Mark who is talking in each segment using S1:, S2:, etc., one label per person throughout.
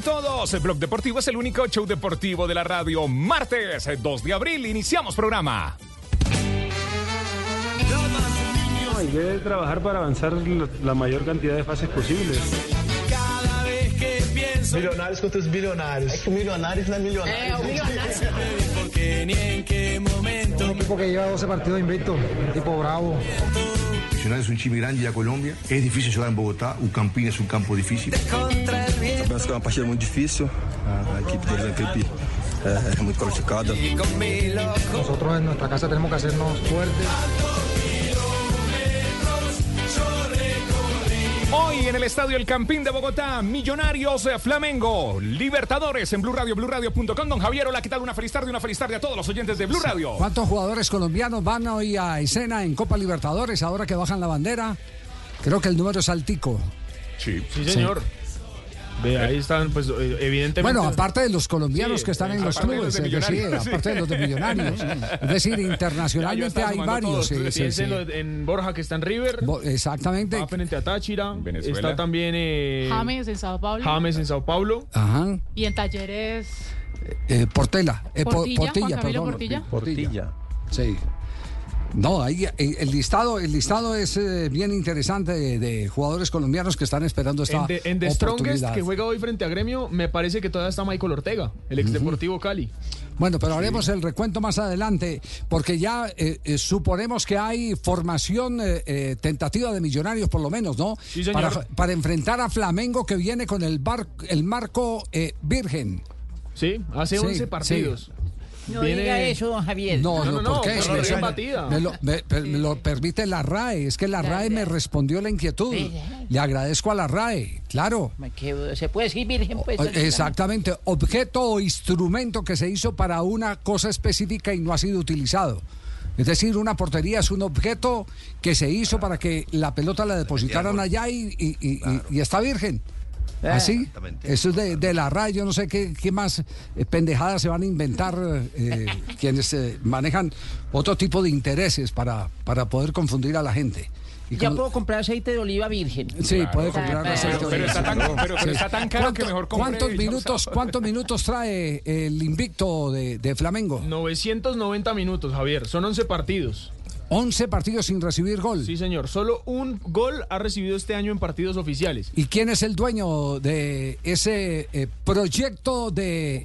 S1: a todos. El Blog Deportivo es el único show deportivo de la radio. Martes 2 de abril, iniciamos programa.
S2: Y debe trabajar para avanzar la mayor cantidad de fases posibles.
S3: Cada vez que pienso
S4: Milionários contra os bilionários.
S5: É que o milionário não é milionário.
S3: o millonario. Porque ni en qué momento
S6: Un equipo que lleva 12 partidos invictos, un equipo bravo.
S7: Nacional es un time grande da Colômbia. É difícil jogar em Bogotá. O Campinas é um campo difícil.
S3: contra el viento
S8: Penso que é uma partida muito difícil. A equipe deles é uma equipe muito qualificada.
S3: y con mi loco.
S6: Nosotros en nuestra casa tenemos que hacernos fuertes.
S1: Hoy en el Estadio El Campín de Bogotá, Millonarios, Flamengo, Libertadores en Blue Radio, BlueRadio.com. Don Javier, hola, ¿qué tal? Una feliz tarde a todos los oyentes de Blue Radio.
S9: ¿Cuántos jugadores colombianos van hoy a escena en Copa Libertadores ahora que bajan la bandera? Creo que el número es altico.
S1: Sí,
S10: Sí, señor. Ve, ahí están, pues, evidentemente.
S9: Bueno, aparte de los colombianos
S10: Sí,
S9: que están en los
S1: aparte de los
S9: clubes,
S1: de
S9: es decir,
S1: Millonarios.
S9: aparte de los de Millonarios. Es decir, internacionalmente hay varios. Sí, sí, sí.
S10: Piénsenlo en Borja, que está en River.
S9: Exactamente.
S10: Va frente a Táchira.
S1: Venezuela.
S10: Está también
S11: James en Sao Paulo.
S10: James en Sao Paulo.
S9: Ajá.
S11: Y en Talleres.
S9: Portela.
S11: Portilla, Juan Camilo
S9: perdón.
S11: Portilla.
S9: Portilla. Sí. No, ahí el listado es bien interesante de jugadores colombianos que están esperando esta
S10: En The Strongest,
S9: oportunidad.
S10: que juega hoy frente a Gremio, me parece que todavía está Michael Ortega, el ex Deportivo Cali.
S9: Bueno, pero haremos el recuento más adelante, porque ya suponemos que hay formación tentativa de Millonarios, por lo menos, ¿no?
S10: Sí, señor.
S9: Para enfrentar a Flamengo, que viene con el marco virgen.
S10: Sí, hace
S9: Sí,
S10: 11 partidos.
S11: No diga eso, don Javier.
S9: No,
S10: No,
S9: ¿por qué?
S10: pero
S9: Eso
S10: bien batida.
S9: me lo permite la RAE. Es que la RAE me respondió la inquietud. Le agradezco a la RAE, claro.
S11: Que se puede decir virgen, pues.
S9: Exactamente. Objeto o instrumento que se hizo para una cosa específica y no ha sido utilizado. Es decir, una portería es un objeto que se hizo para que la pelota la depositaran allá y está virgen. ¿Así?
S7: Exactamente.
S9: Eso es de la RAE. Yo no sé qué más pendejadas se van a inventar quienes manejan otro tipo de intereses para poder confundir a la gente. Y
S11: Ya
S9: como-
S11: puedo comprar aceite de oliva virgen.
S9: Sí, puede comprar aceite de
S1: pero
S9: oliva.
S1: está tan caro que mejor compre.
S9: ¿Cuántos minutos trae el invicto de Flamengo?
S10: 990 minutos, Javier. Son 11 partidos.
S9: 11 partidos sin recibir gol.
S10: Sí, señor. Solo un gol ha recibido este año en partidos oficiales.
S9: ¿Y quién es el dueño de ese proyecto de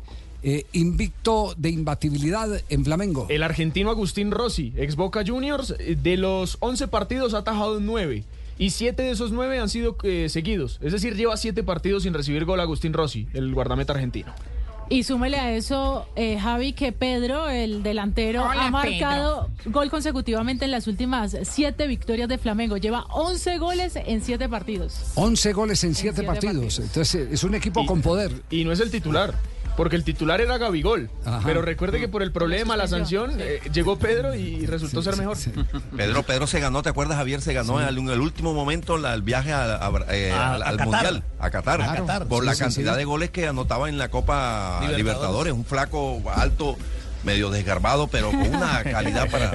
S9: invicto de imbatibilidad en Flamengo?
S10: El argentino Agustín Rossi, ex Boca Juniors, de los 11 partidos ha atajado 9. Y 7 de esos 9 han sido seguidos. Es decir, lleva 7 partidos sin recibir gol Agustín Rossi, el guardameta argentino.
S11: Y súmele a eso, Javi, que Pedro, el delantero,
S12: Hola,
S11: ha marcado gol consecutivamente en las últimas 7 victorias de Flamengo. Lleva 11 goles en 7 partidos.
S9: 11 goles en 7
S11: 7
S9: partidos.
S11: partidos.
S9: Entonces es un equipo con poder.
S10: Y no es el titular, porque el titular era Gabigol.
S9: Ajá.
S10: Pero recuerde que por el problema, la sanción, llegó Pedro y resultó ser mejor.
S5: Pedro se ganó, ¿te acuerdas, Javier? Se ganó en el último momento el viaje al
S4: Qatar.
S5: Mundial, a Qatar,
S9: Claro.
S5: por
S9: Sí,
S5: la
S9: sí,
S5: cantidad
S9: sí.
S5: de goles que anotaba en la Copa Libertadores. Un flaco alto, medio desgarbado, pero con una calidad para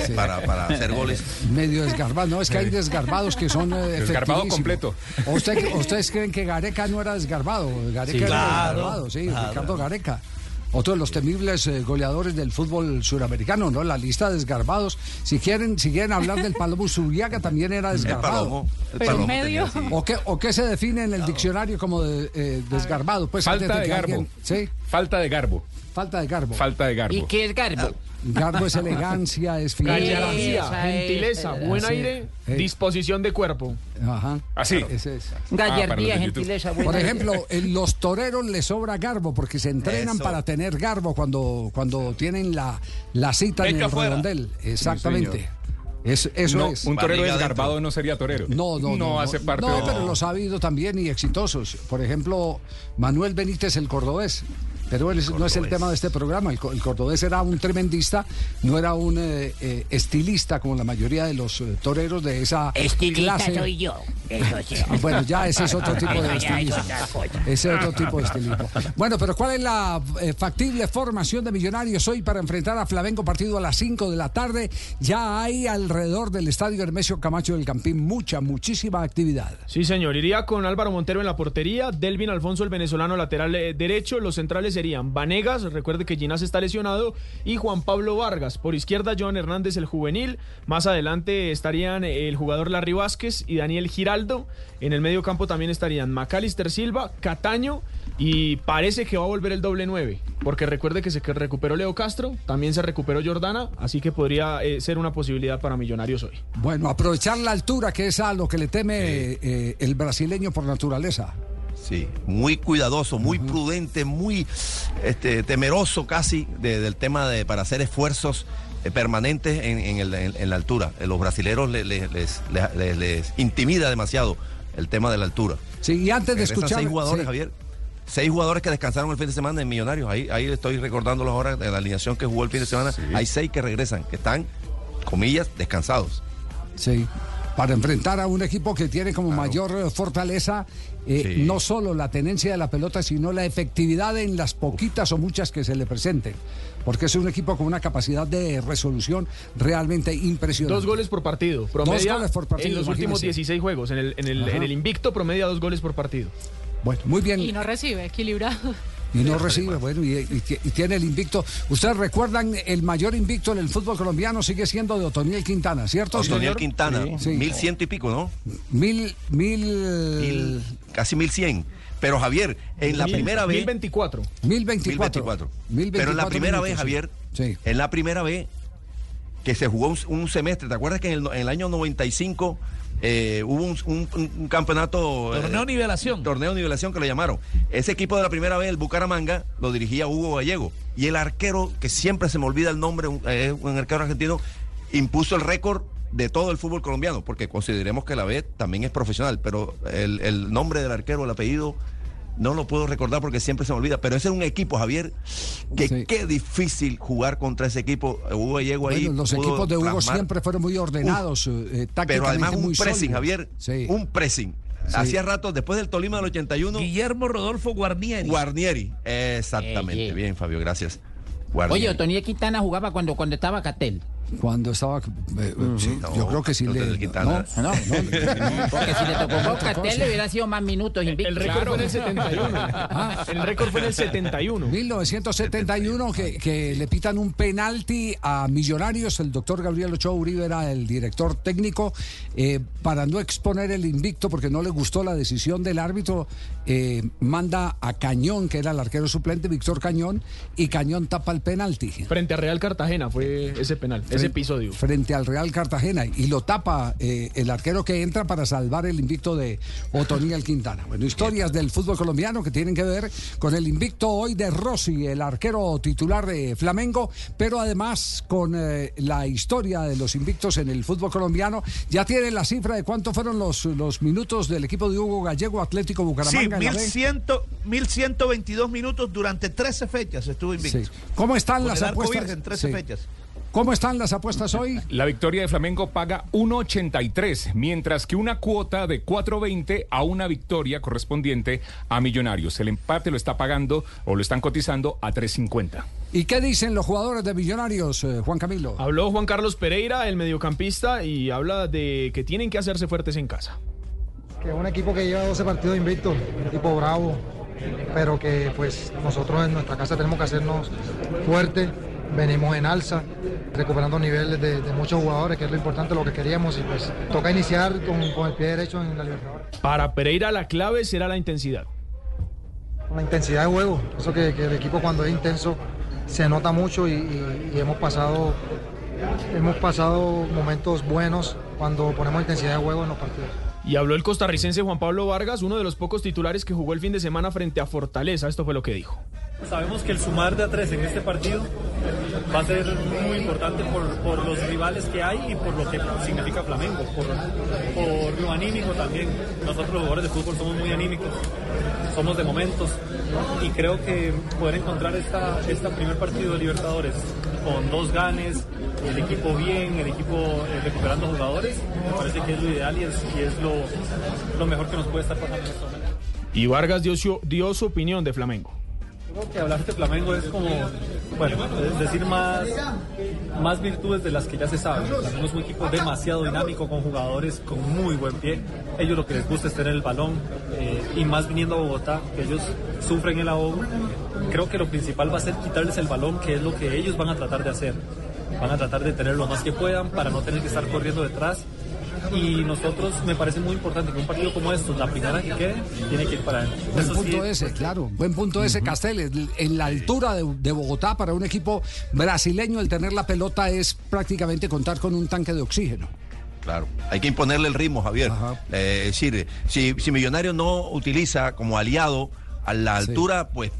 S5: hacer goles.
S9: Medio desgarbado. No, es que hay desgarbados que son
S1: Desgarbado
S9: efectivísimos.
S1: completo.
S9: ¿O ¿Ustedes creen que Gareca no era desgarbado? Gareca
S4: Sí,
S9: era
S4: claro,
S9: desgarbado, sí,
S4: claro.
S9: Ricardo Gareca. Otro de los temibles goleadores del fútbol suramericano, ¿no? La lista de desgarbados. Si quieren hablar del Palomo Zuriaga, también era desgarbado.
S5: El
S11: Pero
S5: Palomo
S11: medio.
S5: tenía, sí.
S9: ¿O qué se define en el diccionario como desgarbado? Pues
S1: Falta
S9: antes
S1: de
S9: que
S1: garbo.
S9: ¿sí?
S1: Falta de garbo.
S9: Falta de garbo.
S1: Falta de garbo.
S11: ¿Y qué es garbo?
S9: Garbo es elegancia, es
S10: Gallardía,
S11: Esa es,
S10: gentileza, buen
S9: sí.
S10: aire, disposición de cuerpo.
S9: Ajá.
S1: Así.
S9: Ese es.
S1: para los
S11: Gallardía,
S1: de
S11: gentileza,
S9: Por
S11: buena-
S9: ejemplo, en los toreros les sobra garbo porque se entrenan
S5: Eso.
S9: para tener garbo cuando tienen la cita en
S5: Venga
S9: el
S5: afuera.
S9: redondel. Exactamente. Eso
S1: No,
S9: es.
S1: un torero
S5: Barriga
S1: desgarbado
S5: adentro.
S1: no sería torero.
S9: No
S1: hace parte
S9: No,
S1: de...
S9: pero los ha habido también y exitosos. Por ejemplo, Manuel Benítez, el cordobés. Pero bueno, no es el tema de este programa. El cordobés era un tremendista, no era un estilista como la mayoría de los toreros de esa
S4: estilista
S9: clase.
S4: Soy yo. Eso sí.
S9: Bueno, ya ese es otro tipo de estilismo. Ese es otro tipo de estilismo. Bueno, pero ¿cuál es la factible formación de Millonarios hoy para enfrentar a Flamengo? Partido a las 5 de la tarde. Ya hay alrededor del estadio Hermesio Camacho del Campín muchísima actividad.
S10: Sí, señor. Iría con Álvaro Montero en la portería, Delvin Alfonso, el venezolano, lateral derecho. Los centrales serían Vanegas, recuerde que Ginás está lesionado, y Juan Pablo Vargas. Por izquierda, Joan Hernández, el juvenil. Más adelante estarían el jugador Larry Vázquez y Daniel Giraldo. En el medio campo también estarían Macalister Silva, Cataño, y parece que va a volver el doble 9, porque recuerde que se recuperó Leo Castro, también se recuperó Jordana, así que podría ser una posibilidad para Millonarios hoy.
S9: Bueno, aprovechar la altura, que es a lo que le teme el brasileño por naturaleza.
S5: Sí, muy cuidadoso, muy prudente, muy temeroso casi del tema para hacer esfuerzos permanentes en la altura. Los brasileros les intimida demasiado el tema de la altura.
S9: Sí, y antes de escuchar...
S5: 6 jugadores,
S9: sí.
S5: Javier. 6 jugadores que descansaron el fin de semana en Millonarios. Ahí estoy recordándolos ahora de la alineación que jugó el fin de semana. Sí. Hay 6 que regresan, que están, comillas, descansados.
S9: Sí, para enfrentar a un equipo que tiene como mayor fortaleza no solo la tenencia de la pelota, sino la efectividad en las poquitas o muchas que se le presenten. Porque es un equipo con una capacidad de resolución realmente impresionante.
S10: 2 goles por partido. Promedia
S9: 2 goles por partido,
S10: en los últimos 16 juegos. En el invicto promedia 2 goles por partido.
S9: Bueno, muy bien.
S11: Y no recibe, equilibrado.
S9: Y no recibe, bueno, y tiene el invicto. Ustedes recuerdan, el mayor invicto en el fútbol colombiano sigue siendo de Otoniel Quintana, ¿cierto?
S5: Otoniel Quintana,
S9: sí.
S5: 1100 y pico, ¿no? Casi 1100. Pero Javier, en la primera vez...
S10: 1024.
S9: 1024.
S5: Pero en la primera vez,
S9: sí.
S5: Javier,
S9: sí.
S5: En la primera vez que se jugó un semestre, ¿te acuerdas que en el año 95... hubo un campeonato...
S4: Torneo nivelación.
S5: Torneo nivelación que lo llamaron. Ese equipo de la primera vez, el Bucaramanga, lo dirigía Hugo Gallego. Y el arquero, que siempre se me olvida el nombre, un arquero argentino, impuso el récord de todo el fútbol colombiano, porque consideremos que la B también es profesional, pero el nombre del arquero, el apellido... No lo puedo recordar porque siempre se me olvida, pero ese es un equipo, Javier, que sí. Qué difícil jugar contra ese equipo. Hugo Gallego ahí.
S9: Los equipos de Hugo siempre fueron muy ordenados, tácticamente.
S5: Pero además un
S9: muy
S5: pressing,
S9: sólido.
S5: Javier.
S9: Sí.
S5: Un pressing. Sí. Hacía rato, después del Tolima del 81.
S4: Guillermo Rodolfo Guarnieri.
S5: Guarnieri, exactamente. Bien, Fabio, gracias.
S4: Guarnieri. Oye, Otoniel Quintana jugaba cuando estaba Catel.
S9: Cuando estaba... sí, no, yo creo que sí le...
S4: No, porque si le tocó con Catel le hubiera sido más minutos.
S10: El récord fue en el 71. El récord fue en el 71.
S9: 1971, que le pitan un penalti a Millonarios. El doctor Gabriel Ochoa Uribe era el director técnico. Para no exponer el invicto, porque no le gustó la decisión del árbitro, manda a Cañón, que era el arquero suplente, Víctor Cañón, y Cañón tapa el penalti.
S10: Frente a Real Cartagena fue ese penal. Ese episodio.
S9: Frente al Real Cartagena, y lo tapa el arquero que entra para salvar el invicto de Otoniel Quintana. Bueno, historias del fútbol colombiano que tienen que ver con el invicto hoy de Rossi, el arquero titular de Flamengo, pero además con la historia de los invictos en el fútbol colombiano. Ya tiene la cifra de cuánto fueron los minutos del equipo de Hugo Gallego, Atlético Bucaramanga.
S12: Sí, 1122 minutos durante 13 fechas estuvo invicto.
S9: Sí. ¿Cómo están las apuestas?
S12: En 13 fechas.
S9: ¿Cómo están las apuestas hoy?
S1: La victoria de Flamengo paga 1.83, mientras que una cuota de 4.20 a una victoria correspondiente a Millonarios. El empate lo está pagando o lo están cotizando a 3.50.
S9: ¿Y qué dicen los jugadores de Millonarios, Juan Camilo?
S10: Habló Juan Carlos Pereira, el mediocampista, y habla de que tienen que hacerse fuertes en casa.
S6: Que es un equipo que lleva 12 partidos invictos, un equipo bravo, pero que pues nosotros en nuestra casa tenemos que hacernos fuertes. Venimos en alza, recuperando niveles de muchos jugadores, que es lo importante, lo que queríamos, y pues toca iniciar con el pie derecho en la Libertadores.
S10: Para Pereira la clave será la intensidad.
S6: La intensidad de juego, eso que el equipo cuando es intenso se nota mucho y hemos pasado momentos buenos cuando ponemos intensidad de juego en los partidos.
S10: Y habló el costarricense Juan Pablo Vargas, uno de los pocos titulares que jugó el fin de semana frente a Fortaleza. Esto fue lo que dijo.
S13: Sabemos que el sumar de a 3 en este partido va a ser muy importante por los rivales que hay y por lo que significa Flamengo, por lo anímico también. Nosotros los jugadores de fútbol somos muy anímicos, somos de momentos, y creo que poder encontrar esta primer partido de Libertadores con 2 ganes, el equipo bien, el equipo recuperando jugadores, me parece que es lo ideal y es lo mejor que nos puede estar pasando en este momento.
S10: Y Vargas dio su opinión de Flamengo.
S13: Creo que hablar de Flamengo es como, bueno, es decir más virtudes de las que ya se saben. Flamengo es un equipo demasiado dinámico, con jugadores con muy buen pie. Ellos lo que les gusta es tener el balón, y más viniendo a Bogotá, que ellos sufren el ahogo. Creo que lo principal va a ser quitarles el balón, que es lo que ellos van a tratar de hacer. Van a tratar de tener lo más que puedan para no tener que estar corriendo detrás. Y nosotros, me parece muy importante que un partido como estos, la primera que quede, tiene que ir para adentro.
S9: Buen punto ese, claro. Buen punto ese, Castel. En la altura de Bogotá, para un equipo brasileño, el tener la pelota es prácticamente contar con un tanque de oxígeno.
S5: Claro, hay que imponerle el ritmo, Javier. Es decir, si Millonarios no utiliza como aliado a la altura, pues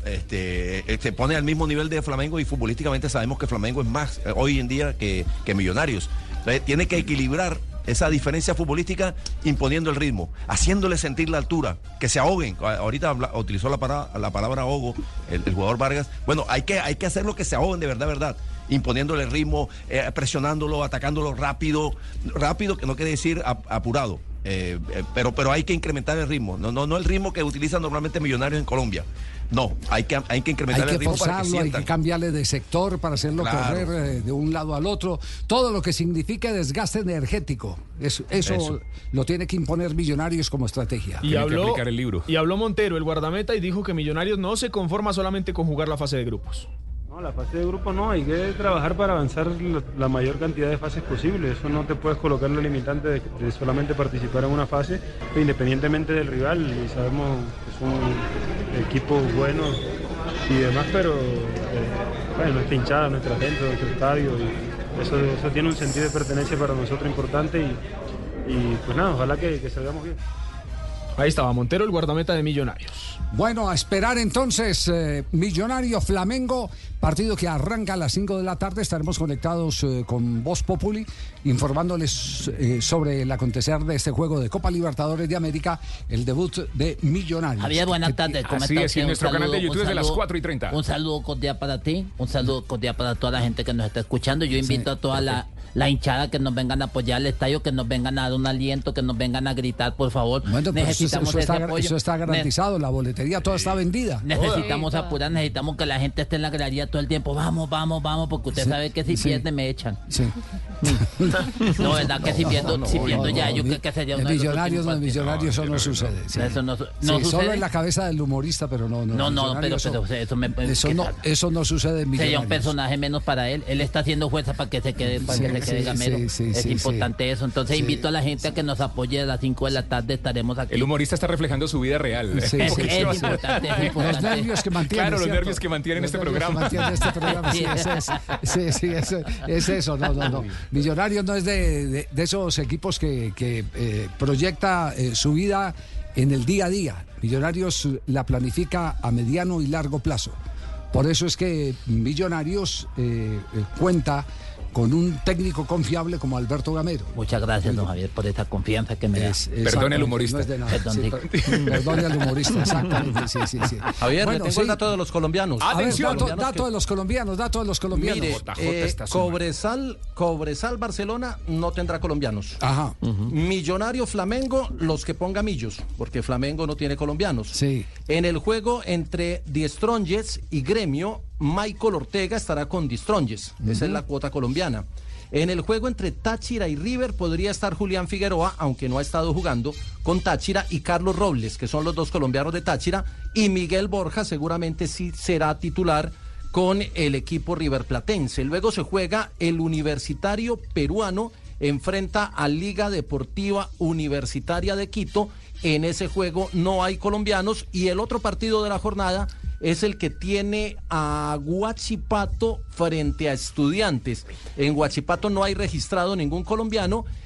S5: se pone al mismo nivel de Flamengo, y futbolísticamente sabemos que Flamengo es más hoy en día que Millonarios. Entonces, tiene que equilibrar esa diferencia futbolística imponiendo el ritmo, haciéndole sentir la altura, que se ahoguen. Ahorita utilizó la palabra ahogo el jugador Vargas. Bueno, hay que hacerlo que se ahoguen de verdad, imponiéndole el ritmo, presionándolo, atacándolo rápido, que no quiere decir apurado. Pero hay que incrementar el ritmo, no el ritmo que utilizan normalmente Millonarios en Colombia. No, hay que incrementar el ritmo para que sientan.
S9: Hay que cambiarle de sector para hacerlo correr de un lado al otro. Todo lo que signifique desgaste energético, eso lo tiene que imponer Millonarios como estrategia.
S10: Y habló Montero, el guardameta, y dijo que Millonarios no se conforma solamente con jugar la fase de grupos.
S2: No, la fase de grupo no, hay que trabajar para avanzar la mayor cantidad de fases posible. Eso no te puedes colocar la limitante de solamente participar en una fase, independientemente del rival. Y sabemos que son equipos buenos y demás, pero nuestra hinchada, nuestra gente, nuestro estadio, y eso tiene un sentido de pertenencia para nosotros importante, y pues nada, ojalá que salgamos bien.
S10: Ahí estaba Montero, el guardameta de Millonarios.
S9: Bueno, a esperar entonces Millonario Flamengo, partido que arranca a las 5 de la tarde. Estaremos conectados con Voz Populi, informándoles sobre el acontecer de este juego de Copa Libertadores de América, el debut de Millonarios.
S4: Javier, buenas tardes. ¿Cómo
S1: Así es, en nuestro canal de YouTube de las 4:30.
S4: Un saludo cordial para ti, un saludo cordial para toda la gente que nos está escuchando. Yo invito a toda la hinchada que nos vengan a apoyar al estadio, que nos vengan a dar un aliento, que nos vengan a gritar, por favor.
S9: Bueno, necesitamos ese apoyo. Eso está garantizado, la boletería toda está vendida.
S4: Necesitamos apurar, necesitamos que la gente esté en la gradería todo el tiempo. Vamos, porque usted sabe que si pierde me echan. Sí. No, verdad que si pierdo ya, yo creo que sería uno de los
S9: Millonarios, eso no sucede. Sí.
S4: Eso no sucede.
S9: Solo en la cabeza del humorista, pero no.
S4: Pero
S9: eso no sucede en Millonarios.
S4: Sería un personaje menos para él. Él está haciendo fuerza para que se quede gamero. Es importante eso. Entonces invito a la gente a que nos apoye a las 5 de la tarde. Estaremos aquí.
S1: El humorista está reflejando su vida real.
S4: Es importante.
S9: Los nervios que mantiene.
S1: Claro, los nervios que mantienen este programa.
S9: Sí, es eso. No. Millonarios no es de esos equipos que proyecta su vida en el día a día. Millonarios la planifica a mediano y largo plazo. Por eso es que Millonarios cuenta con un técnico confiable como Alberto Gamero.
S4: Muchas gracias, don Javier, por esta confianza que me da.
S1: Perdone al humorista.
S9: No es de nada. Perdone al humorista, exactamente. Sí.
S14: Javier, le tengo el dato de los colombianos.
S9: Atención, dato de los colombianos.
S14: Mire, Cobresal Barcelona no tendrá colombianos.
S9: Ajá.
S14: Millonario Flamengo, los que ponga millos, porque Flamengo no tiene colombianos.
S9: Sí.
S14: En el juego entre Die Strongest y Gremio, Michael Ortega estará con Die Strongest. Esa es la cuota colombiana. En el juego entre Táchira y River podría estar Julián Figueroa, aunque no ha estado jugando, con Táchira, y Carlos Robles, que son los dos colombianos de Táchira, y Miguel Borja seguramente sí será titular con el equipo riverplatense. Luego se juega el Universitario Peruano, enfrenta a Liga Deportiva Universitaria de Quito. En ese juego no hay colombianos, y el otro partido de la jornada es el que tiene a Huachipato frente a Estudiantes. En Huachipato no hay registrado ningún colombiano,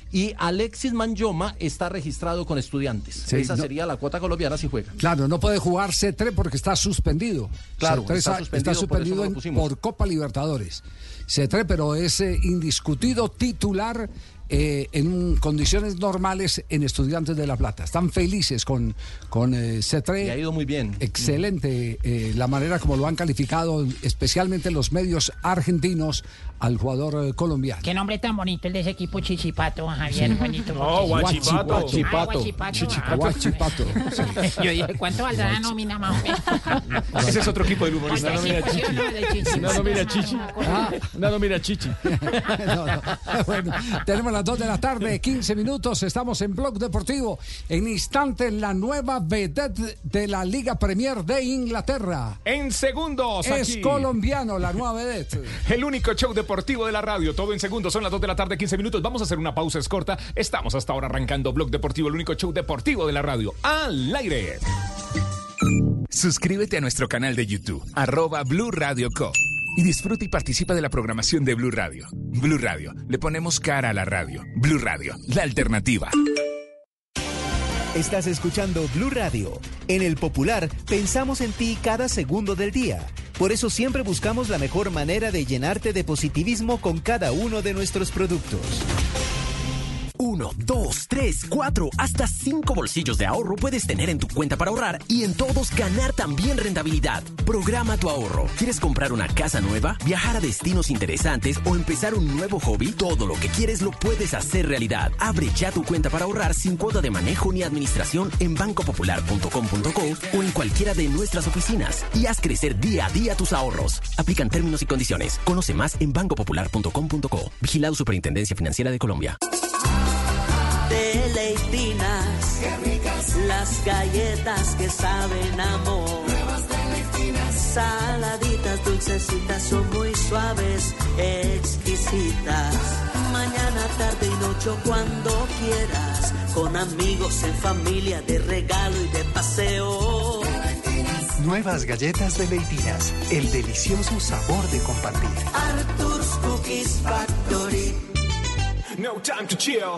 S14: Y Alexis Manyoma está registrado con Estudiantes.
S9: Sí,
S14: Esa sería la cuota colombiana si juega.
S9: Claro, no puede jugar C3 porque está suspendido.
S14: Claro,
S9: C3 está suspendido por Copa Libertadores. C3, pero es indiscutido titular en condiciones normales en Estudiantes de La Plata. Están felices con C3.
S14: Y ha ido muy bien.
S9: Excelente la manera como lo han calificado, especialmente los medios argentinos, al jugador colombiano.
S15: Qué nombre tan bonito el de ese equipo, Chichipato, Javier,
S9: Sí.
S15: bonito.
S10: No, Guachipato.
S9: Guachipato. Sí.
S15: Yo dije, ¿cuánto valdrá la nómina más o menos?
S1: Ese es otro equipo del humorista.
S10: Una nómina chichi. Una nómina chichi.
S9: Bueno, tenemos las 2 de la tarde, 15 minutos. Estamos en Blog Deportivo. En instantes, la nueva vedette de la Liga Premier de Inglaterra.
S1: En segundos,
S9: es
S1: aquí.
S9: Colombiano, la nueva vedette.
S1: El único show deportivo de la radio. Todo en segundos. Son las 2 de la tarde, 15 minutos. Vamos a hacer una pausa corta. Estamos hasta ahora arrancando Blog Deportivo, el único show deportivo de la radio. ¡Al aire!
S16: Suscríbete a nuestro canal de YouTube, @Blue Radio Co. Y disfruta y participa de la programación de Blue Radio. Blue Radio, le ponemos cara a la radio. Blue Radio, la alternativa.
S17: Estás escuchando Blue Radio. En El Popular pensamos en ti cada segundo del día. Por eso siempre buscamos la mejor manera de llenarte de positivismo con cada uno de nuestros productos.
S18: 1, 2, 3, 4, hasta 5 bolsillos de ahorro puedes tener en tu cuenta para ahorrar y en todos ganar también rentabilidad. Programa tu ahorro. ¿Quieres comprar una casa nueva, viajar a destinos interesantes o empezar un nuevo hobby? Todo lo que quieres lo puedes hacer realidad. Abre ya tu cuenta para ahorrar sin cuota de manejo ni administración en bancopopular.com.co o en cualquiera de nuestras oficinas y haz crecer día a día tus ahorros. Aplican términos y condiciones. Conoce más en bancopopular.com.co. Vigilado Superintendencia Financiera de Colombia.
S19: Deleitinas, qué ricas, las galletas que saben amor. Nuevas Deleitinas, saladitas, dulcecitas, son muy suaves, exquisitas. Mañana, tarde y noche, cuando quieras, con amigos, en familia, de regalo y de paseo.
S20: Nuevas galletas Deleitinas, el delicioso sabor de compartir.
S19: Arthur's Cookies Factory.
S1: No time to chill.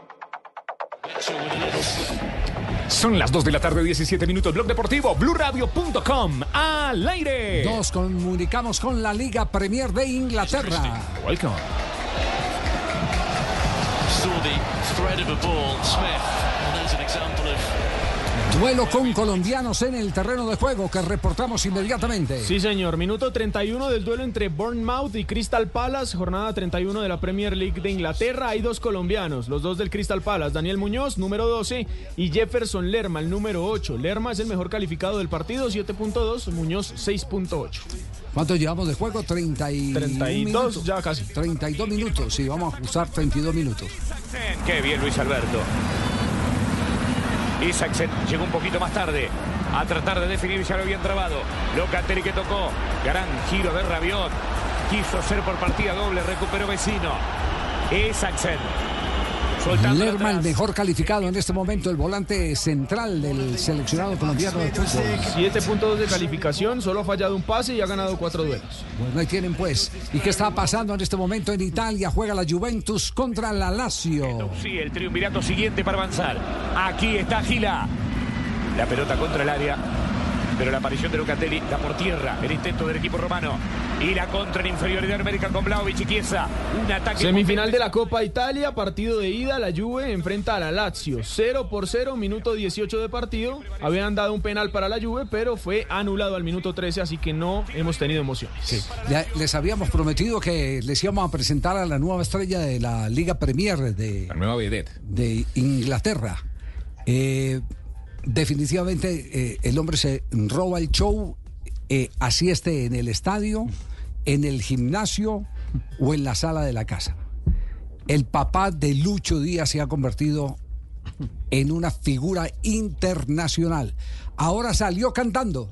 S1: Son las 2 de la tarde, 17 minutos. Blog Deportivo, BlueRadio.com, al aire.
S9: Nos comunicamos con la Liga Premier de Inglaterra.
S1: Welcome.
S21: Saw the thread of a ball, Smith. And there's an example of
S9: Duelo con colombianos en el terreno de juego que reportamos inmediatamente.
S10: Sí, señor. Minuto 31 del duelo entre Bournemouth y Crystal Palace. Jornada 31 de la Premier League de Inglaterra. Hay dos colombianos, los dos del Crystal Palace. Daniel Muñoz, número 12, y Jefferson Lerma, el número 8. Lerma es el mejor calificado del partido, 7.2. Muñoz, 6.8.
S9: ¿Cuánto llevamos de juego?
S10: 32
S9: minutos.
S10: Ya casi.
S9: 32 minutos. Sí, vamos a usar 32 minutos.
S22: Qué bien, Luis Alberto. Isaksen llegó un poquito más tarde a tratar de definir, ya lo habían trabado. Locatelli que tocó, gran giro de Rabiot, quiso ser por partida doble, recuperó Vecino. Isaksen soltando
S9: Lerma,
S22: atrás.
S9: el mejor calificado en este momento, el volante central del seleccionado colombiano de fútbol.
S10: 7.2 de calificación, solo ha fallado un pase y ha ganado 4 duelos.
S9: Bueno, ahí tienen pues. ¿Y qué está pasando en este momento en Italia? Juega la Juventus contra la Lazio.
S22: Sí, el triunvirato siguiente para avanzar. Aquí está Gila. La pelota contra el área, pero la aparición de Locatelli da por tierra el intento del equipo romano. Y la contra en inferioridad numérica con Vlahovic y Chiesa. Un ataque.
S10: Semifinal de la Copa Italia, partido de ida. La Juve enfrenta a la Lazio. 0-0, minuto 18 de partido. Habían dado un penal para la Juve, pero fue anulado al minuto 13, así que no hemos tenido emociones.
S9: Sí. Les habíamos prometido que les íbamos a presentar a la nueva estrella de la Liga Premier
S1: la nueva vedette
S9: de Inglaterra. Definitivamente el hombre se roba el show, así esté en el estadio, en el gimnasio o en la sala de la casa. El papá de Lucho Díaz se ha convertido en una figura internacional. Ahora salió cantando.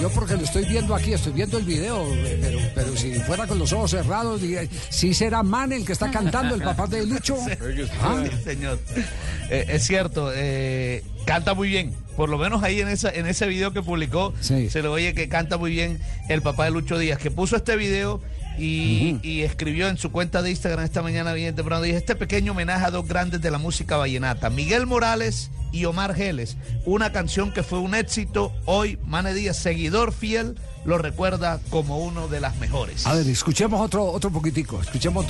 S9: yo porque lo estoy viendo aquí, estoy viendo el video, pero si fuera con los ojos cerrados, ¿sí será Mane el que está cantando, el papá de Lucho?
S12: Sí, señor. Es cierto, canta muy bien. Por lo menos ahí en ese video que publicó, se le oye que canta muy bien el papá de Lucho Díaz, que puso este video y escribió en su cuenta de Instagram esta mañana bien temprano, dice: este pequeño homenaje a dos grandes de la música vallenata, Miguel Morales y Omar Geles, una canción que fue un éxito. Hoy Mane Díaz, seguidor fiel, lo recuerda como uno de las mejores.
S9: A ver, escuchemos otro poquitico,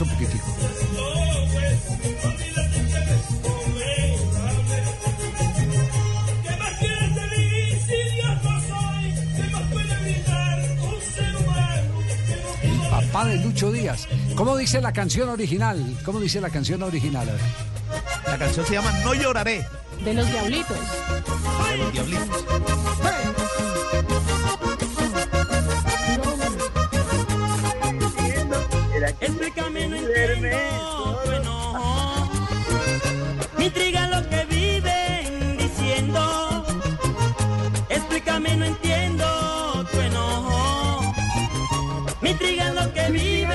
S9: Papá de Lucho Díaz. ¿Cómo dice la canción original? A ver.
S12: La canción se llama No Lloraré.
S11: De los Diablitos.
S12: De los Diablitos.
S19: Explícame, no entiendo tu enojo. Me intriga lo que viven diciendo. Explícame, no entiendo tu enojo. Me intriga lo que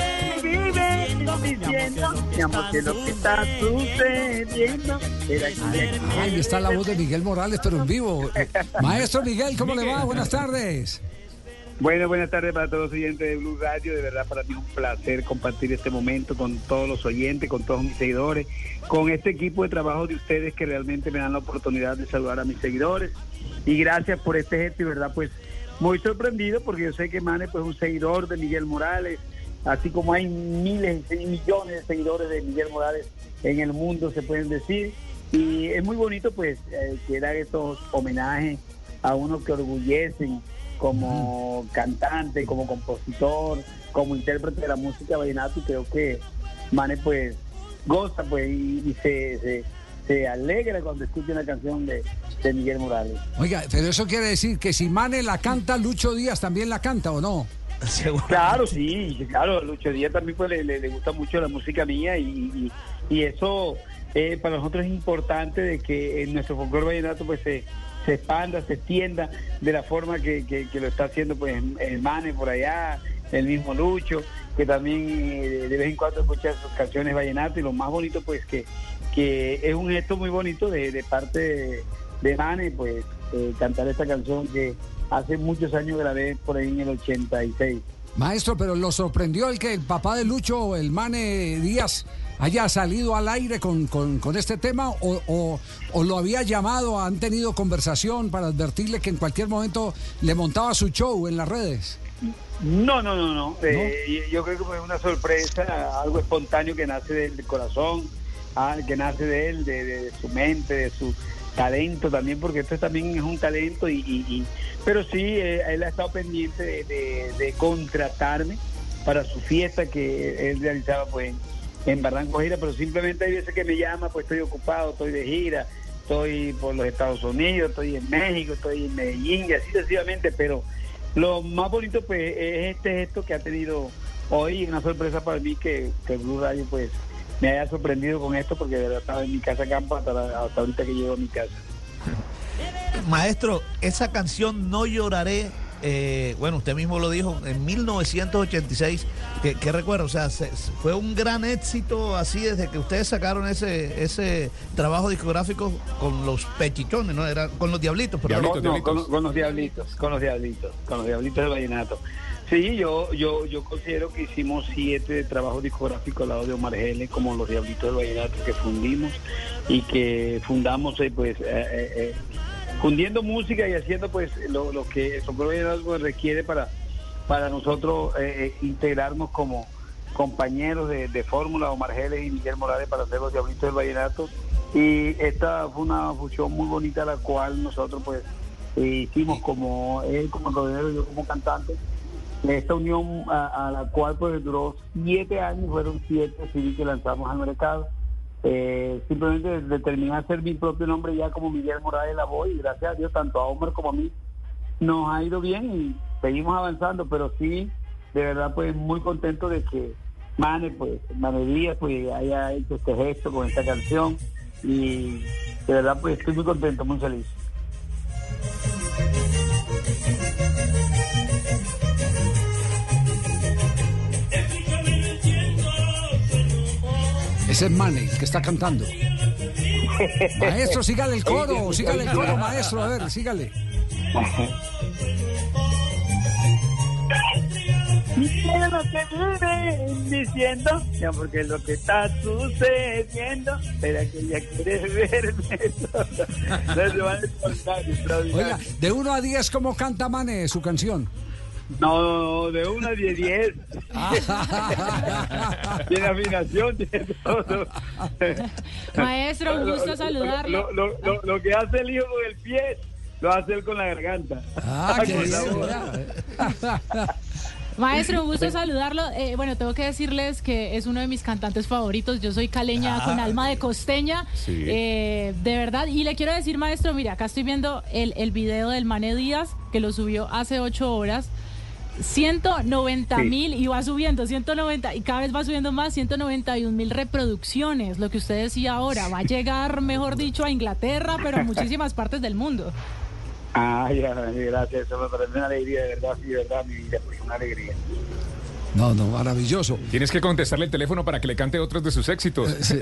S19: viven diciendo.
S3: Mi amor, que lo que está sucediendo.
S9: Ahí está la voz de Miguel Morales, pero en vivo. Maestro Miguel, ¿cómo le va? Buenas tardes.
S3: Bueno, buenas tardes para todos los oyentes de Blue Radio. De verdad, para mí es un placer compartir este momento con todos los oyentes, con todos mis seguidores, con este equipo de trabajo de ustedes que realmente me dan la oportunidad de saludar a mis seguidores. Y gracias por este gesto, y verdad, pues muy sorprendido, porque yo sé que Mane pues, es un seguidor de Miguel Morales, así como hay miles y millones de seguidores de Miguel Morales en el mundo, se pueden decir. Y es muy bonito pues que dar estos homenajes a uno que orgullecen como cantante, como compositor, como intérprete de la música vallenata, y creo que Mane pues goza pues y se alegra cuando escucha una canción de Miguel Morales.
S9: Oiga, pero eso quiere decir que si Mane la canta, Lucho Díaz también la canta, ¿o no?
S3: Claro, sí, claro, Lucho Díaz también pues le gusta mucho la música mía, y eso para nosotros es importante, de que en nuestro folclore vallenato pues se expanda, se extienda de la forma que lo está haciendo pues el Mane por allá, el mismo Lucho, que también de vez en cuando escucha sus canciones vallenatas. Y lo más bonito pues que es un gesto muy bonito de parte de Mane, pues cantar esta canción que hace muchos años grabé por ahí en el 86.
S9: Maestro, pero ¿lo sorprendió el que el papá de Lucho, el Mane Díaz, haya salido al aire con este tema, o lo había llamado, han tenido conversación para advertirle que en cualquier momento le montaba su show en las redes?
S3: No. Yo creo que fue una sorpresa, algo espontáneo que nace del corazón, que nace de él, de su mente, de su talento también, porque esto también es un talento, pero sí, él ha estado pendiente de contratarme para su fiesta que él realizaba pues en Barranco Gira, pero simplemente hay veces que me llama, pues estoy ocupado, estoy de gira, estoy por los Estados Unidos, estoy en México, estoy en Medellín, y así sucesivamente. Pero lo más bonito pues es este gesto que ha tenido hoy, una sorpresa para mí que Blue Radio pues me haya sorprendido con esto, porque de verdad estaba en mi casa campo hasta ahorita que llego a mi casa.
S12: Maestro, esa canción No Lloraré, bueno, usted mismo lo dijo, en 1986, ¿qué recuerdo? O sea, fue un gran éxito así desde que ustedes sacaron ese trabajo discográfico con los Pechichones, ¿no? Era con los Diablitos. Pero
S3: con los Diablitos del vallenato. Sí, yo considero que hicimos 7 trabajos discográficos al lado de Omar Geles, como los Diablitos del vallenato, que fundimos y que fundamos pues fundiendo música y haciendo pues lo que el folclore vallenato requiere para nosotros integrarnos como compañeros de fórmula, Omar Geles y Miguel Morales, para hacer los Diablitos del vallenato. Y esta fue una fusión muy bonita, la cual nosotros pues hicimos como él como coordinador y yo como cantante. Esta unión a la cual pues duró 7 años, fueron 7 CD que lanzamos al mercado. Simplemente determiné hacer mi propio nombre ya como Miguel Morales la voz, y gracias a Dios tanto a Omar como a mí nos ha ido bien y seguimos avanzando, pero sí, de verdad pues muy contento de que Mane Díaz pues haya hecho este gesto con esta canción, y de verdad pues estoy muy contento, muy feliz.
S9: Ese es Mane, el que está cantando. Maestro, sígale el coro, maestro, a ver, sígale.
S3: Mira lo que viven diciendo, ya porque es lo que está sucediendo, pero que ella quiere verme todo. No se van a escuchar.
S9: Oiga, de 1 a 10, ¿cómo canta Mane su canción?
S3: No, de 1 a 10. Tiene afinación, tiene todo.
S11: Maestro, un gusto saludarlo.
S3: Lo que hace el hijo con el pie, lo hace él con la garganta.
S9: Qué bien.
S11: Maestro, un gusto saludarlo. Bueno, tengo que decirles que es uno de mis cantantes favoritos. Yo soy caleña con alma de costeña. Sí. De verdad. Y le quiero decir, maestro, mira, acá estoy viendo el video del Mane Díaz, que lo subió hace 8 horas. 190,000 y va subiendo, 190, y cada vez va subiendo más, 191,000 reproducciones. Lo que usted decía ahora, va a llegar, mejor dicho, a Inglaterra, pero a muchísimas partes del mundo.
S3: Gracias, eso me parece una alegría, de verdad, mi vida, pues una alegría.
S9: No, maravilloso.
S1: Tienes que contestarle el teléfono para que le cante otros de sus éxitos.
S3: Sí.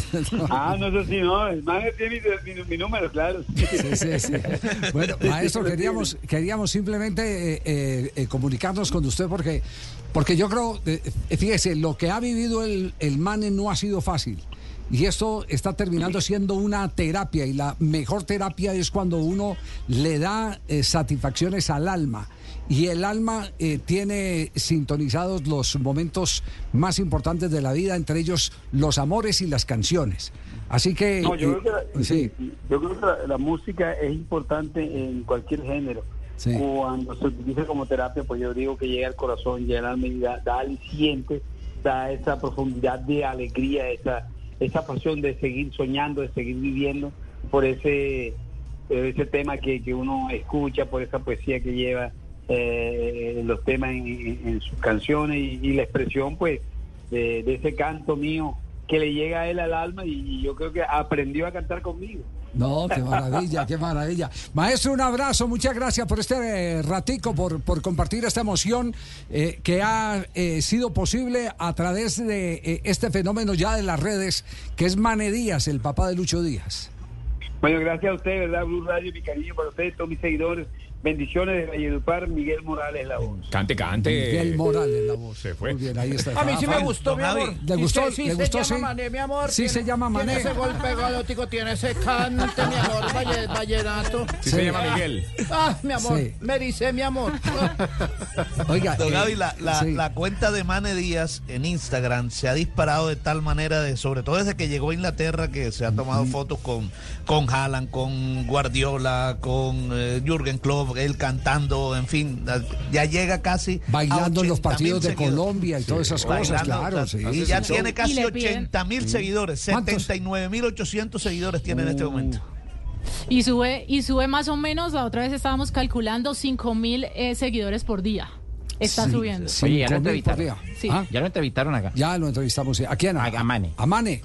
S3: No, eso sí, no, el man tiene mi número, claro.
S9: Sí. Bueno, maestro, queríamos simplemente comunicarnos con usted porque yo creo, fíjese, lo que ha vivido el Mane no ha sido fácil. Y esto está terminando siendo una terapia, y la mejor terapia es cuando uno le da satisfacciones al alma. Y el alma tiene sintonizados los momentos más importantes de la vida, entre ellos los amores y las canciones. Así que...
S3: No, yo creo que la música es importante en cualquier género. Sí. Cuando se utiliza como terapia, pues yo digo que llega al corazón, llega al alma y da aliciente, da esa profundidad de alegría, esa pasión de seguir soñando, de seguir viviendo por ese tema que uno escucha, por esa poesía que lleva los temas en sus canciones y la expresión pues de ese canto mío que le llega a él al alma, y yo creo que aprendió a cantar conmigo.
S9: No, qué maravilla, qué maravilla. Maestro, un abrazo, muchas gracias por este ratico, por compartir esta emoción que ha sido posible a través de este fenómeno ya de las redes, que es Mane Díaz, el papá de Lucho Díaz.
S3: Bueno, gracias a usted, ¿verdad? Blue Radio, mi cariño para ustedes, todos mis seguidores. Bendiciones de Valledupar, Miguel Morales la voz.
S1: Cante.
S9: Miguel Morales la voz.
S1: Se fue.
S9: Muy bien, ahí está.
S7: A mí sí me gustó, mi amor.
S9: ¿Le gustó?
S7: Sí,
S9: ¿Le gustó?
S7: se llama Mané, mi amor.
S9: Sí, se llama Mané.
S7: Tiene ese golpe galótico, tiene ese cante, mi amor, vallenato.
S1: Sí, se llama Miguel.
S7: Mi amor, sí. Me dice, mi amor.
S12: Oiga, don Gaby, la cuenta de Mane Díaz en Instagram se ha disparado de tal manera, sobre todo desde que llegó a Inglaterra, que se ha tomado fotos con Haaland, con Guardiola, con Jürgen Klopp, él cantando, en fin, ya llega casi
S9: bailando en los partidos de Colombia y todas esas cosas, claro.
S12: Sí, ya tiene casi 80,000 seguidores, 79,800 seguidores tiene en este momento.
S11: Y sube más o menos, la otra vez estábamos calculando 5,000 seguidores por día. Está subiendo.
S4: Oye, ya lo entrevistaron.
S11: Sí.
S4: Ya lo entrevistaron acá.
S9: Ya lo entrevistamos. ¿A quién?
S4: A Mane.
S9: ¿A Mane?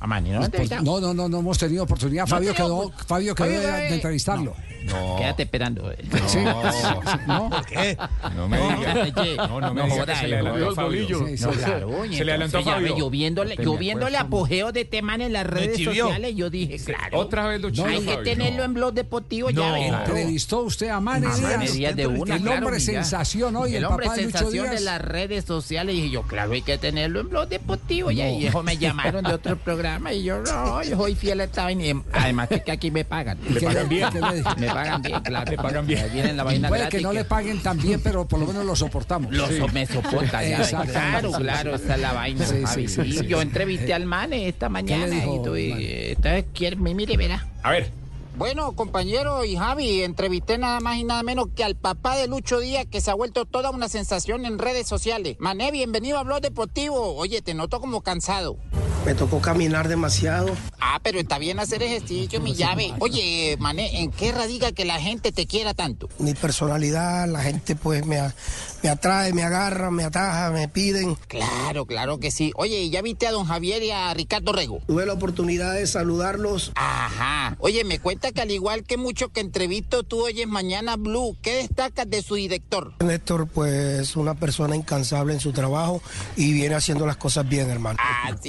S9: No hemos tenido oportunidad. Fabio quedó de entrevistarlo.
S4: No. Quédate esperando.
S9: Sí.
S12: ¿No? ¿Por qué?
S1: No me digas. No me digas. Se le adelantó a Fabio.
S4: Se le adelantó a Fabio. Yo viéndole apogeo de temas en las redes sociales, yo dije, claro.
S1: Otra vez lo chivió.
S4: Hay que tenerlo en Blog Deportivo ya.
S9: Entrevistó usted a Mane Díaz.
S4: De una,
S9: el hombre sensación hoy, el
S4: hombre
S9: papá de Lucho Díaz
S4: de las redes sociales, y yo, claro, hay que tenerlo en Blog Deportivo. Y ahí me llamaron de otro programa y yo soy fiel a esta vaina. Además que aquí me pagan.
S1: Le pagan bien.
S4: Me pagan bien, claro.
S1: Le pagan bien.
S4: Vienen la vaina
S9: puede
S4: gratis,
S9: que no le paguen tan bien, pero por lo menos lo soportamos.
S4: Me soporta ya. Claro, esa es la vaina. Sí. Yo entrevisté al Mane esta mañana y mire, verá.
S1: A ver.
S7: Bueno, compañero y Javi, entrevisté nada más y nada menos que al papá de Lucho Díaz, que se ha vuelto toda una sensación en redes sociales. Mané, bienvenido a Blog Deportivo. Oye, te noto como cansado.
S8: Me tocó caminar demasiado.
S7: Pero está bien hacer ejercicio, mi llave. Oye, Mané, ¿en qué radica que la gente te quiera tanto?
S8: Mi personalidad, la gente pues me atrae, me agarra, me ataja, me piden.
S7: Claro que sí. Oye, ¿y ya viste a don Javier y a Ricardo Rego?
S8: Tuve la oportunidad de saludarlos.
S7: Ajá. Oye, me cuenta que al igual que muchos que entrevisto, tú oyes Mañana Blue. ¿Qué destacas de su director?
S8: Néstor, pues, una persona incansable en su trabajo y viene haciendo las cosas bien, hermano.
S7: Así es, Mané.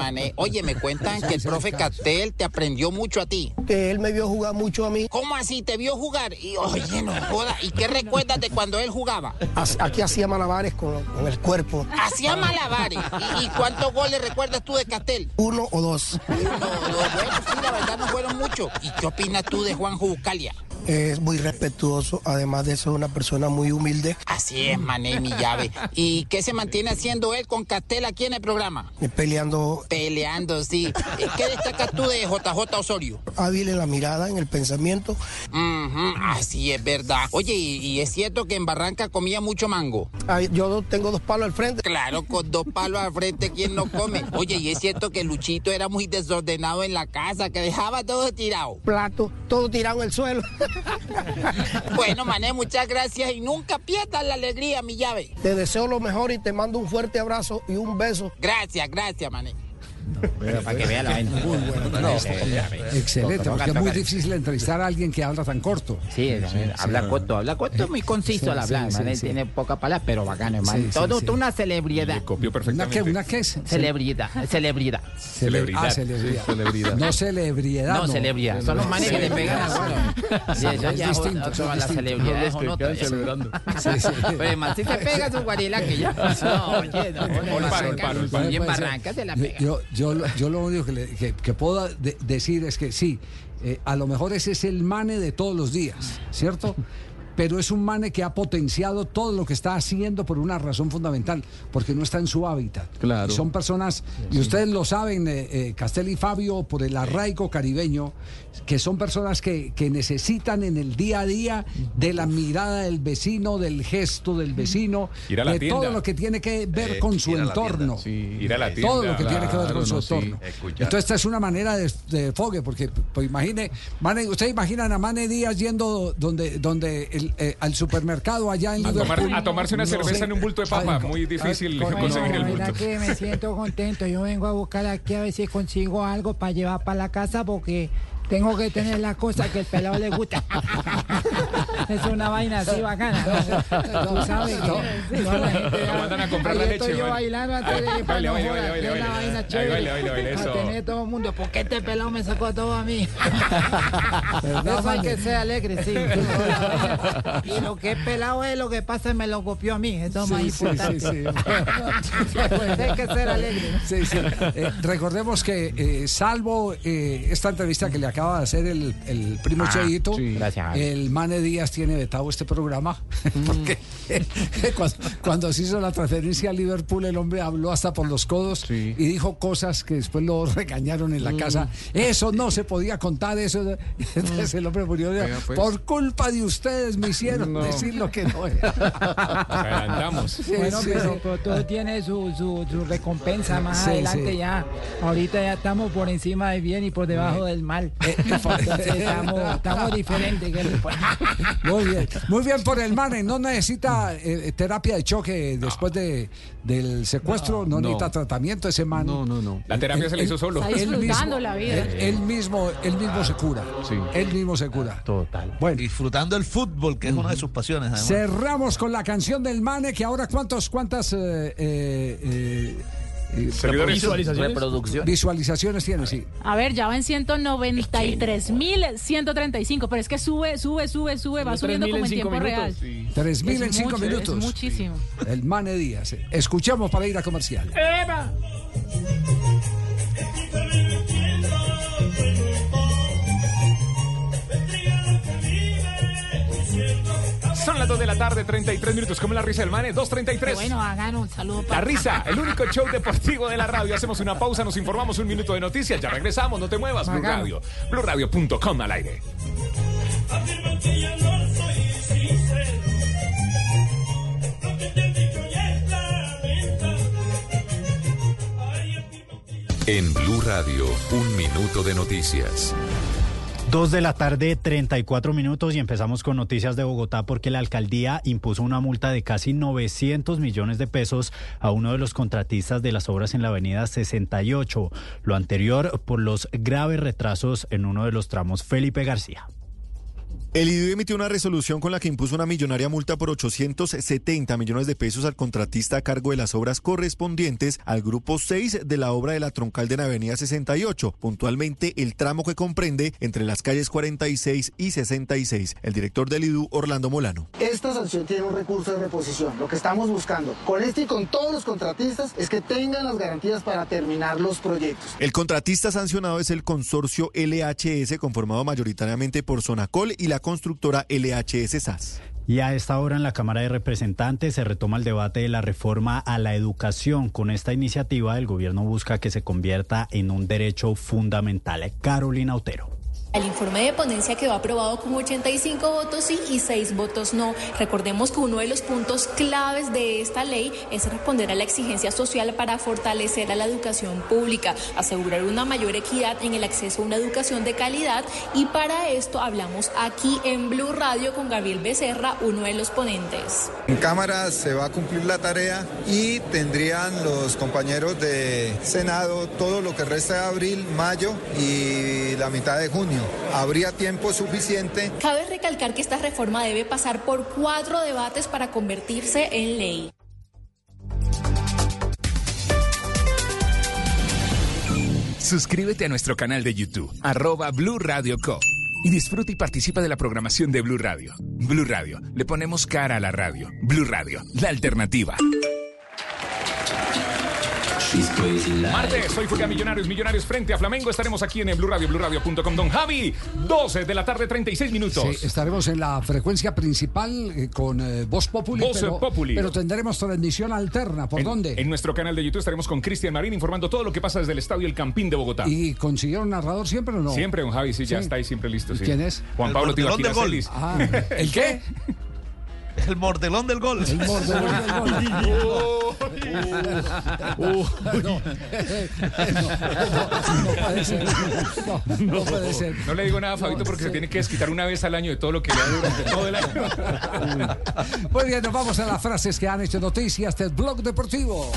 S7: mané. Oye, me cuentan que el profe Castel te aprendió mucho a ti.
S8: Que él me vio jugar mucho a mí.
S7: ¿Cómo así? ¿Te vio jugar? Y oye, no joda. ¿Y qué recuerdas de cuando él jugaba?
S8: Aquí hacía malabares con el cuerpo.
S7: Hacía malabares. ¿Y cuántos goles recuerdas tú de Castel?
S8: 1 o 2.
S7: 1 o 2. Bueno, sí, la verdad no fueron muchos. ¿Y qué opinas tú de Juanjo Buscalia?
S8: Es muy respetuoso, además de eso es una persona muy humilde.
S7: Así es, mané, mi llave. ¿Y qué se mantiene haciendo él con Castel aquí en el programa?
S8: Peleando.
S7: Peleando, sí. ¿Qué destacas tú de JJ Osorio?
S8: Hábil en la mirada, en el pensamiento.
S7: Así es verdad. Oye, ¿y es cierto que en Barranca comía mucho mango?
S8: Yo tengo 2 palos al frente.
S7: Claro, con 2 palos al frente, ¿quién no come? Oye, ¿y es cierto que Luchito era muy desordenado en la casa, que dejaba todo tirado?
S8: Plato, todo tirado en el suelo.
S7: Bueno, mané, muchas gracias y nunca pierdas la alegría, mi llave.
S8: Te deseo lo mejor y te mando un fuerte abrazo y un beso.
S7: Gracias, mané.
S4: Para que vea la vaina.
S9: Muy bueno. Excelente, porque es muy difícil entrevistar a alguien que habla tan corto.
S4: Sí, habla corto, muy conciso al hablar, mané, tiene pocas palabras, pero bacano, hermano. Todo una celebridad.
S1: Copió perfectamente.
S9: ¿Una qué es?
S4: Celebridad.
S1: Celebridad.
S9: No celebridad.
S4: No, celebridad. Son los manes que le pegan a uno. Sí, eso ya es la celebridad. Es no celebrando. Pues más si se pega su guarila que ya. No, oye, no. Y en Barranca se la pega.
S9: Yo lo único que puedo decir es que sí, a lo mejor ese es el mane de todos los días, ¿cierto? Pero es un mane que ha potenciado todo lo que está haciendo por una razón fundamental, porque no está en su hábitat. Claro. Y son personas, y ustedes lo saben, Castel y Fabio, por el arraigo caribeño, que son personas que necesitan en el día a día de la mirada del vecino, del gesto del vecino, de todo lo que tiene que ver con su entorno.
S1: Ir a la tienda.
S9: Todo lo que tiene que ver con su entorno. Entonces esta es una manera de fogue, porque pues, ustedes imaginan a Mane Díaz yendo donde al supermercado allá en Liverpool.
S1: A tomarse una cerveza en un bulto de papa. Muy difícil conseguir el bulto.
S6: La verdad que me siento contento. Yo vengo a buscar aquí a ver si consigo algo para llevar para la casa porque tengo que tener las cosas que el pelado le gusta. Es una vaina así bacana. Tú sabes que toda la gente
S1: mandan a comprar la leche.
S6: Estoy yo bailando antes de
S1: baile,
S6: una vaina chévere.
S1: Eso.
S6: A tener todo el mundo. ¿Por qué este pelado me sacó todo a mí? Eso hay que ser alegre, sí. Y lo que es pelado es lo que pasa, me lo copió a mí. Eso es más importante. Pues hay que ser alegre.
S9: Sí. Recordemos que salvo esta entrevista que le acaba de hacer el primo Cheito, el Mane Díaz tiene vetado este programa porque cuando se hizo la transferencia a Liverpool el hombre habló hasta por los codos y dijo cosas que después lo regañaron en la casa. Eso no se podía contar, eso. Entonces el hombre murió por culpa de ustedes me hicieron decir lo que no era.
S1: Adelantamos.
S6: Bueno, pero todo tiene su recompensa más adelante ya. Ahorita ya estamos por encima del bien y por debajo del mal. Entonces estamos diferentes.
S9: Muy bien por el Mane. No necesita terapia de choque después del secuestro, no necesita tratamiento ese man.
S1: No. La terapia se le hizo solo.
S11: Está disfrutando la vida.
S9: Él mismo se cura. Él mismo se cura.
S12: Total. Bueno. Disfrutando el fútbol, que es una de sus pasiones. Además.
S9: Cerramos con la canción del Mane, que ahora cuántas visualizaciones tiene, sí.
S11: A ver, ya va en 193.135, pero es que sube, va subiendo como en tiempo real.
S9: 3.000 en 5 minutos.
S11: Es muchísimo.
S9: El Mane Díaz. Escuchemos para ir a comercial.
S11: ¡Eva!
S1: Son las 2 de la tarde, 33 minutos. ¿Cómo es la risa del Mane? 2:33.
S15: Bueno, hagan un saludo para...
S1: La risa, el único show deportivo de la radio. Hacemos una pausa, nos informamos, un minuto de noticias. Ya regresamos, no te muevas. Blue Radio. BlueRadio.com al aire.
S13: En Blue Radio, un minuto de noticias.
S23: 2 de la tarde, 34 minutos, y empezamos con noticias de Bogotá porque la alcaldía impuso una multa de casi 900 millones de pesos a uno de los contratistas de las obras en la avenida 68. Lo anterior por los graves retrasos en uno de los tramos Felipe García.
S2: El IDU emitió una resolución con la que impuso una millonaria multa por 870 millones de pesos al contratista a cargo de las obras correspondientes al grupo 6 de la obra de la troncal de la avenida 68, puntualmente el tramo que comprende entre las calles 46 y 66. El director del IDU, Orlando Molano.
S5: Esta sanción tiene un recurso de reposición. Lo que estamos buscando con este y con todos los contratistas es que tengan las garantías para terminar los proyectos.
S2: El contratista sancionado es el consorcio LHS, conformado mayoritariamente por Sonacol y la constructora LHS SAS.
S23: Y a esta hora en la Cámara de Representantes se retoma el debate de la reforma a la educación. Con esta iniciativa el gobierno busca que se convierta en un derecho fundamental. Carolina Otero.
S14: El informe de ponencia quedó aprobado con 85 votos sí y 6 votos no. Recordemos que uno de los puntos claves de esta ley es responder a la exigencia social para fortalecer a la educación pública, asegurar una mayor equidad en el acceso a una educación de calidad, y para esto hablamos aquí en Blue Radio con Gabriel Becerra, uno de los ponentes.
S24: En Cámara se va a cumplir la tarea y tendrían los compañeros de Senado todo lo que resta de abril, mayo y la mitad de junio. Habría tiempo suficiente.
S14: Cabe recalcar que esta reforma debe pasar por 4 debates para convertirse en ley.
S16: Suscríbete a nuestro canal de YouTube, @Blue Radio Co. Y disfruta y participa de la programación de Blue Radio. Blue Radio, le ponemos cara a la radio. Blue Radio, la alternativa.
S1: Martes, hoy juega Millonarios frente a Flamengo. Estaremos aquí en el Blue Radio, BlueRadio.com. Don Javi, 12 de la tarde, 36 minutos.
S9: Sí, estaremos en la frecuencia principal con Voz Populi, pero tendremos transmisión alterna. ¿Por dónde?
S1: En nuestro canal de YouTube estaremos con Cristian Marín informando todo lo que pasa desde el Estadio El Campín de Bogotá.
S9: ¿Y consiguieron narrador siempre o no?
S1: Siempre, don Javi, sí, ya está ahí siempre listo. Sí.
S9: ¿Quién es?
S1: Juan Pablo Tibaquira Celis.
S9: ¿El qué?
S12: El mordelón del gol.
S9: El mordelón del gol. No puede ser.
S1: No le digo nada a Fabito porque se tiene que desquitar una vez al año de todo lo que le da durante todo el año.
S9: Muy bien, nos vamos a las frases que han hecho noticias del Blog Deportivo.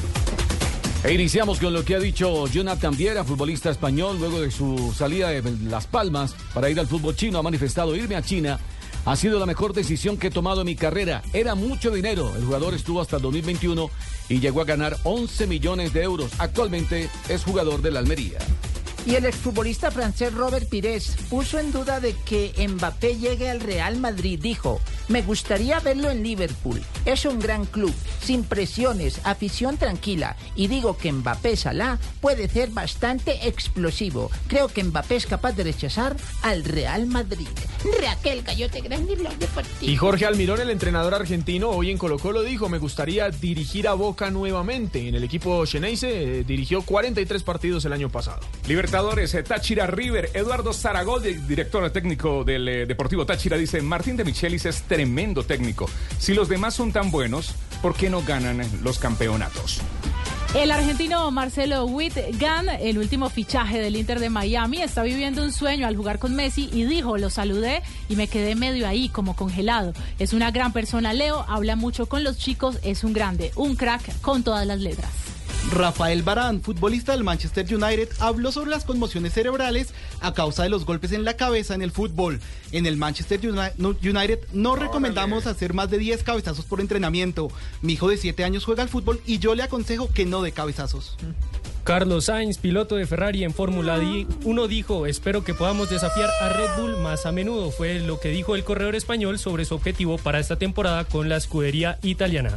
S25: E iniciamos con lo que ha dicho Jonathan Viera, futbolista español, luego de su salida de Las Palmas para ir al fútbol chino. Ha manifestado: irme a China ha sido la mejor decisión que he tomado en mi carrera. Era mucho dinero. El jugador estuvo hasta el 2021 y llegó a ganar 11 millones de euros. Actualmente es jugador del Almería.
S7: Y el exfutbolista francés Robert Pires puso en duda de que Mbappé llegue al Real Madrid. Dijo: me gustaría verlo en Liverpool. Es un gran club, sin presiones, afición tranquila. Y digo que Mbappé Salah puede ser bastante explosivo. Creo que Mbappé es capaz de rechazar al Real Madrid. Raquel Gallote, grande Blog Deportivo.
S10: Y Jorge Almirón, el entrenador argentino, hoy en Colo-Colo dijo: me gustaría dirigir a Boca nuevamente. En el equipo Xeneize dirigió 43 partidos el año pasado.
S1: Libertadores, Táchira River. Eduardo Zaragoza, director técnico del Deportivo Táchira, dice: Martín de Michelis es tremendo técnico. Si los demás son tan buenos, ¿por qué no ganan los campeonatos?
S11: El argentino Marcelo Wittgen, el último fichaje del Inter de Miami, está viviendo un sueño al jugar con Messi y dijo: lo saludé y me quedé medio ahí, como congelado. Es una gran persona, Leo, habla mucho con los chicos, es un grande, un crack con todas las letras.
S26: Rafael Varane, futbolista del Manchester United, habló sobre las conmociones cerebrales a causa de los golpes en la cabeza en el fútbol. En el Manchester United no recomendamos hacer más de 10 cabezazos por entrenamiento. Mi hijo de 7 años juega al fútbol y yo le aconsejo que no dé cabezazos.
S27: Carlos Sainz, piloto de Ferrari en Fórmula 1, dijo: espero que podamos desafiar a Red Bull más a menudo. Fue lo que dijo el corredor español sobre su objetivo para esta temporada con la escudería italiana.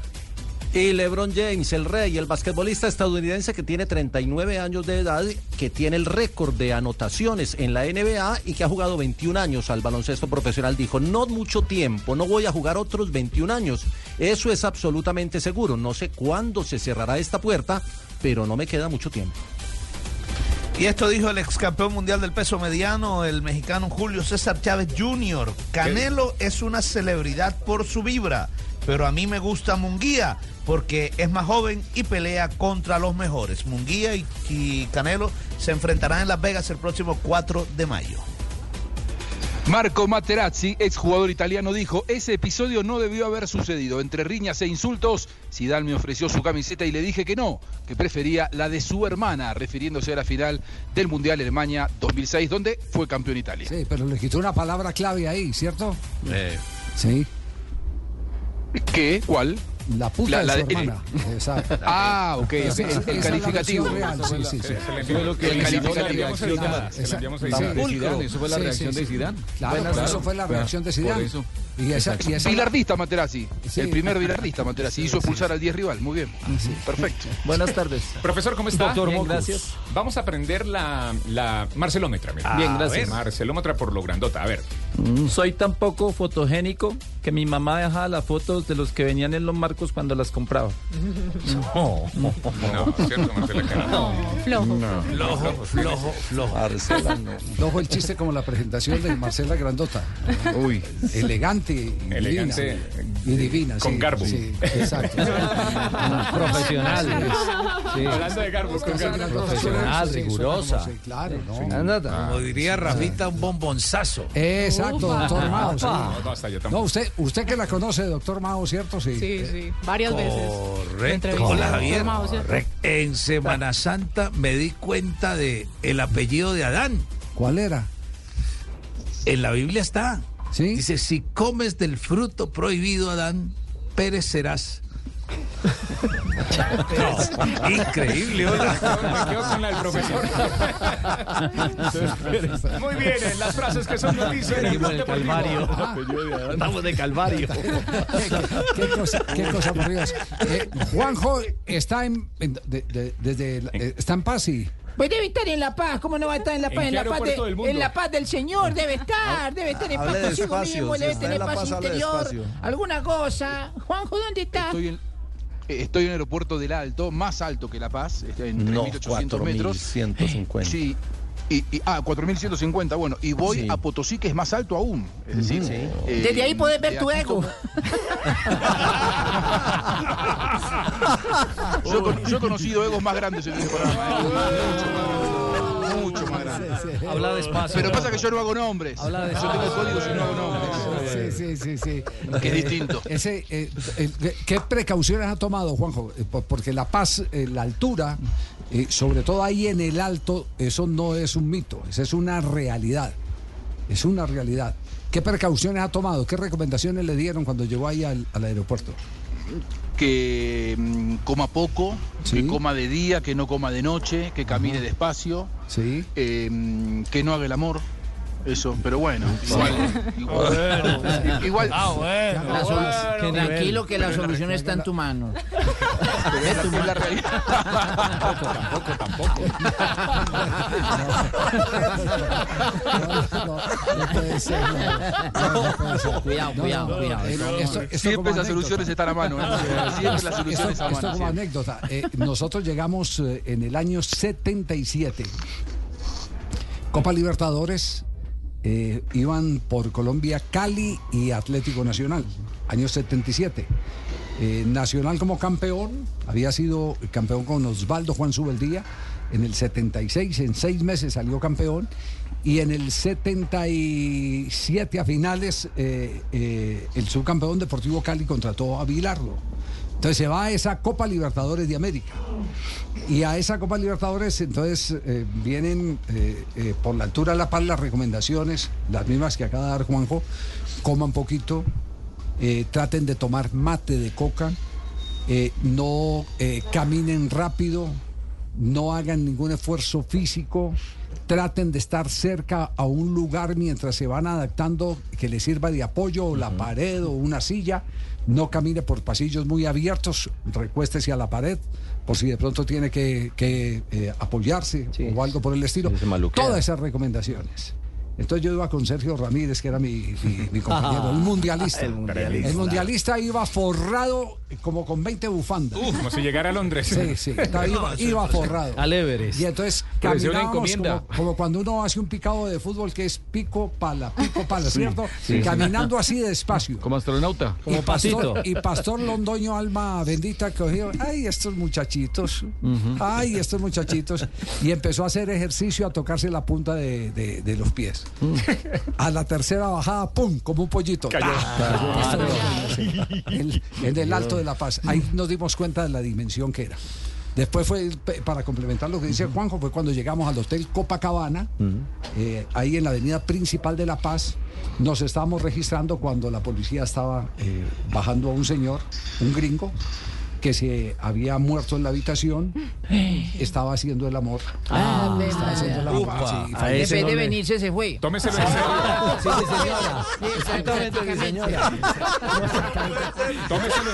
S25: Y LeBron James, el rey, el basquetbolista estadounidense que tiene 39 años de edad, que tiene el récord de anotaciones en la NBA y que ha jugado 21 años al baloncesto profesional, dijo: no mucho tiempo, no voy a jugar otros 21 años. Eso es absolutamente seguro. No sé cuándo se cerrará esta puerta, pero no me queda mucho tiempo.
S12: Y esto dijo el ex campeón mundial del peso mediano, el mexicano Julio César Chávez Jr. Canelo es una celebridad por su vibra, pero a mí me gusta Munguía porque es más joven y pelea contra los mejores. Munguía y Canelo se enfrentarán en Las Vegas el próximo 4 de mayo.
S3: Marco Materazzi, exjugador italiano, dijo: ese episodio no debió haber sucedido. Entre riñas e insultos, Zidane me ofreció su camiseta y le dije que no, que prefería la de su hermana, refiriéndose a la final del Mundial Alemania 2006, donde fue campeón Italia.
S9: Sí, pero le quitó una palabra clave ahí, ¿cierto? Sí.
S3: ¿Qué? ¿Cuál?
S9: La puta de su hermana. Exacto.
S3: Ok. El calificativo.
S9: Sí.
S3: El calificativo.
S17: Eso fue la reacción de Zidane.
S9: Claro, eso fue la reacción de Zidane. Y esa
S3: bilardista Materazzi. El primer bilardista Materazzi. Hizo expulsar al 10 rival. Muy bien. Perfecto.
S17: Buenas tardes.
S1: Profesor, ¿cómo está?
S17: Doctor, bien, gracias.
S1: Vamos a aprender la marcelómetra.
S17: Bien, gracias.
S1: Marcelómetra por lo grandota. A ver.
S17: Soy tan poco fotogénico que mi mamá dejaba las fotos de los que venían en los marcos cuando las compraba.
S1: No, ¿cierto, Marcela?
S11: No.
S3: Flojo.
S9: Marcela, no fue el chiste como la presentación de Marcela Grandota.
S3: Uy.
S9: Elegante y divina.
S1: Con garbo.
S9: Sí, exacto.
S17: Profesional.
S1: Sí. Hablando de garbo, con garbo.
S17: Profesional, rigurosa.
S9: Sí, claro, ¿no?
S17: Como diría Rafita, un bombonzazo.
S9: Exacto, doctor Mao.
S1: No,
S9: usted que la conoce, doctor Mao, ¿cierto?
S11: Sí. Varias veces.
S17: Correcto. Hola, Javier. En Semana Santa me di cuenta de el apellido de Adán.
S9: ¿Cuál era?
S17: En la Biblia está.
S9: ¿Sí?
S17: Dice: si comes del fruto prohibido, Adán, perecerás. Increíble, hola.
S1: Me quedo con la del profesor. Muy bien, las frases que son noticias.
S17: Seguimos en el Calvario. Estamos de Calvario.
S9: Qué cosa por Dios. Juanjo está está en paz y...
S7: Pues debe estar en La Paz, ¿cómo no va a estar en La Paz? En la paz del Señor debe estar en paz consigo mismo, debe tener paz interior, alguna cosa. Juanjo, ¿dónde está?
S3: Estoy en el aeropuerto del Alto, más alto que La Paz, en 3.800 metros.
S25: 4.150.
S3: Sí. 4.150, bueno, y voy a Potosí, que es más alto aún. Es decir,
S7: desde ahí podés ver tu ego.
S3: Yo he conocido egos más grandes en este programa. Mucho más grandes.
S17: Habla despacio.
S3: Pero pasa que yo no hago nombres. Yo tengo códigos y no hago nombres.
S9: Sí.
S3: Que es distinto.
S9: ¿Qué precauciones ha tomado, Juanjo? Porque La Paz, la altura, sobre todo ahí en el Alto, eso no es un mito, esa es una realidad. Es una realidad. ¿Qué precauciones ha tomado? ¿Qué recomendaciones le dieron cuando llegó ahí al aeropuerto?
S3: Que coma poco, que coma de día, que no coma de noche, que camine despacio, que no haga el amor. Eso, pero bueno, igual.
S7: Tranquilo, que la solución está en tu mano.
S3: Pero es la realidad.
S1: Tampoco.
S9: No puede ser.
S7: Cuidado.
S3: Siempre esas soluciones están a mano. Siempre las soluciones a mano.
S9: Esto como anécdota. Nosotros llegamos en el año 77. Copa Libertadores. Iban por Colombia Cali y Atlético Nacional, año 77. Nacional como campeón, había sido campeón con Osvaldo Juan Subeldía. En el 76, en 6 meses salió campeón. Y en el 77 a finales, el subcampeón Deportivo Cali contrató a Bilardo. Entonces se va a esa Copa Libertadores de América. Y a esa Copa Libertadores, entonces vienen por la altura de La Paz las recomendaciones, las mismas que acaba de dar Juanjo: coman poquito, traten de tomar mate de coca, no caminen rápido, no hagan ningún esfuerzo físico, traten de estar cerca a un lugar mientras se van adaptando que les sirva de apoyo, o la pared o una silla. No camine por pasillos muy abiertos, recuéstese a la pared por si de pronto tiene que apoyarse o algo por el estilo. Todas esas recomendaciones. Entonces yo iba con Sergio Ramírez, que era mi compañero, el mundialista. El mundialista iba forrado como con 20 bufandas.
S1: Como si llegara a Londres.
S9: Sí. Iba forrado.
S17: Al Everest.
S9: Y entonces caminábamos como cuando uno hace un picado de fútbol, que es pico, pala, ¿cierto? Caminando así despacio.
S17: Como astronauta.
S9: Como pasito. Y Pastor Londoño, alma bendita, cogió, estos muchachitos. Y empezó a hacer ejercicio, a tocarse la punta de los pies. A la tercera bajada, ¡pum!, como un pollito.
S1: Cayó.
S9: En el Alto de La Paz. Ahí nos dimos cuenta de la dimensión que era. Después fue, para complementar lo que dice Juanjo, fue cuando llegamos al Hotel Copacabana, ahí en la avenida principal de La Paz. Nos estábamos registrando cuando la policía estaba bajando a un señor, un gringo, que se había muerto en la habitación, estaba haciendo el amor. Estaba haciendo el amor.
S7: En vez de venirse, se fue.
S1: Tómeselo en serio.
S25: Sí, señora. Exactamente, mi señora.
S1: Tómeselo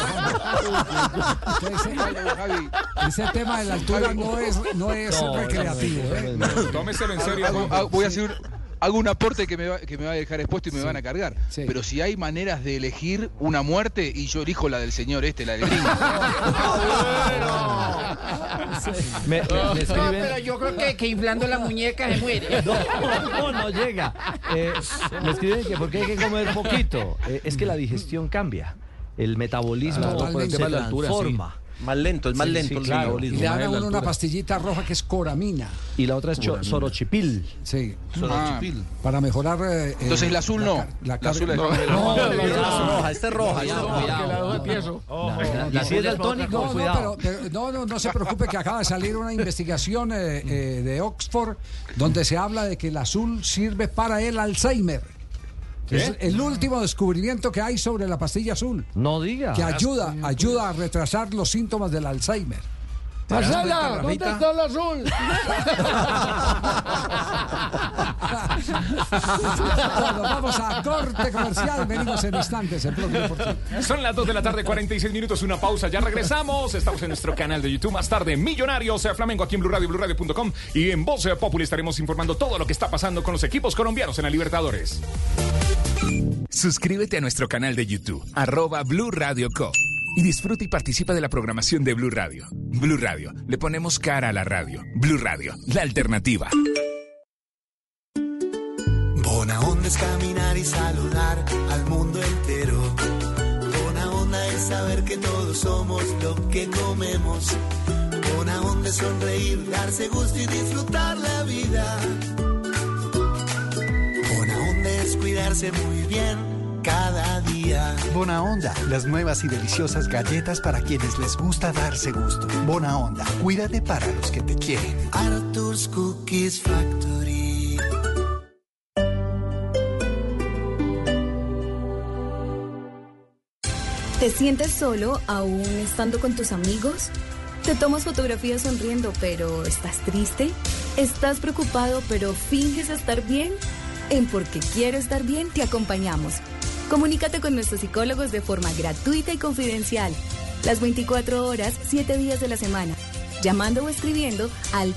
S1: en serio.
S9: Ese tema de la altura no es recreativo.
S1: Tómeselo en serio.
S3: Voy a hacer hago un aporte que me va a dejar expuesto y me van a cargar. Sí. Pero si hay maneras de elegir una muerte, y yo elijo la del señor la del gringo.
S25: Me escriben...
S7: pero yo creo que inflando la muñeca se muere.
S25: No llega. Me escriben que porque hay que comer poquito. Es que la digestión cambia. El metabolismo
S9: por el tema de la altura,
S25: transforma. Más lento, es más lento el metabolismo.
S9: Y le dan a uno una pastillita roja que es coramina.
S25: Y la otra es sorochipil.
S9: Sí.
S25: Sorochipil.
S9: Para mejorar...
S3: entonces la azul no.
S25: La azul es roja. Esta es roja.
S9: Y si es daltónico, cuidado. No se preocupe, que acaba de salir una investigación de Oxford donde se habla de que el azul sirve para el Alzheimer. Es el último descubrimiento que hay sobre la pastilla azul.
S25: No diga.
S9: Que ayuda a retrasar los síntomas del Alzheimer.
S6: Marcela, ¿dónde está el azul?
S9: Bueno, vamos a corte comercial. Venimos en instantes en Blog Deportivo.
S1: Son las 2 de la tarde, 46 minutos. Una pausa, ya regresamos. Estamos en nuestro canal de YouTube. Más tarde, Millonarios Flamengo aquí en Blue Radio, BlueRadio.com. Y en Voz Populi estaremos informando todo lo que está pasando con los equipos colombianos en la Libertadores.
S16: Suscríbete a nuestro canal de YouTube, @Blue Radio Co. Y disfruta y participa de la programación de Blue Radio. Blue Radio, le ponemos cara a la radio. Blue Radio, la alternativa.
S4: Buena onda es caminar y saludar al mundo entero. Buena onda es saber que todos somos lo que comemos. Buena onda es sonreír, darse gusto y disfrutar la vida. Buena onda es cuidarse muy bien cada día.
S8: Bona Onda, las nuevas y deliciosas galletas para quienes les gusta darse gusto. Bona Onda, cuídate para los que te quieren.
S4: Arthur's Cookies Factory.
S14: ¿Te sientes solo aún estando con tus amigos? ¿Te tomas fotografías sonriendo pero estás triste? ¿Estás preocupado pero finges estar bien? En Porque Quiero Estar Bien te acompañamos. Comunícate con nuestros psicólogos de forma gratuita y confidencial. Las 24 horas, 7 días de la semana. Llamando o escribiendo al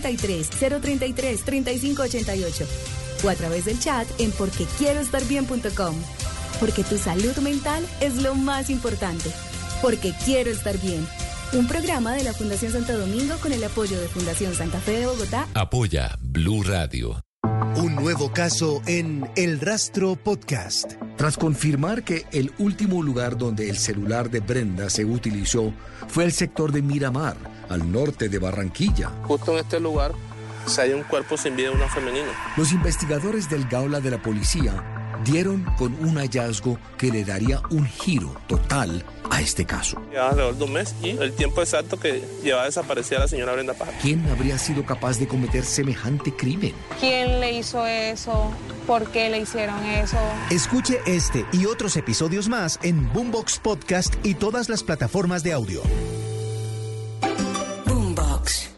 S14: 333-033-3588. O a través del chat en porquequieroestarbien.com. Porque tu salud mental es lo más importante. Porque Quiero Estar Bien. Un programa de la Fundación Santo Domingo con el apoyo de Fundación Santa Fe de Bogotá.
S13: Apoya Blue Radio.
S18: Un nuevo caso en El Rastro Podcast.
S19: Tras confirmar que el último lugar donde el celular de Brenda se utilizó fue el sector de Miramar, al norte de Barranquilla.
S20: Justo en este lugar se halla un cuerpo sin vida de una femenina.
S19: Los investigadores del Gaula de la policía dieron con un hallazgo que le daría un giro total a este caso.
S20: Llevaba alrededor de un mes y el tiempo exacto que llevaba desaparecida la señora Brenda Pájaro.
S19: ¿Quién habría sido capaz de cometer semejante crimen?
S21: ¿Quién le hizo eso? ¿Por qué le hicieron eso?
S18: Escuche este y otros episodios más en Boombox Podcast y todas las plataformas de audio.
S14: Boombox.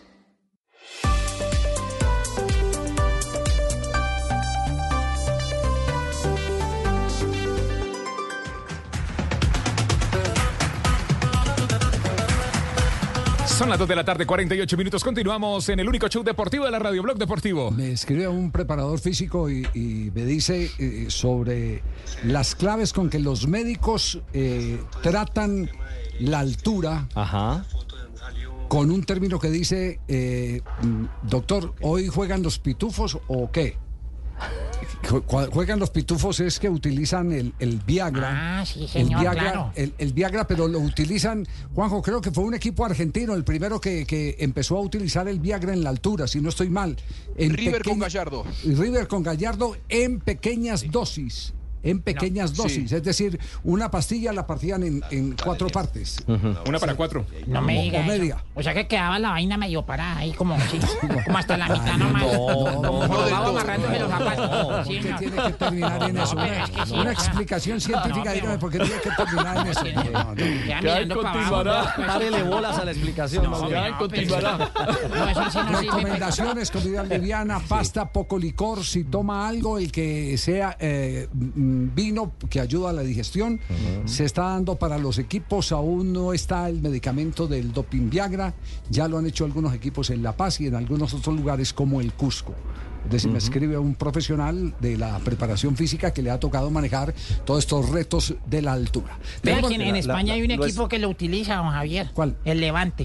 S1: Son las 2 de la tarde, 48 minutos. Continuamos en el único show deportivo de la radio, Blog Deportivo.
S9: Me escribe un preparador físico y me dice sobre las claves con que los médicos tratan la altura.
S25: Ajá.
S9: Con un término que dice, doctor, ¿hoy juegan los pitufos o qué? juegan los pitufos es que utilizan el Viagra.
S7: Ah, sí, señor, claro.
S9: El Viagra, pero lo utilizan, Juanjo, creo que fue un equipo argentino el primero que empezó a utilizar el Viagra en la altura, si no estoy mal.
S3: River con Gallardo.
S9: River con Gallardo en pequeñas dosis. En pequeñas dosis, es decir, una pastilla la partían en 4 partes.
S1: Una para 4.
S7: No me diga
S9: media.
S7: eso. O sea que quedaba la vaina medio parada ahí como hasta la mitad nomás. Vamos amarrándome los zapatos.
S9: ¿Por qué tiene que terminar en eso? Una explicación científica, dígame por qué tiene que terminar en eso.
S25: Ya continuará. Párele bolas a la explicación.
S1: Ya continuará.
S9: Recomendaciones: comida liviana, pasta, poco licor. Si toma algo, el que sea vino que ayuda a la digestión. Se está dando para los equipos, aún no está el medicamento del doping Viagra, ya lo han hecho algunos equipos en La Paz y en algunos otros lugares como el Cusco. Es decir, me escribe un profesional de la preparación física que le ha tocado manejar todos estos retos de la altura.
S7: Vea que en España hay un equipo que lo utiliza, don Javier.
S9: ¿Cuál?
S7: El Levante.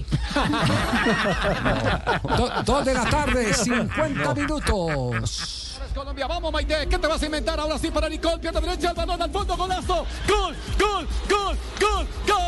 S9: 2 de la tarde, 50 minutos.
S2: Colombia, vamos Maite, ¿qué te vas a inventar? Ahora sí para Nicole, pierna derecha, el balón al fondo, golazo, gol, gol, gol, gol, gol.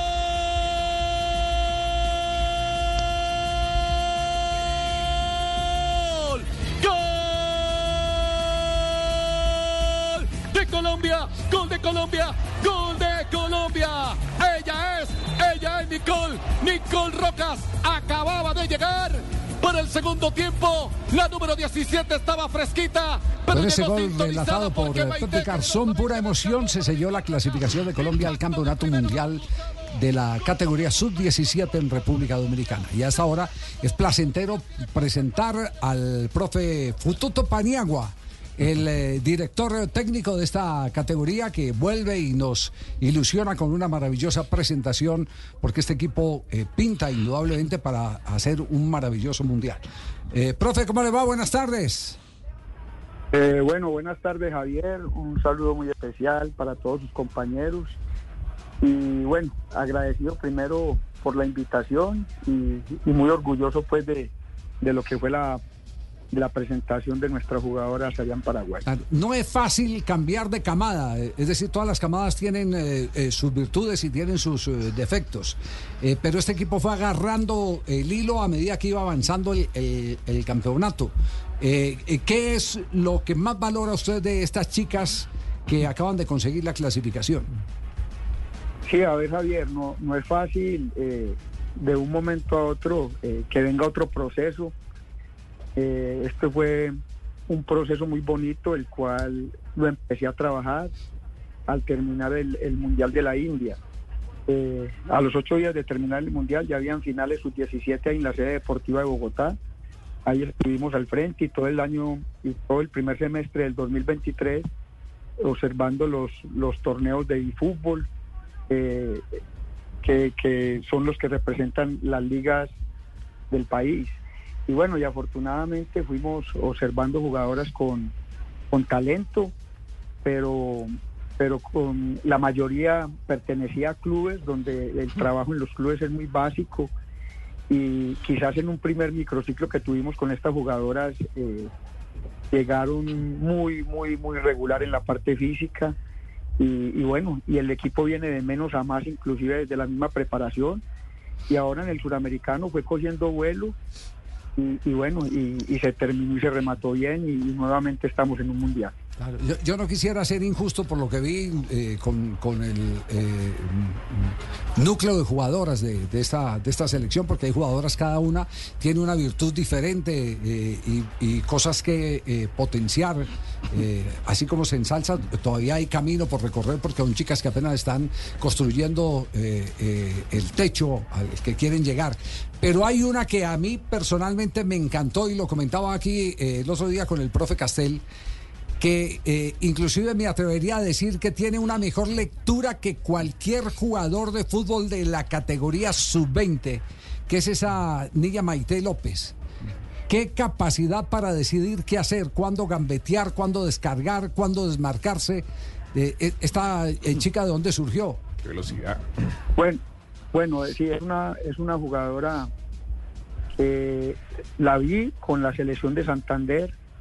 S2: ¡Gol! De Colombia, gol de Colombia, gol de Colombia. Ella es Nicole Rocas, acababa de llegar. Para el segundo tiempo, la número 17 estaba fresquita.
S9: Con ese gol relatado por Pepe Garzón, pura emoción, se selló la clasificación de Colombia al Campeonato Mundial de la categoría Sub-17 en República Dominicana. Y hasta ahora es placentero presentar al profe Fututo Paniagua, el director técnico de esta categoría, que vuelve y nos ilusiona con una maravillosa presentación, porque este equipo pinta indudablemente para hacer un maravilloso mundial. Profe, ¿cómo le va? Buenas tardes.
S5: Bueno, buenas tardes, Javier. Un saludo muy especial para todos sus compañeros. Y bueno, agradecido primero por la invitación y muy orgulloso pues de lo que fue la presentación de nuestra jugadora allá en Paraguay.
S9: No es fácil cambiar de camada, es decir, todas las camadas tienen sus virtudes y tienen sus defectos, pero este equipo fue agarrando el hilo a medida que iba avanzando el campeonato. ¿Qué es lo que más valora usted de estas chicas que acaban de conseguir la clasificación?
S5: Sí, a ver, Javier, no es fácil de un momento a otro que venga otro proceso. Este fue un proceso muy bonito, el cual lo empecé a trabajar al terminar el Mundial de la India. A los 8 días de terminar el Mundial ya habían finales sub-17 ahí en la sede deportiva de Bogotá. Ahí estuvimos al frente y todo el año y todo el primer semestre del 2023 observando los torneos de eFútbol, que son los que representan las ligas del país. Y bueno, y afortunadamente fuimos observando jugadoras con talento, pero con la mayoría pertenecía a clubes donde el trabajo en los clubes es muy básico, y quizás en un primer microciclo que tuvimos con estas jugadoras llegaron muy regular en la parte física, y bueno, y el equipo viene de menos a más, inclusive desde la misma preparación, y ahora en el suramericano fue cogiendo vuelo. Y bueno, y se terminó y se remató bien, y nuevamente estamos en un mundial.
S9: Claro, yo no quisiera ser injusto por lo que vi con el núcleo de jugadoras de esta selección, porque hay jugadoras, cada una tiene una virtud diferente y cosas que potenciar. Así como se ensalza, todavía hay camino por recorrer, porque son chicas que apenas están construyendo el techo al que quieren llegar. Pero hay una que a mí personalmente me encantó, y lo comentaba aquí el otro día con el profe Castel, que inclusive me atrevería a decir que tiene una mejor lectura que cualquier jugador de fútbol de la categoría sub-20, que es esa niña Maite López. ¿Qué capacidad para decidir qué hacer, cuándo gambetear, cuándo descargar, cuándo desmarcarse? ¿Esta chica de dónde surgió?
S1: Qué velocidad.
S5: Bueno, sí, es una jugadora que la vi con la selección de Santander,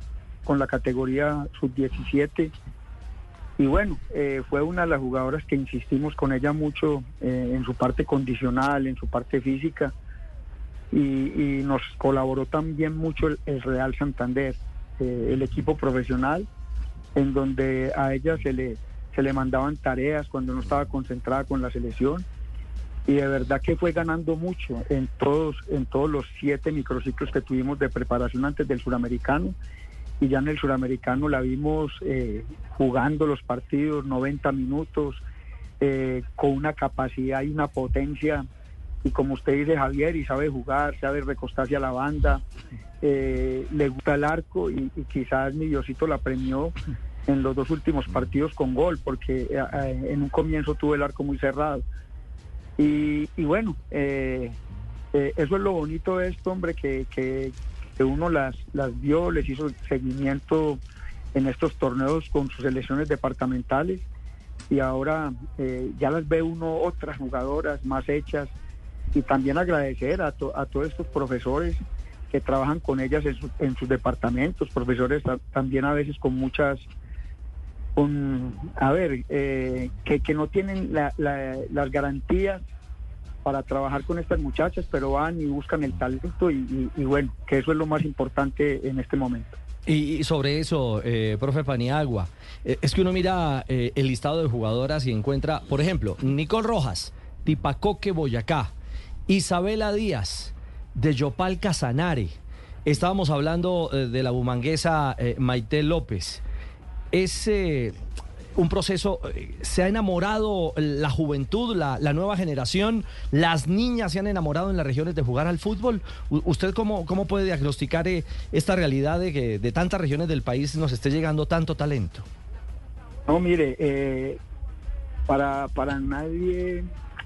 S5: con la categoría sub-17. Y bueno, fue una de las jugadoras que insistimos con ella mucho en su parte condicional, en su parte física, y nos colaboró también mucho el Real Santander, el equipo profesional, en donde a ella se le mandaban tareas cuando no estaba concentrada con la selección, y de verdad que fue ganando mucho en todos los 7 microciclos que tuvimos de preparación antes del suramericano. Y ya en el suramericano la vimos jugando los partidos 90 minutos, con una capacidad y una potencia, y como usted dice, Javier, y sabe jugar, sabe recostarse a la banda, le gusta el arco, y quizás mi Diosito la premió en los 2 últimos partidos con gol, porque en un comienzo tuvo el arco muy cerrado. Y bueno, eso es lo bonito de esto, hombre, que uno las vio, les hizo seguimiento en estos torneos con sus selecciones departamentales, y ahora ya las ve uno otras jugadoras más hechas, y también agradecer a todos estos profesores que trabajan con ellas en sus departamentos, profesores también a veces con muchas, que no tienen las garantías para trabajar con estas muchachas, pero van y buscan el talento, y bueno, que eso es lo más importante en este momento.
S10: Y sobre eso, profe Paniagua, es que uno mira el listado de jugadoras y encuentra, por ejemplo, Nicole Rojas, Tipacoque, Boyacá, Isabela Díaz, de Yopal Casanare, estábamos hablando de la bumanguesa Maite López. Es un proceso, se ha enamorado la juventud, la nueva generación, las niñas se han enamorado en las regiones de jugar al fútbol. ¿Usted cómo puede diagnosticar esta realidad de que de tantas regiones del país nos esté llegando tanto talento?
S5: No, mire, para nadie,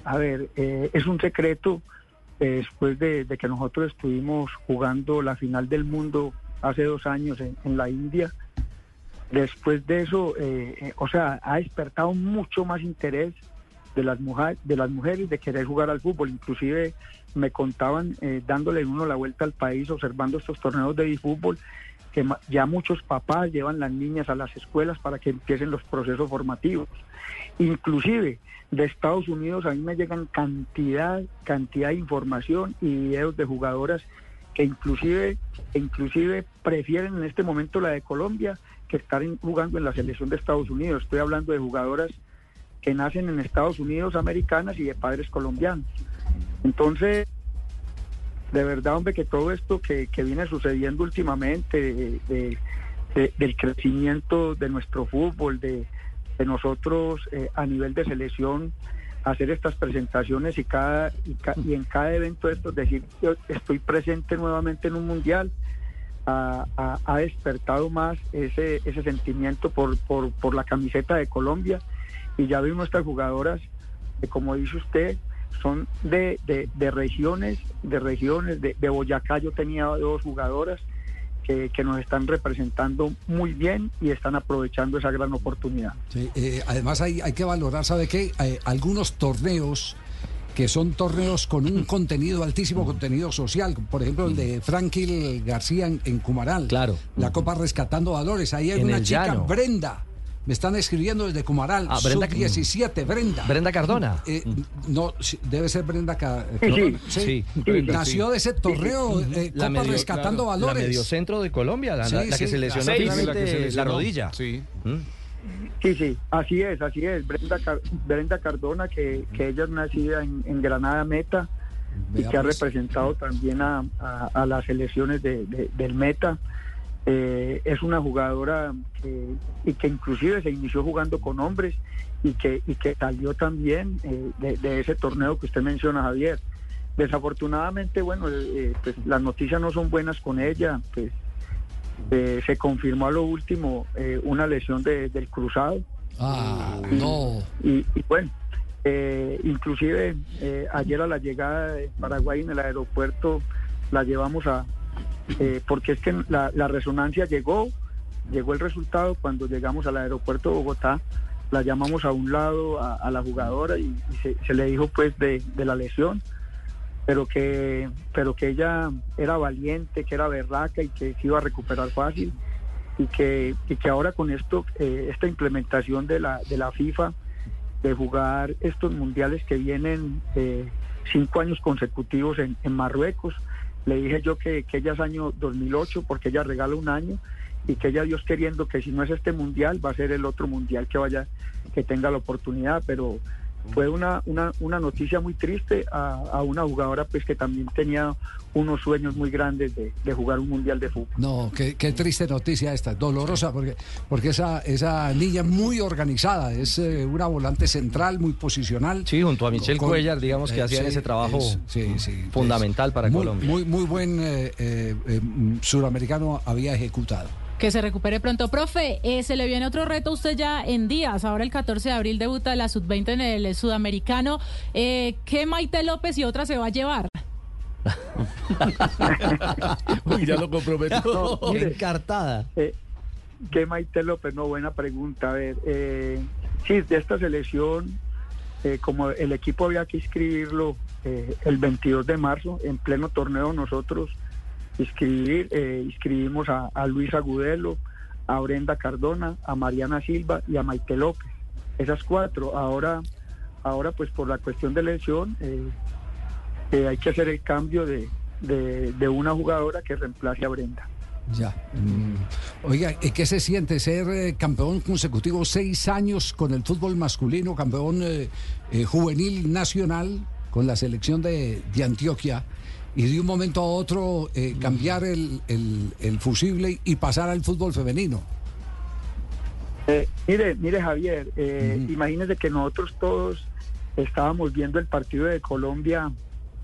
S5: es un secreto, después de que nosotros estuvimos jugando la final del mundo hace 2 años en la India. Después de eso, ha despertado mucho más interés de las mujeres de querer jugar al fútbol. Inclusive me contaban, dándole uno la vuelta al país, observando estos torneos de fútbol, que ya muchos papás llevan las niñas a las escuelas para que empiecen los procesos formativos. Inclusive de Estados Unidos a mí me llegan cantidad de información y videos de jugadoras que inclusive prefieren en este momento la de Colombia que estar jugando en la selección de Estados Unidos. Estoy hablando de jugadoras que nacen en Estados Unidos, americanas, y de padres colombianos. Entonces, de verdad, hombre, que todo esto que viene sucediendo últimamente, del crecimiento de nuestro fútbol, de nosotros a nivel de selección, hacer estas presentaciones y en cada evento de estos decir yo estoy presente nuevamente en un mundial, ha despertado más ese sentimiento por la camiseta de Colombia. Y ya vimos nuestras jugadoras, como dice usted, son de regiones, de Boyacá. Yo tenía 2 jugadoras que nos están representando muy bien y están aprovechando esa gran oportunidad.
S9: Sí, además hay que valorar, ¿sabe qué? Algunos torneos que son torneos con un contenido, altísimo contenido social, por ejemplo el de Franklin García en Cumaral,
S10: claro,
S9: la Copa Rescatando Valores. Ahí hay una chica, llano. Brenda, me están escribiendo desde Cumaral, sub-17,
S10: Brenda Cardona.
S9: No, debe ser Brenda
S10: sí.
S9: Nació de ese torneo, Copa Rescatando Valores.
S10: La mediocentro de Colombia, la que se lesionó finalmente la rodilla.
S5: Sí. Sí, así es. Brenda Cardona, que ella es nacida en Granada Meta, y que ha representado también a las selecciones del Meta. Es una jugadora que inclusive se inició jugando con hombres y que salió también de ese torneo que usted menciona, Javier. Desafortunadamente, bueno, pues las noticias no son buenas con ella. Pues se confirmó a lo último una lesión del cruzado. Y bueno, inclusive ayer a la llegada de Paraguay en el aeropuerto la llevamos porque es que la resonancia llegó el resultado. Cuando llegamos al aeropuerto de Bogotá, la llamamos a un lado a la jugadora y se le dijo pues de la lesión, pero que ella era valiente, que era berraca y que se iba a recuperar fácil. y que ahora con esto, esta implementación de la FIFA, de jugar estos mundiales que vienen 5 años consecutivos en Marruecos, le dije yo que ella es año 2008 porque ella regala un año, y que ella, Dios queriendo, que si no es este mundial va a ser el otro mundial que tenga la oportunidad. Pero fue una noticia muy triste a una jugadora pues que también tenía unos sueños muy grandes de jugar un mundial de fútbol.
S9: No, qué triste noticia esta, dolorosa, porque esa niña muy organizada, es una volante central, muy posicional.
S10: Sí, junto a Michelle Cuellar, digamos que hacían ese trabajo fundamental para Colombia.
S9: Muy buen suramericano había ejecutado.
S11: Que se recupere pronto. Profe, se le viene otro reto a usted ya en días. Ahora el 14 de abril debuta la Sub-20 en el Sudamericano. ¿Qué Maite López y otra se va a llevar?
S10: Uy, ya lo comprometió.
S5: No, mire,
S10: encartada.
S5: ¿Qué Maite López? No, buena pregunta. A ver, sí, de esta selección, como el equipo había que inscribirlo el 22 de marzo, en pleno torneo nosotros inscribimos a Luis Agudelo, a Brenda Cardona, a Mariana Silva y a Maite López. Esas 4. Ahora pues por la cuestión de lesión hay que hacer el cambio de una jugadora que reemplace a Brenda.
S9: Ya. Oiga, ¿qué se siente ser campeón consecutivo 6 años con el fútbol masculino, campeón juvenil nacional con la selección de Antioquia, y de un momento a otro cambiar el fusible y pasar al fútbol femenino?
S5: Mire Javier, imagínese que nosotros todos estábamos viendo el partido de Colombia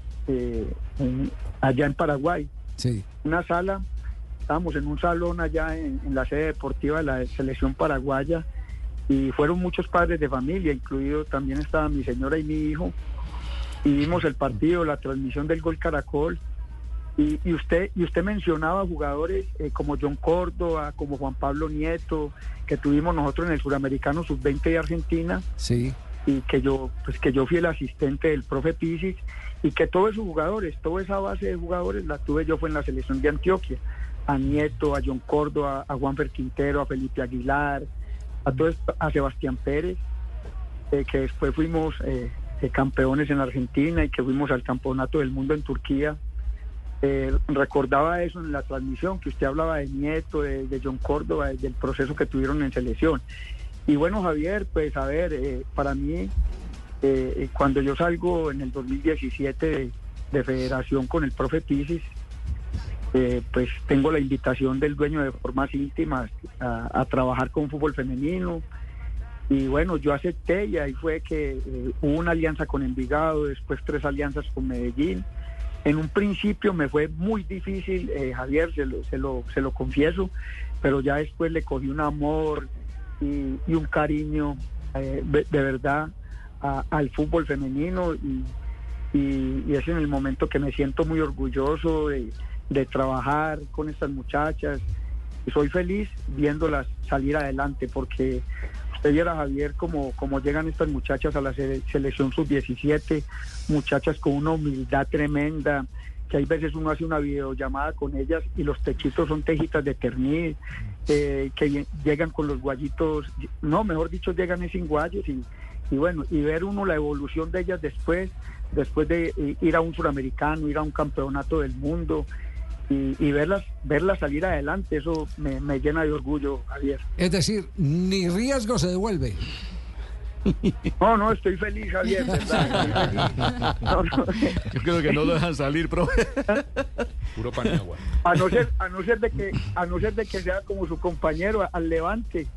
S5: allá en Paraguay.
S9: Sí.
S5: Estábamos en un salón allá en la sede deportiva de la selección paraguaya, y fueron muchos padres de familia, incluido también estaba mi señora y mi hijo, y vimos el partido, la transmisión del Gol Caracol, y usted mencionaba jugadores como John Córdoba, como Juan Pablo Nieto, que tuvimos nosotros en el Suramericano Sub-20 de Argentina.
S9: Sí.
S5: Y que yo fui el asistente del profe Pisis, y que todos esos jugadores, toda esa base de jugadores la tuve yo fue en la selección de Antioquia, a Nieto, a John Córdoba, a Juanfer Quintero, a Felipe Aguilar, a Sebastián Pérez, que después fuimos campeones en Argentina y que fuimos al campeonato del mundo en Turquía. Recordaba eso en la transmisión, que usted hablaba de Nieto, de John Córdoba, del proceso que tuvieron en selección. Y bueno, Javier, pues a ver, para mí, cuando yo salgo en el 2017 de federación con el profe Pisis, pues tengo la invitación del dueño de Formas Íntimas a trabajar con fútbol femenino, y bueno, yo acepté, y ahí fue que hubo una alianza con Envigado, después 3 alianzas con Medellín. En un principio me fue muy difícil, Javier, se lo confieso, pero ya después le cogí un amor y un cariño de verdad al fútbol femenino, y es en el momento que me siento muy orgulloso de trabajar con estas muchachas, y soy feliz viéndolas salir adelante, porque usted viera, Javier, como llegan estas muchachas a la selección sub-17, muchachas con una humildad tremenda, que hay veces uno hace una videollamada con ellas y los techitos son tejitas de ternil, que llegan con los guayitos, no, mejor dicho, llegan sin guayos, y bueno, y ver uno la evolución de ellas después de ir a un suramericano, ir a un campeonato del mundo, y verlas salir adelante, eso me llena de orgullo, Javier.
S9: Es decir, ni riesgo se devuelve.
S5: No, estoy feliz, Javier, ¿verdad? No.
S10: Yo creo que no lo dejan salir, profe.
S1: Puro Paniagua.
S5: A no ser de que sea como su compañero al Levante.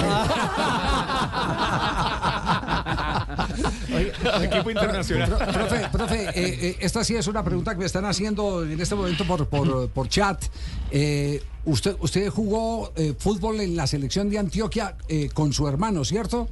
S1: Equipo internacional.
S9: Profe, esta sí es una pregunta que me están haciendo en este momento por chat. Usted jugó fútbol en la selección de Antioquia con su hermano, ¿cierto?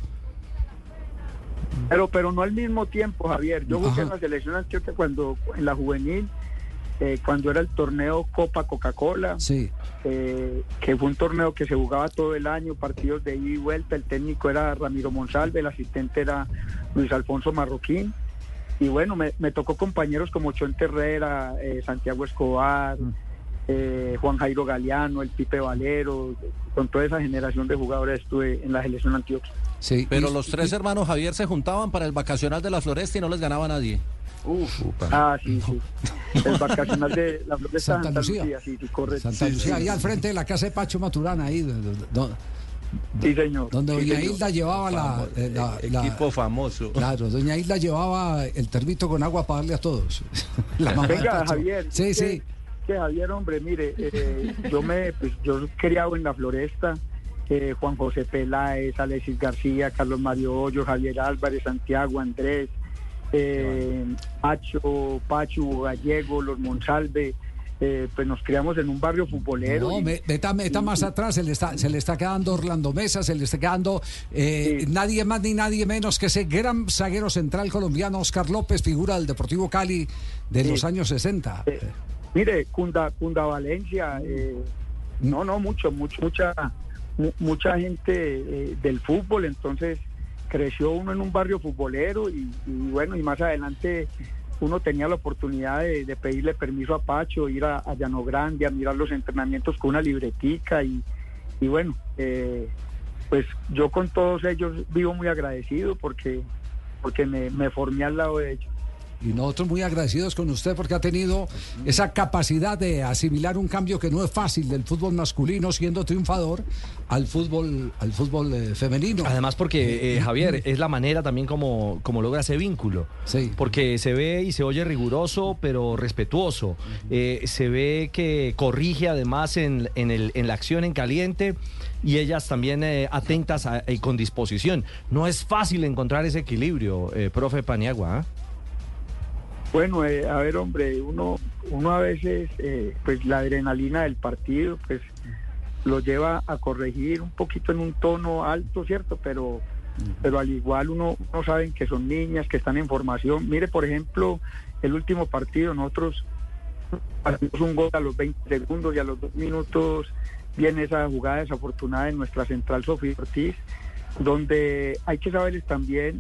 S5: Pero no al mismo tiempo, Javier. Yo jugué en la selección de Antioquia en la juvenil, cuando era el torneo Copa Coca-Cola,
S9: sí.
S5: Que fue un torneo que se jugaba todo el año, partidos de ida y vuelta. El técnico era Ramiro Monsalve, el asistente era Luis Alfonso Marroquín, y bueno, me tocó compañeros como Chonte Herrera, Santiago Escobar, Juan Jairo Galeano, el Pipe Valero, con toda esa generación de jugadores estuve en la selección Antioquia.
S25: Sí, pero los tres hermanos Javier se juntaban para el vacacional de la Floresta y no les ganaba a nadie.
S5: Sí. El vacacional de la Floresta
S9: Santa Lucía.
S5: Sí, correcto.
S9: Santa Lucía, ahí al frente de la casa de Pacho Maturana, ahí.
S5: Sí, señor.
S9: Donde doña Hilda llevaba la
S25: equipo famoso.
S9: Claro, doña Hilda llevaba el termito con agua para darle a todos. La mamá
S5: Venga, Javier.
S9: Sí.
S5: Que Javier, hombre, mire, yo criado en la Floresta, Juan José Peláez, Alexis García, Carlos Mario Hoyo, Javier Álvarez, Santiago, Andrés, Pachu, Gallego, los Monsalve. Pues nos criamos en un barrio futbolero.
S9: No, meta más atrás, se le está quedando Orlando Mesa, se le está quedando nadie más ni nadie menos que ese gran zaguero central colombiano, Oscar López, figura del Deportivo Cali de los años 60.
S5: Mire, Cunda Valencia, mucha gente del fútbol, entonces creció uno en un barrio futbolero y bueno, y más adelante uno tenía la oportunidad de pedirle permiso a Pacho, ir a Llano Grande, a mirar los entrenamientos con una libretica y bueno, pues yo con todos ellos vivo muy agradecido porque me formé al lado de ellos.
S9: Y nosotros muy agradecidos con usted porque ha tenido esa capacidad de asimilar un cambio que no es fácil del fútbol masculino siendo triunfador al fútbol femenino.
S10: Además porque, Javier, es la manera también como logra ese vínculo.
S9: Sí.
S10: Porque se ve y se oye riguroso, pero respetuoso. Se ve que corrige además en la acción en caliente y ellas también atentas y con disposición. No es fácil encontrar ese equilibrio, profe Paniagua, ¿eh?
S5: Bueno, a ver, hombre, uno a veces, pues la adrenalina del partido, pues lo lleva a corregir un poquito en un tono alto, ¿cierto? Pero al igual uno sabe que son niñas, que están en formación. Mire, por ejemplo, el último partido, nosotros hacemos un gol a los 20 segundos y a los 2 minutos viene esa jugada desafortunada en nuestra central Sofía Ortiz, donde hay que saberles también,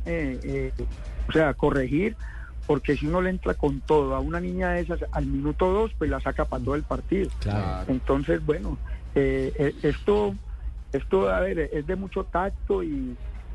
S5: corregir, porque si uno le entra con todo a una niña de esas al minuto 2, pues la saca para todo el partido.
S9: Claro.
S5: Entonces, bueno, esto a ver, es de mucho tacto y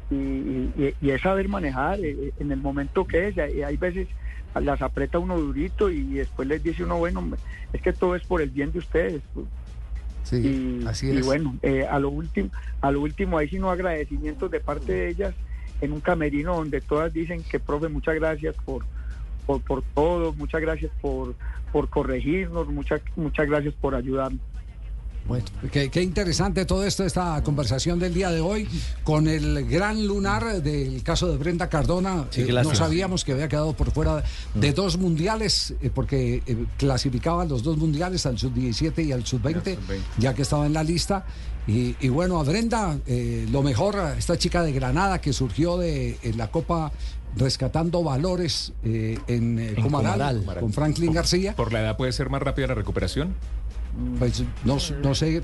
S5: es saber manejar en el momento que es. Hay veces las aprieta uno durito y después les dice uno, bueno, es que todo es por el bien de ustedes.
S9: Sí, así es.
S5: Y bueno, a lo último hay sino agradecimientos de parte de ellas en un camerino donde todas dicen que, profe, muchas gracias por todo, muchas gracias por corregirnos, muchas gracias por ayudarnos.
S9: Bueno, qué interesante todo esto, esta conversación del día de hoy con el gran lunar del caso de Brenda Cardona.
S10: Sí,
S9: no sabíamos que había quedado por fuera de 2 mundiales, porque clasificaba los 2 mundiales, al sub-17 y al sub-20, ya que estaba en la lista. Y bueno, a Brenda, lo mejor, a esta chica de Granada que surgió de la Copa rescatando valores en Comaral, con Franklin García.
S1: ¿Por la edad puede ser más rápida la recuperación?
S9: Pues no sé.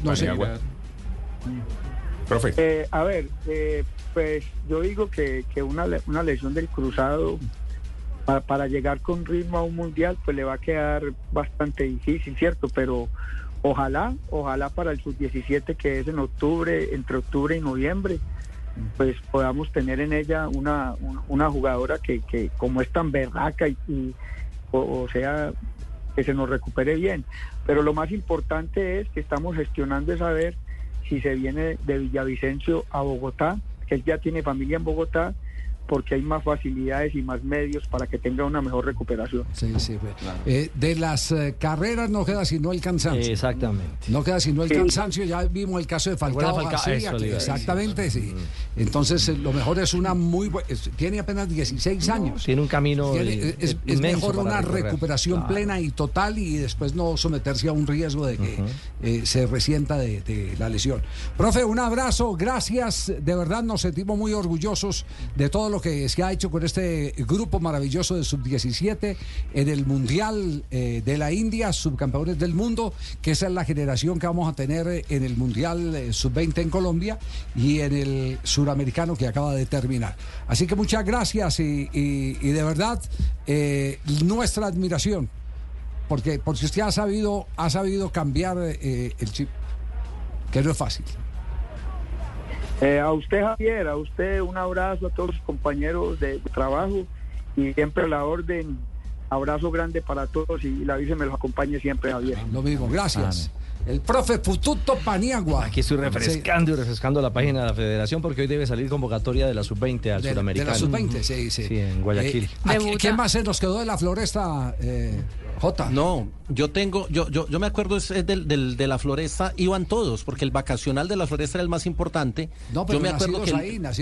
S1: Profe.
S5: A ver, pues yo digo que una lesión del cruzado para llegar con ritmo a un mundial pues le va a quedar bastante difícil, ¿cierto? Pero ojalá para el sub-17 que es en octubre, entre octubre y noviembre, pues podamos tener en ella una jugadora que como es tan berraca o sea, que se nos recupere bien. Pero lo más importante es que estamos gestionando es saber si se viene de Villavicencio a Bogotá, que él ya tiene familia en Bogotá, porque hay más facilidades y más medios para que tenga una mejor recuperación.
S9: Sí. Claro. De las carreras no queda sino el cansancio.
S10: Exactamente.
S9: No queda sino el cansancio. Ya vimos el caso de Falcao García. Exactamente, sí. Entonces, lo mejor es una muy buena... Tiene apenas 16 años.
S10: Tiene un camino
S9: es mejor una recuperación plena y total y después no someterse a un riesgo de que se resienta de la lesión. Profe, un abrazo. Gracias. De verdad, nos sentimos muy orgullosos de todo lo que se ha hecho con este grupo maravilloso de sub-17 en el Mundial de la India, subcampeones del mundo, que esa es la generación que vamos a tener en el Mundial sub-20 en Colombia y en el suramericano que acaba de terminar. Así que muchas gracias y de verdad nuestra admiración porque usted ha sabido cambiar el chip, que no es fácil.
S5: A usted, Javier, a usted un abrazo, a todos los compañeros de trabajo y siempre a la orden. Abrazo grande para todos y la Virgen me los acompañe siempre, Javier.
S9: Lo mismo, gracias. El profe Fututo Paniagua.
S10: Aquí estoy refrescando la página de la Federación porque hoy debe salir convocatoria de la Sub-20 al Suramericano.
S9: De la Sub-20, sí.
S10: Sí, en Guayaquil.
S9: ¿Quién más se nos quedó de la Floresta, Jota?
S25: No, yo me acuerdo de la Floresta, iban todos, porque el vacacional de la Floresta era el más importante.
S9: No, pero
S25: yo me acuerdo que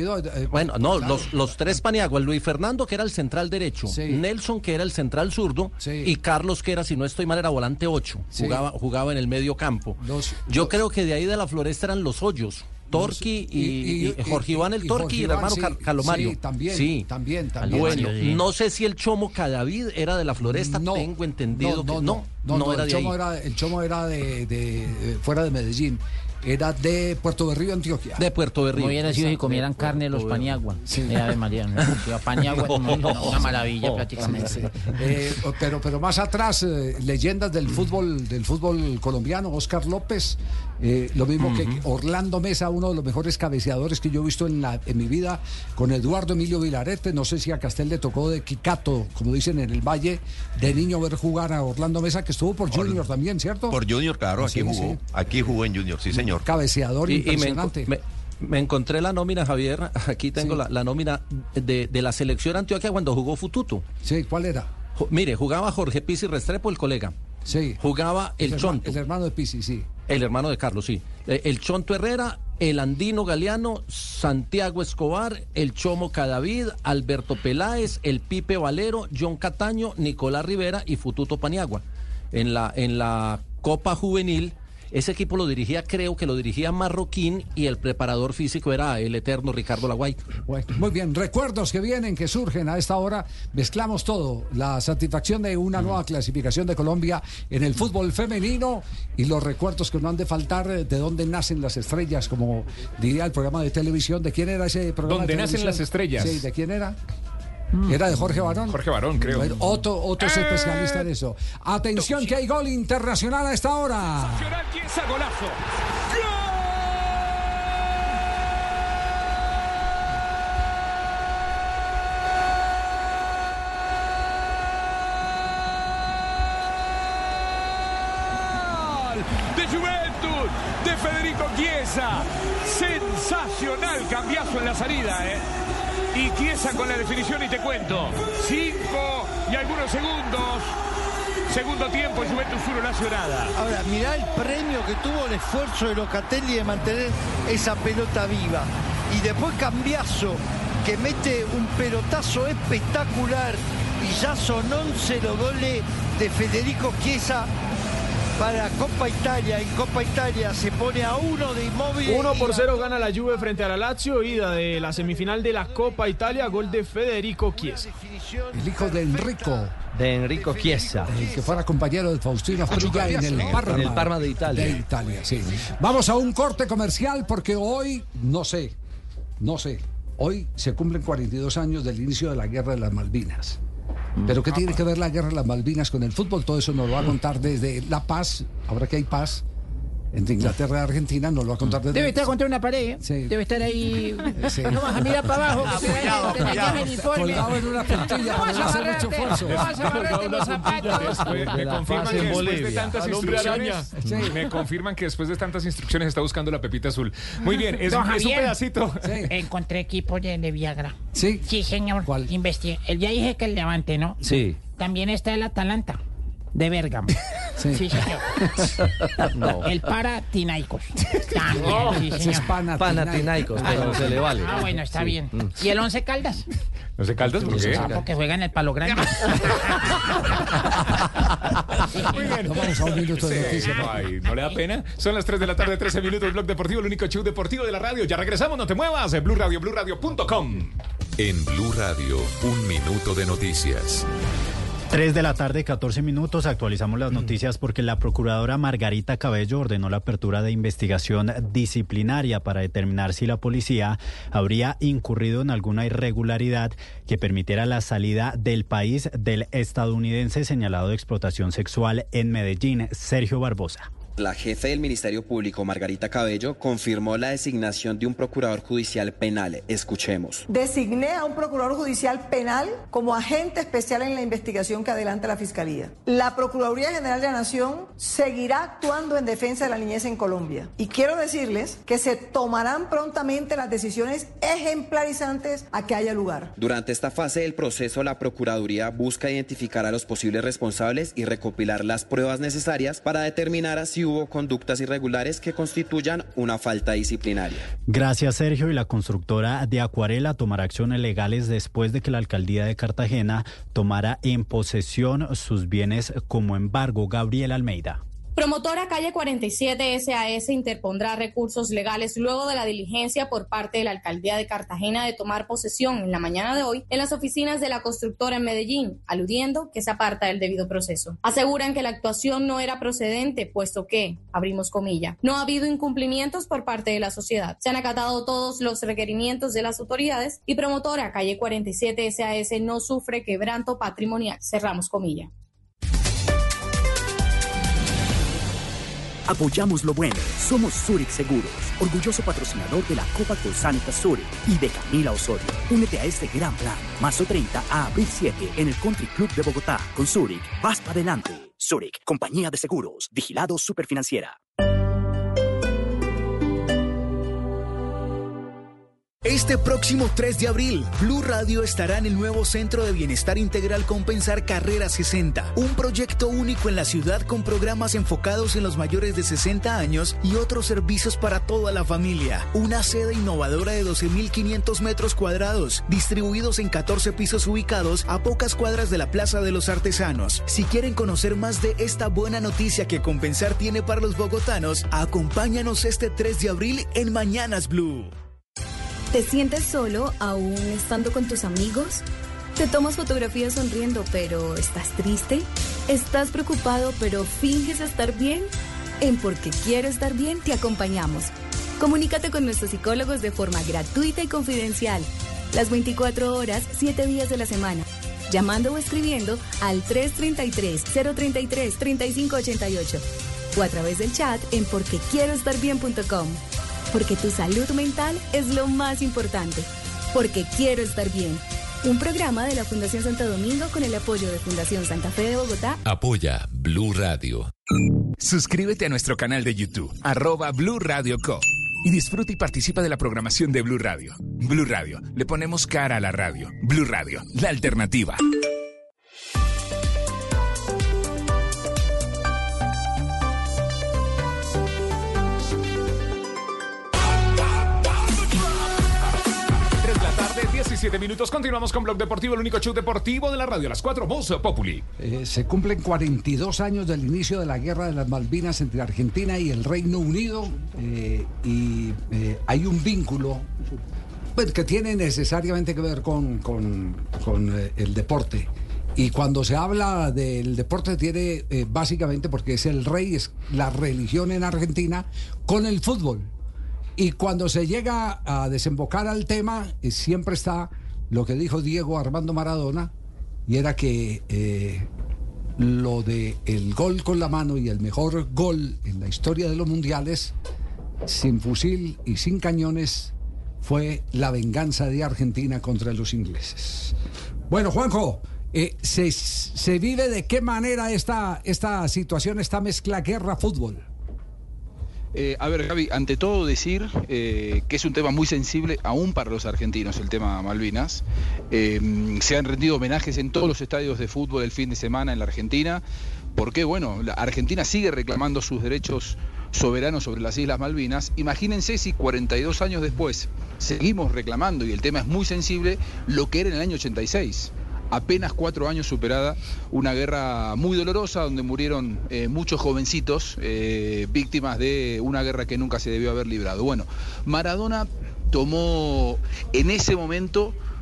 S25: los tres Paniagua, Luis Fernando, que era el central derecho, Nelson, que era el central zurdo, y Carlos, que era, si no estoy mal, era volante 8, jugaba en el medio campo. Yo creo que de ahí de la Floresta eran los Hoyos, Torqui y Jorge Iván el Torqui y el hermano Carlos Mario.
S9: También.
S25: Bueno, no sé si el Chomo Cadavid era de la Floresta, tengo entendido que no era de ahí.
S9: El Chomo era de fuera de Medellín. Era de Puerto Berrío, Antioquia.
S25: De Puerto Berrío.
S7: No hubiera sido si comieran carne los Paniagua. Ave María, Paniagua una maravilla prácticamente.
S9: Pero más atrás, leyendas del fútbol colombiano, Oscar López, lo mismo que Orlando Mesa, uno de los mejores cabeceadores que yo he visto en mi vida, con Eduardo Emilio Vilarete. No sé si a Castel le tocó de Quicato, como dicen en el Valle, de niño ver jugar a Orlando Mesa, que estuvo por Junior también, ¿cierto?
S12: Por Junior, claro, aquí jugó. Sí. Aquí jugó en Junior, sí, señor.
S9: Cabeceador impresionante.
S25: Me encontré la nómina, Javier. Aquí tengo la nómina de la selección Antioquia cuando jugó Fututo.
S9: Sí, ¿cuál era?
S25: Mire, jugaba Jorge Pizzi Restrepo, el colega.
S9: Sí.
S25: Jugaba el Chonto.
S9: El hermano de Pizzi, sí.
S25: El hermano de Carlos, sí. El Chonto Herrera, el Andino Galeano, Santiago Escobar, el Chomo Cadavid, Alberto Peláez, el Pipe Valero, John Cataño, Nicolás Rivera y Fututo Paniagua. En la Copa Juvenil, ese equipo creo que lo dirigía Marroquín, y el preparador físico era el eterno Ricardo Laguay.
S9: Bueno, muy bien, recuerdos que vienen, que surgen a esta hora, mezclamos todo, la satisfacción de una nueva clasificación de Colombia en el fútbol femenino y los recuerdos que no han de faltar de dónde nacen las estrellas, como diría el programa de televisión. ¿De quién era ese programa?
S1: ¿Dónde nacen las estrellas?
S9: Sí, ¿de quién era? Era de Jorge Barón.
S1: Jorge Barón, creo.
S9: Otro es especialista en eso. Atención, que hay gol internacional a esta hora.
S2: Nacional, Chiesa, golazo. ¡Gol! De Juventus, de Federico Chiesa. Sensacional cambiazo en la salida, Y Chiesa con la definición, y te cuento, 5 y algunos segundos. Segundo tiempo, Juventus 1, Lazio nada.
S15: Ahora, mirá el premio que tuvo el esfuerzo de Locatelli de mantener esa pelota viva. Y después Cambiaso, que mete un pelotazo espectacular. Y ya son 11 los goles de Federico Chiesa para Copa Italia. En Copa Italia se pone a 1 de Immobile.
S22: 1-0 gana la Juve frente a la Lazio, ida de la semifinal de la Copa Italia, gol de Federico Chiesa.
S9: El hijo de Enrico.
S10: De Enrico Chiesa.
S9: El que fuera compañero de Faustino Asprilla en el Parma.
S10: En el Parma de Italia.
S9: De Italia, sí. Vamos a un corte comercial porque hoy, no sé, hoy se cumplen 42 años del inicio de la Guerra de las Malvinas. Pero ¿qué tiene que ver la Guerra de las Malvinas con el fútbol? Todo eso nos lo va a contar desde La Paz, ahora que hay paz, entre Inglaterra y Argentina, nos lo va a contar desde...
S7: Debe estar contra una pared,
S9: Sí.
S7: Debe estar ahí...
S9: Sí.
S7: No vas a mirar para abajo,
S9: colgado en una plantilla,
S7: no vas a
S9: hacer mucho esfuerzo.
S7: No vas a agarrarte los zapatos.
S1: Me confirman que después de tantas instrucciones, me confirman que después de tantas instrucciones está buscando la pepita azul. Muy bien, es un pedacito.
S7: Encontré equipo de Viagra.
S9: ¿Sí?
S7: Sí, señor.
S9: ¿Cuál?
S7: Investigué. Ya dije que el Levante, ¿no?
S10: Sí.
S7: También está el Atalanta, de Bérgamo.
S9: Sí,
S7: señor.
S10: No.
S7: El Panathinaikos. También, sí, señor.
S9: Es
S10: Panathinaikos, pero se le vale.
S7: Bueno, está bien. ¿Y el 11 Caldas?
S1: ¿No se Caldas? ¿Por qué?
S7: Porque juega en el Palo Grande.
S1: Muy bien.
S9: Nos vamos a un minuto de noticias.
S1: ¿No le da pena? Son las 3 de la tarde, 13 minutos, Blog Deportivo, el único show deportivo de la radio. Ya regresamos, no te muevas. Blue Radio, BlueRadio.com.
S13: En Blue Radio, un minuto de noticias.
S6: 3 de la tarde, 14 minutos, actualizamos las noticias porque la procuradora Margarita Cabello ordenó la apertura de investigación disciplinaria para determinar si la policía habría incurrido en alguna irregularidad que permitiera la salida del país del estadounidense señalado de explotación sexual en Medellín, Sergio Barbosa.
S16: La jefe del Ministerio Público, Margarita Cabello, confirmó la designación de un procurador judicial penal. Escuchemos.
S17: Designé a un procurador judicial penal como agente especial en la investigación que adelanta la Fiscalía. La Procuraduría General de la Nación seguirá actuando en defensa de la niñez en Colombia. Y quiero decirles que se tomarán prontamente las decisiones ejemplarizantes a que haya lugar.
S16: Durante esta fase del proceso, la Procuraduría busca identificar a los posibles responsables y recopilar las pruebas necesarias para determinar si hubo conductas irregulares que constituyan una falta disciplinaria.
S6: Gracias, Sergio. Y la constructora de Acuarela tomará acciones legales después de que la alcaldía de Cartagena tomara en posesión sus bienes como embargo. Gabriela Almeida.
S14: Promotora Calle 47 SAS interpondrá recursos legales luego de la diligencia por parte de la Alcaldía de Cartagena de tomar posesión en la mañana de hoy en las oficinas de la constructora en Medellín, aludiendo que se aparta del debido proceso. Aseguran que la actuación no era procedente, puesto que, abrimos comilla, no ha habido incumplimientos por parte de la sociedad. Se han acatado todos los requerimientos de las autoridades y Promotora Calle 47 SAS no sufre quebranto patrimonial. Cerramos comilla.
S23: Apoyamos lo bueno. Somos Zurich Seguros, orgulloso patrocinador de la Copa Colsánita Zurich y de Camila Osorio. Únete a este gran plan. Marzo 30 a abril 7 en el Country Club de Bogotá. Con Zurich, vas para adelante. Zurich, compañía de seguros. Vigilado Superfinanciera.
S18: Este próximo 3 de abril, Blue Radio estará en el nuevo Centro de Bienestar Integral Compensar Carrera 60, un proyecto único en la ciudad con programas enfocados en los mayores de 60 años y otros servicios para toda la familia. Una sede innovadora de 12.500 metros cuadrados, distribuidos en 14 pisos ubicados a pocas cuadras de la Plaza de los Artesanos. Si quieren conocer más de esta buena noticia que Compensar tiene para los bogotanos, acompáñanos este 3 de abril en Mañanas Blue.
S24: ¿Te sientes solo aún estando con tus amigos? ¿Te tomas fotografías sonriendo pero estás triste? ¿Estás preocupado pero finges estar bien? En Porque Quiero Estar Bien te acompañamos. Comunícate con nuestros psicólogos de forma gratuita y confidencial. Las 24 horas, 7 días de la semana. Llamando o escribiendo al 333-033-3588 o a través del chat en porquequieroestarbien.com. Porque tu salud mental es lo más importante. Porque Quiero Estar Bien. Un programa de la Fundación Santo Domingo con el apoyo de Fundación Santa Fe de Bogotá.
S13: Apoya Blue Radio.
S26: Suscríbete a nuestro canal de YouTube, @Blue Radio Co. Y disfruta y participa de la programación de Blue Radio. Blue Radio, le ponemos cara a la radio. Blue Radio, la alternativa.
S1: De la tarde, 17 minutos. Continuamos con Blog Deportivo, el único show deportivo de la radio. A las 4, Voz Populi.
S9: Se cumplen 42 años del inicio de la Guerra de las Malvinas entre Argentina y el Reino Unido. Hay un vínculo que tiene necesariamente que ver con el deporte. Y cuando se habla del deporte tiene básicamente porque es el rey, es la religión en Argentina, con el fútbol. Y cuando se llega a desembocar al tema, siempre está lo que dijo Diego Armando Maradona, y era que lo de el gol con la mano y el mejor gol en la historia de los mundiales, sin fusil y sin cañones, fue la venganza de Argentina contra los ingleses. Bueno, Juanjo, ¿se vive de qué manera esta situación, esta mezcla guerra-fútbol?
S3: A ver, Gaby, ante todo decir que es un tema muy sensible aún para los argentinos, el tema Malvinas. Se han rendido homenajes en todos los estadios de fútbol el fin de semana en la Argentina, porque, bueno, la Argentina sigue reclamando sus derechos soberanos sobre las Islas Malvinas. Imagínense si 42 años después seguimos reclamando, y el tema es muy sensible, lo que era en el año 86. Apenas 4 años superada una guerra muy dolorosa donde murieron muchos jovencitos víctimas de una guerra que nunca se debió haber librado. Bueno, Maradona tomó en ese momento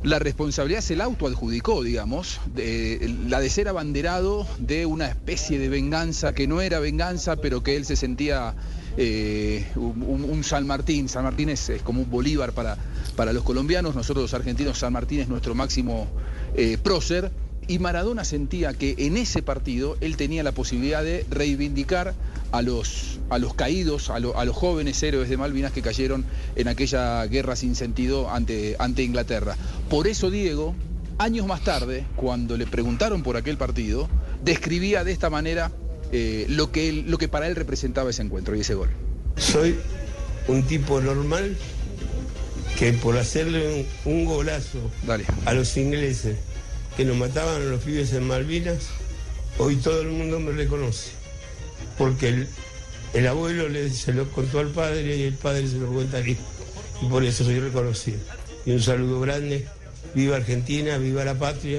S3: la responsabilidad se la autoadjudicó, digamos, la de ser abanderado de una especie de venganza que no era venganza, pero que él se sentía un San Martín. San Martín es como un Bolívar para los colombianos, nosotros los argentinos San Martín es nuestro máximo prócer, y Maradona sentía que en ese partido él tenía la posibilidad de reivindicar a los caídos, a los jóvenes héroes de Malvinas que cayeron en aquella guerra sin sentido ante Inglaterra. Por eso Diego, años más tarde, cuando le preguntaron por aquel partido, describía de esta manera lo que para él representaba ese encuentro y ese gol.
S4: Soy un tipo normal que por hacerle un golazo a los ingleses que nos mataban a los pibes en Malvinas, hoy todo el mundo me reconoce. Porque el abuelo se lo contó al padre y el padre se lo cuenta al hijo. Y por eso soy reconocido. Y un saludo grande. Viva Argentina, viva la patria.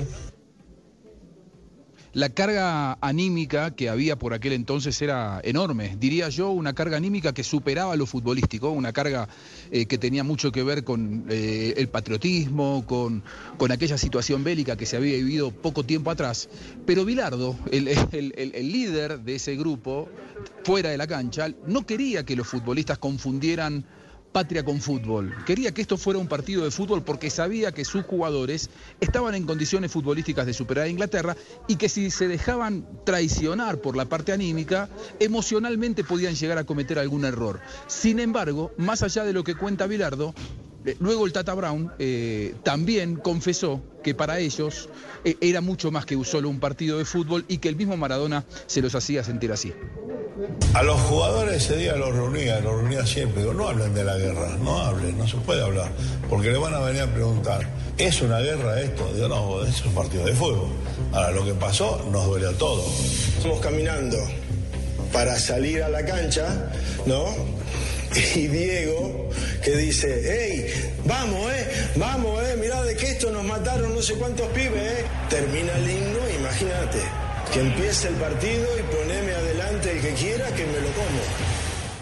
S3: La carga anímica que había por aquel entonces era enorme, diría yo, una carga anímica que superaba lo futbolístico, una carga que tenía mucho que ver con el patriotismo, con aquella situación bélica que se había vivido poco tiempo atrás. Pero Bilardo, el líder de ese grupo, fuera de la cancha, no quería que los futbolistas confundieran patria con fútbol. Quería que esto fuera un partido de fútbol porque sabía que sus jugadores estaban en condiciones futbolísticas de superar a Inglaterra y que si se dejaban traicionar por la parte anímica, emocionalmente podían llegar a cometer algún error. Sin embargo, más allá de lo que cuenta Bilardo, luego el Tata Brown también confesó que para ellos era mucho más que solo un partido de fútbol y que el mismo Maradona se los hacía sentir así.
S8: A los jugadores ese día los reunía siempre. Digo, no hablen de la guerra, no hablen, no se puede hablar, porque le van a venir a preguntar, ¿es una guerra esto? Digo, no, es un partido de fútbol. Ahora, lo que pasó nos duele a todos.
S4: Estamos caminando para salir a la cancha, ¿no? Y Diego, que dice, hey, vamos, mirá de que esto nos mataron no sé cuántos pibes, Termina el himno, imagínate. Que empiece el partido y poneme adelante el que quiera que me lo como.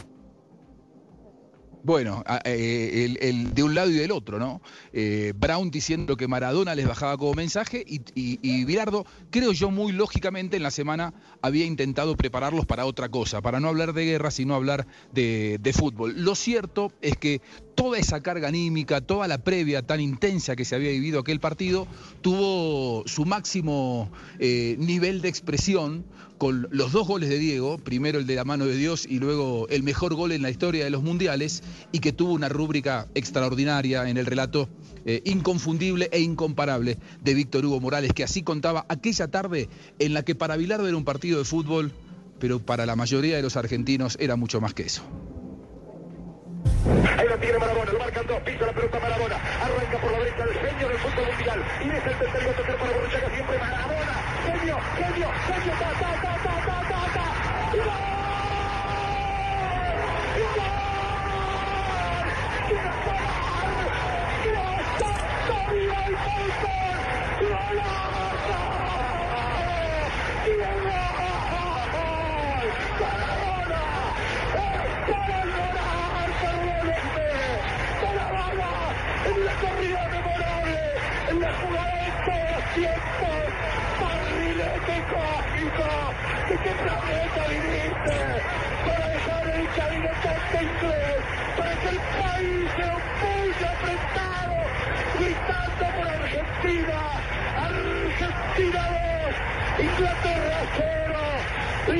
S3: Bueno, de un lado y del otro, ¿no? Brown diciendo que Maradona les bajaba como mensaje y Bilardo, creo yo muy lógicamente en la semana había intentado prepararlos para otra cosa, para no hablar de guerra, sino hablar de fútbol. Lo cierto es que toda esa carga anímica, toda la previa tan intensa que se había vivido aquel partido, tuvo su máximo nivel de expresión con los dos goles de Diego, primero el de la mano de Dios y luego el mejor gol en la historia de los mundiales, y que tuvo una rúbrica extraordinaria en el relato inconfundible e incomparable de Víctor Hugo Morales, que así contaba aquella tarde en la que para Bilardo era un partido de fútbol, pero para la mayoría de los argentinos era mucho más que eso.
S11: Ahí lo tiene Maradona, lo marcan dos, pisa la pelota Maradona, arranca por la derecha el genio del fútbol mundial, y es el tercero a tocar para Borruchaga, siempre Maradona, genio, ¡y gol! En la corrida memorable, en la jugada de todos los tiempos, barrilete cósmico, que qué planeta viniste, para dejar el cabinetante inglés, para que el país sea un puño apretado, gritando por Argentina, Argentina 2, Inglaterra 0,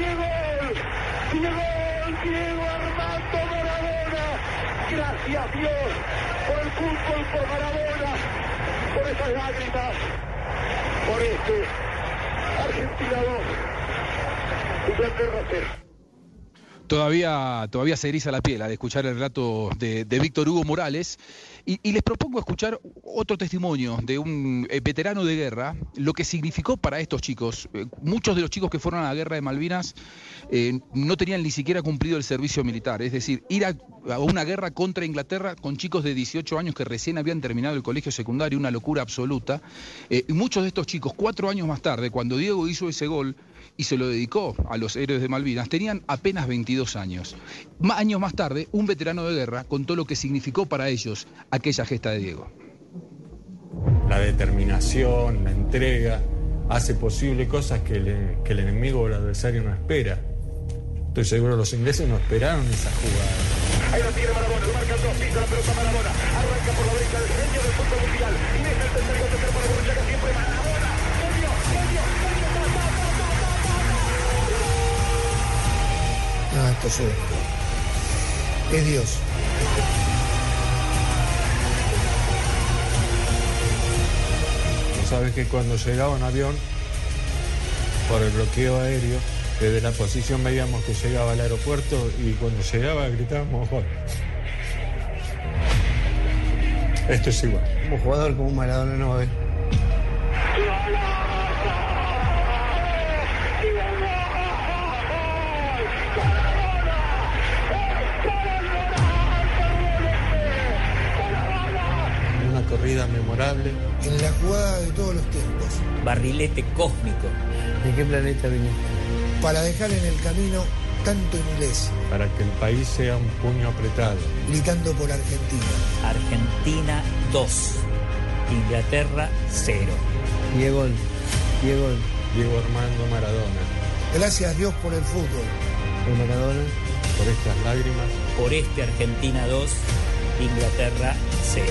S11: Diego Armando Maradona, gracias Dios, por el fútbol, por Maradona, por esas lágrimas, por Argentina 2, Inglaterra 0.
S3: Todavía se eriza la piel al escuchar el relato de Víctor Hugo Morales y les propongo escuchar otro testimonio de un veterano de guerra, lo que significó para estos chicos. Muchos de los chicos que fueron a la guerra de Malvinas no tenían ni siquiera cumplido el servicio militar, es decir, ir a una guerra contra Inglaterra con chicos de 18 años que recién habían terminado el colegio secundario, una locura absoluta. Muchos de estos chicos, 4 años más tarde, cuando Diego hizo ese gol y se lo dedicó a los héroes de Malvinas, tenían apenas 22 años. Años más tarde, un veterano de guerra contó lo que significó para ellos aquella gesta de Diego.
S5: la determinación, la entrega, hace posible cosas que el enemigo o el adversario no espera. Estoy seguro los ingleses no esperaron esa jugada.
S11: Ahí lo tiene Maradona, lo marca el 2, pisa la pelota Maradona, arranca por la derecha el genio del fútbol mundial, y deja el tercero para Borruchaga, siempre Maradona, genio,
S12: No, esto es Dios.
S5: Sabes que cuando llegaba un avión, por el bloqueo aéreo, desde la posición veíamos que llegaba al aeropuerto y cuando llegaba gritábamos gol. Esto es igual.
S12: Como jugador, como Maradona no va a ver.
S5: Una corrida memorable.
S12: En la jugada de todos los tiempos.
S19: Barrilete cósmico.
S12: ¿De qué planeta viniste? Para dejar en el camino tanto inglés.
S5: Para que el país sea un puño apretado.
S12: Gritando por Argentina.
S19: Argentina 2. Inglaterra 0.
S12: Diego
S5: Armando Maradona.
S12: Gracias a Dios por el fútbol.
S5: Por Maradona. Por estas lágrimas.
S19: Por este Argentina 2. Inglaterra 0.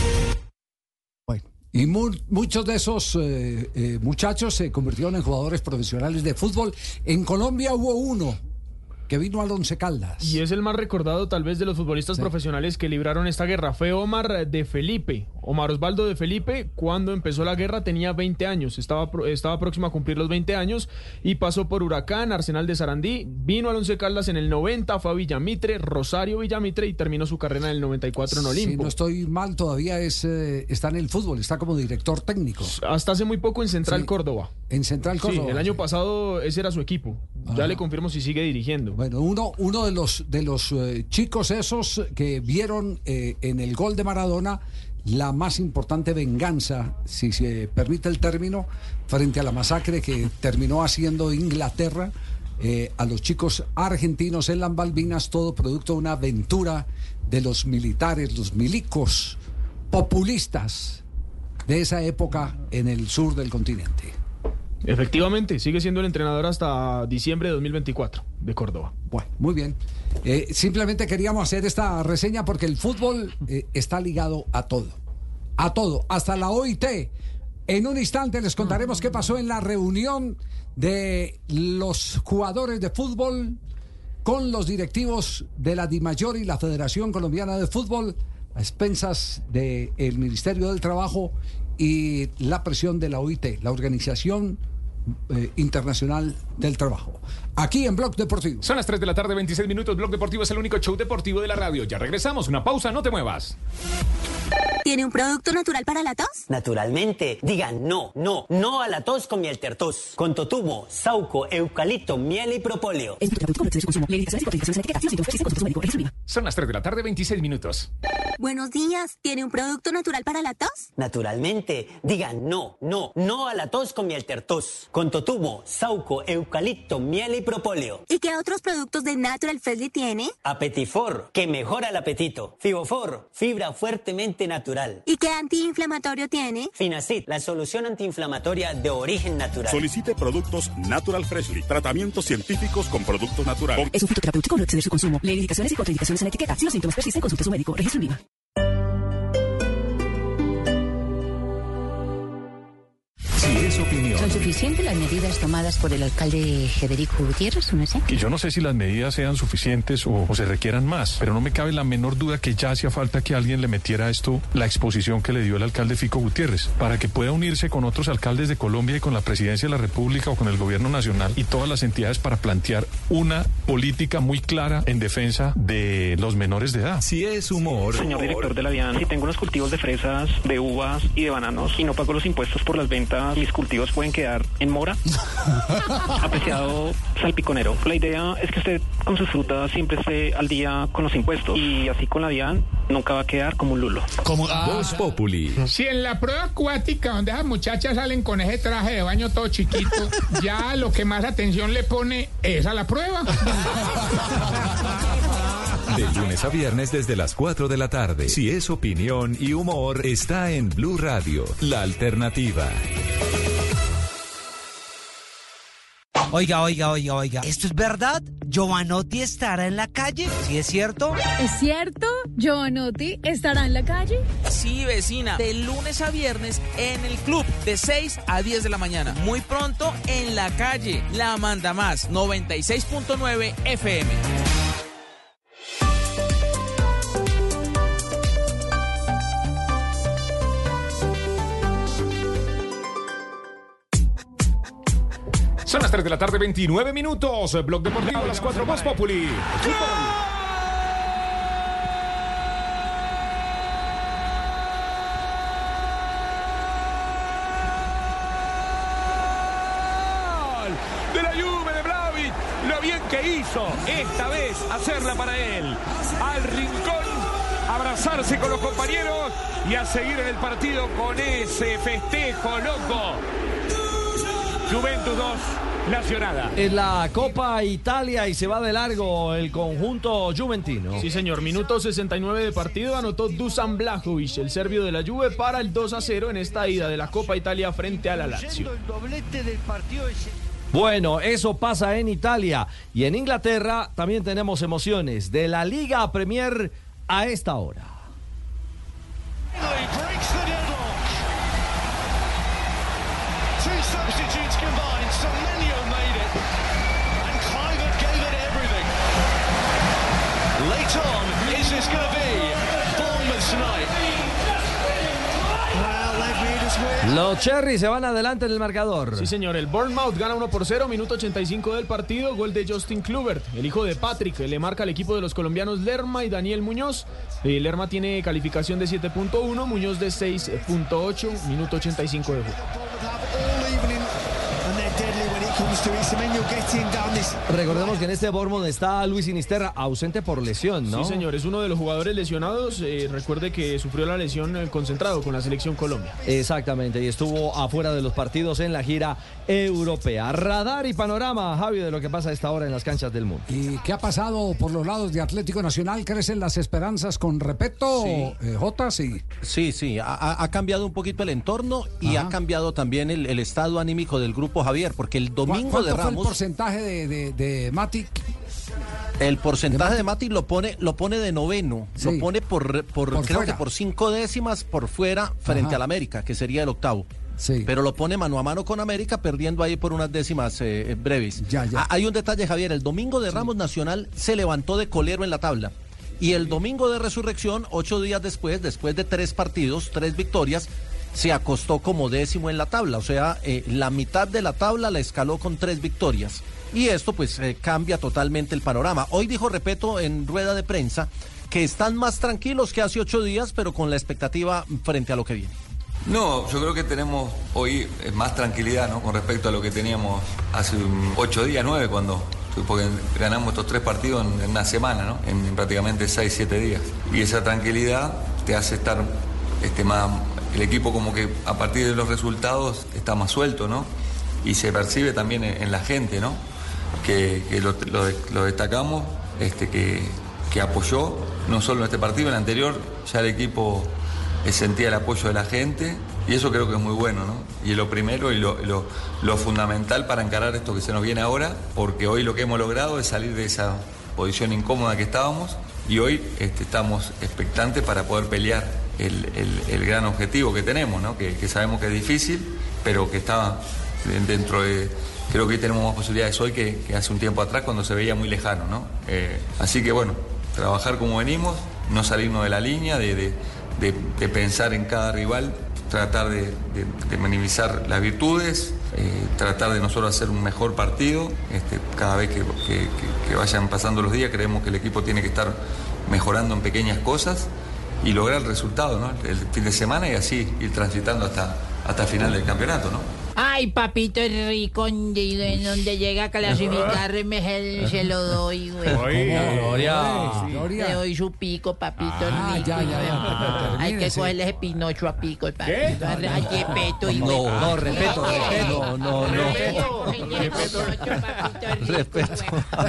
S9: Bueno, y muchos de esos muchachos se convirtieron en jugadores profesionales de fútbol. En Colombia hubo uno que vino al Once Caldas.
S22: Y es el más recordado tal vez de los futbolistas profesionales que libraron esta guerra. Fue Omar de Felipe, Omar Osvaldo de Felipe. Cuando empezó la guerra tenía 20 años, estaba próximo a cumplir los 20 años y pasó por Huracán, Arsenal de Sarandí, vino al Once Caldas en el 90, fue a Villamitre, Rosario Villamitre y terminó su carrera en el 94 en Olimpo.
S9: Si no estoy mal, todavía está en el fútbol, está como director técnico.
S22: Hasta hace muy poco en Central Córdoba.
S9: En Central Córdoba.
S22: Sí, el año pasado ese era su equipo. Ya le confirmo si sigue dirigiendo.
S9: Bueno, uno de los chicos esos que vieron en el gol de Maradona la más importante venganza, si se permite el término, frente a la masacre que terminó haciendo Inglaterra a los chicos argentinos en las Malvinas, todo producto de una aventura de los militares, los milicos populistas de esa época en el sur del continente.
S22: Efectivamente, sigue siendo el entrenador hasta diciembre de 2024 de Córdoba.
S9: Bueno, muy bien. Simplemente queríamos hacer esta reseña porque el fútbol está ligado a todo, hasta la OIT. En un instante les contaremos qué pasó en la reunión de los jugadores de fútbol con los directivos de la DIMAYOR y la Federación Colombiana de Fútbol a expensas del Ministerio del Trabajo y la presión de la OIT, la Organización Internacional del Trabajo. Aquí en Blog Deportivo.
S1: Son las 3 de la tarde, 26 minutos. Blog Deportivo es el único show deportivo de la radio. Ya regresamos. Una pausa, no te muevas.
S20: ¿Tiene un producto natural para la tos?
S19: Naturalmente. Digan no a la tos con miel tertos. Con totumo, sauco, eucalipto, miel y propóleo.
S1: Son las 3 de la tarde, 26 minutos.
S20: Buenos días. ¿Tiene un producto natural para la tos?
S19: Naturalmente. Digan no a la tos con miel tertos. Con totumo, sauco, eucalipto, miel y propóleo.
S20: ¿Y qué otros productos de Natural Freshly tiene?
S19: Apetifor, que mejora el apetito. Fibofor, fibra fuertemente natural.
S20: ¿Y qué antiinflamatorio tiene?
S19: Finacid, la solución antiinflamatoria de origen natural.
S21: Solicite productos Natural Freshly. Tratamientos científicos con productos naturales.
S20: Es un fitoterapéutico, no exceder su consumo. Lee indicaciones y contraindicaciones en la etiqueta. Si los síntomas persisten, consulte a su médico. Registro en IVA.
S13: Si es opinión.
S25: ¿Son suficientes las medidas tomadas por el alcalde Federico Gutiérrez, no sé?
S27: Y yo no sé si las medidas sean suficientes o se requieran más, pero no me cabe la menor duda que ya hacía falta que alguien le metiera a esto la exposición que le dio el alcalde Fico Gutiérrez, para que pueda unirse con otros alcaldes de Colombia y con la presidencia de la República o con el gobierno nacional y todas las entidades para plantear una política muy clara en defensa de los menores de edad. Si es humor.
S28: Señor director de la DIAN, si tengo unos cultivos de fresas, de uvas y de bananos y no pago los impuestos por las ventas, mis cultivos pueden quedar en mora. Apreciado salpiconero, la idea es que usted con sus frutas siempre esté al día con los impuestos y así con la DIAN nunca va a quedar como un lulo.
S13: Como Voz Populi.
S29: Si en la prueba acuática donde esas muchachas salen con ese traje de baño todo chiquito, ya lo que más atención le pone es a la prueba.
S13: De lunes a viernes desde las 4 de la tarde. Si es opinión y humor, está en Blue Radio, la alternativa.
S2: Oiga, ¿esto es verdad? ¿Jovanotti estará en la calle? ¿Sí es cierto?
S6: ¿Es cierto? ¿Jovanotti estará en la calle?
S7: Sí, vecina, de lunes a viernes en el club, de 6 a 10 de la mañana. Muy pronto en la calle, la manda más, 96.9 FM.
S1: Son las 3 de la tarde, 29 minutos. Blog Deportivo a las 4, Voz Populi.
S10: De la Juve de Vlahovic, lo bien que hizo esta vez hacerla para él. Al rincón, abrazarse con los compañeros y a seguir en el partido con ese festejo loco. Juventus 2, Nacional.
S14: En la Copa Italia y se va de largo el conjunto juventino.
S22: Sí, señor. Minuto 69 de partido. Anotó Dusan Vlahovic, el serbio de la Juve, para el 2-0 en esta ida de la Copa Italia frente a la Lazio.
S14: Bueno, eso pasa en Italia. Y en Inglaterra también tenemos emociones de la Liga Premier a esta hora.
S11: Substitutes combined, Semenyo made it, and Kluivert gave it everything. Late on, is this going to be Bournemouth tonight?
S14: Los Cherry se van adelante en el marcador.
S22: Sí, señor. El Bournemouth gana 1-0, minuto 85 del partido. Gol de Justin Kluivert, el hijo de Patrick. Le marca al equipo de los colombianos Lerma y Daniel Muñoz. Lerma tiene calificación de 7.1, Muñoz de 6.8, minuto 85 de juego.
S14: Recordemos que en este Bournemouth está Luis Sinisterra, ausente por lesión, ¿no?
S22: Sí, señor, es uno de los jugadores lesionados. Recuerde que sufrió la lesión concentrado con la selección Colombia.
S14: Exactamente, y estuvo afuera de los partidos en la gira europea. Radar y panorama, Javi, de lo que pasa a esta hora en las canchas del mundo.
S9: ¿Y qué ha pasado por los lados de Atlético Nacional? ¿Crecen las esperanzas con Repeto?
S15: Sí.
S9: Jota, sí.
S15: Sí, ha cambiado un poquito el entorno y ha cambiado también el estado anímico del grupo Javier, porque el domingo de Ramos...
S9: ¿Cuánto fue el porcentaje de Matic?
S15: El porcentaje de Matic lo pone de noveno, sí. Lo pone por creo fuera. Que por 5 décimas por fuera frente al América, que sería el octavo. Sí. Pero lo pone mano a mano con América, perdiendo ahí por unas décimas breves. Ya. Hay un detalle, Javier, el domingo de Ramos Nacional se levantó de colero en la tabla. Y el domingo de Resurrección, 8 días después de 3 partidos, 3 victorias, se acostó como décimo en la tabla. O sea, la mitad de la tabla la escaló con 3 victorias. Y esto pues cambia totalmente el panorama. Hoy dijo Repeto en rueda de prensa que están más tranquilos que hace 8 días, pero con la expectativa frente a lo que viene.
S16: No, yo creo que tenemos hoy más tranquilidad, ¿no? Con respecto a lo que teníamos hace 8 días, 9, porque ganamos estos 3 partidos en una semana, ¿no? En prácticamente 6, 7 días. Y esa tranquilidad te hace estar más... El equipo como que a partir de los resultados está más suelto, ¿no? Y se percibe también en la gente, ¿no? Que lo destacamos, que apoyó, no solo en este partido, en el anterior, ya el equipo sentía el apoyo de la gente, y eso creo que es muy bueno, ¿no? Y lo primero y lo fundamental para encarar esto que se nos viene ahora, porque hoy lo que hemos logrado es salir de esa posición incómoda que estábamos, y hoy estamos expectantes para poder pelear el gran objetivo que tenemos, ¿no? Que sabemos que es difícil, pero que está dentro de... Creo que hoy tenemos más posibilidades hoy que hace un tiempo atrás, cuando se veía muy lejano, ¿no? Así que bueno, trabajar como venimos, no salirnos de la línea, de pensar en cada rival, tratar de minimizar las virtudes, tratar de nosotros hacer un mejor partido. Cada vez que vayan pasando los días, creemos que el equipo tiene que estar mejorando en pequeñas cosas y lograr el resultado, ¿no? El fin de semana, y así ir transitando hasta final del campeonato, ¿no?
S3: Ay, papito rico, en donde llega a clasificar, se lo doy, güey.
S14: Gloria.
S3: Le doy su pico, papito rico.
S9: Ya.
S3: Hay que cogerle ese pinocho a pico, papito.
S14: ¿Qué?
S3: Ay, respeto, y
S14: No, respeto.
S15: Respeto.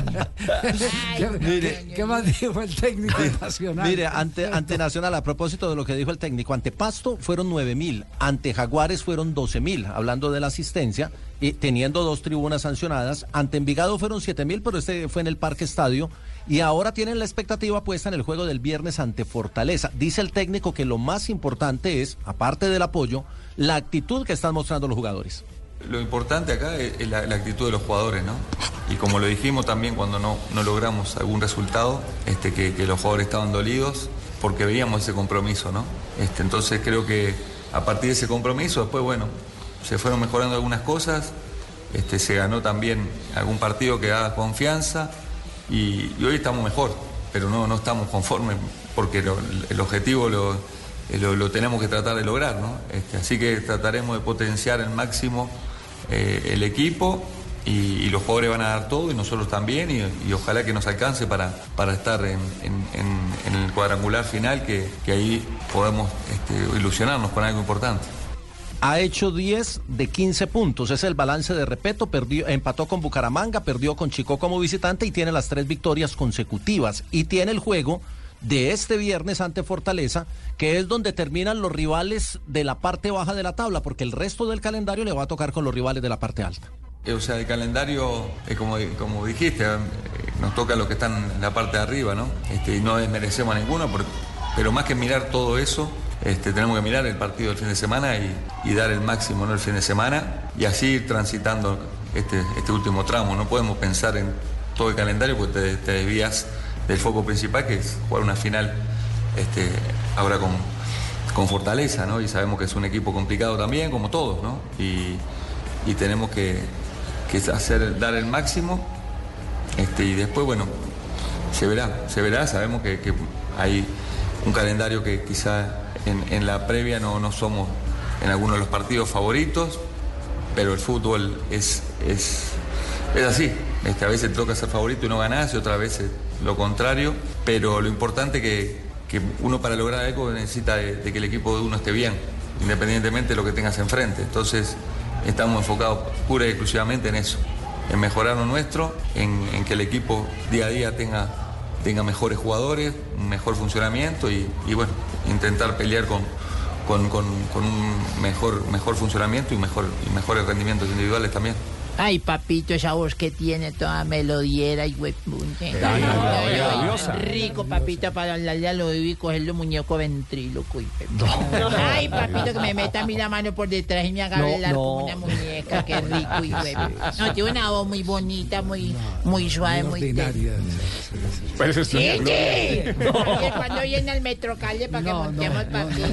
S9: ¿Qué más dijo el técnico de Nacional?
S15: Mire, ante Nacional, a propósito de lo que dijo el técnico, ante Pasto fueron 9.000, ante Jaguares fueron 12.000, hablando de la asistencia, y teniendo 2 tribunas sancionadas. Ante Envigado fueron 7.000, pero este fue en el Parque Estadio, y ahora tienen la expectativa puesta en el juego del viernes ante Fortaleza. Dice el técnico que lo más importante es, aparte del apoyo, la actitud que están mostrando los jugadores.
S16: Lo importante acá es la actitud de los jugadores, ¿no? Y como lo dijimos también cuando no logramos algún resultado, que los jugadores estaban dolidos porque veíamos ese compromiso, ¿no? Entonces creo que a partir de ese compromiso, después, bueno, se fueron mejorando algunas cosas, se ganó también algún partido que daba confianza y hoy estamos mejor, pero no estamos conformes porque el objetivo lo tenemos que tratar de lograr, ¿no? Así que trataremos de potenciar al máximo el equipo y los jugadores van a dar todo y nosotros también y ojalá que nos alcance para estar en el cuadrangular final que ahí podamos ilusionarnos con algo importante.
S15: Ha hecho 10 de 15 puntos, es el balance de Repetto, empató con Bucaramanga, perdió con Chicó como visitante y tiene las 3 victorias consecutivas y tiene el juego de este viernes ante Fortaleza, que es donde terminan los rivales de la parte baja de la tabla, porque el resto del calendario le va a tocar con los rivales de la parte alta.
S16: O sea, el calendario, como dijiste, nos toca a los que están en la parte de arriba, ¿no? Y no desmerecemos a ninguno, pero más que mirar todo eso, tenemos que mirar el partido del fin de semana y dar el máximo, ¿no? El fin de semana y así ir transitando este último tramo. No podemos pensar en todo el calendario porque te desvías del foco principal, que es jugar una final ahora con Fortaleza, ¿no? Y sabemos que es un equipo complicado también, como todos, ¿no? Y tenemos que dar el máximo y después, bueno, se verá, sabemos que hay un calendario que quizá en la previa no somos en algunos de los partidos favoritos, pero el fútbol es así. A veces te toca ser favorito y no ganás, y otras veces lo contrario, pero lo importante que uno para lograr algo necesita de que el equipo de uno esté bien, independientemente de lo que tengas enfrente. Entonces estamos enfocados pura y exclusivamente en eso, en mejorar lo nuestro, en que el equipo día a día tenga mejores jugadores, un mejor funcionamiento y bueno, intentar pelear con un mejor funcionamiento y mejores rendimientos individuales también.
S3: Ay, papito, esa voz que tiene toda melodiera y rico, papito, para hablarle al oído y cogerle un muñeco ventríloco. Ay, papito, que me meta a mí la mano por detrás y me haga bailar como una muñeca, qué rico. No, tiene una voz muy bonita, muy suave, muy
S9: ordinaria.
S3: Sí. Cuando viene al Metrocalle para que montemos papito.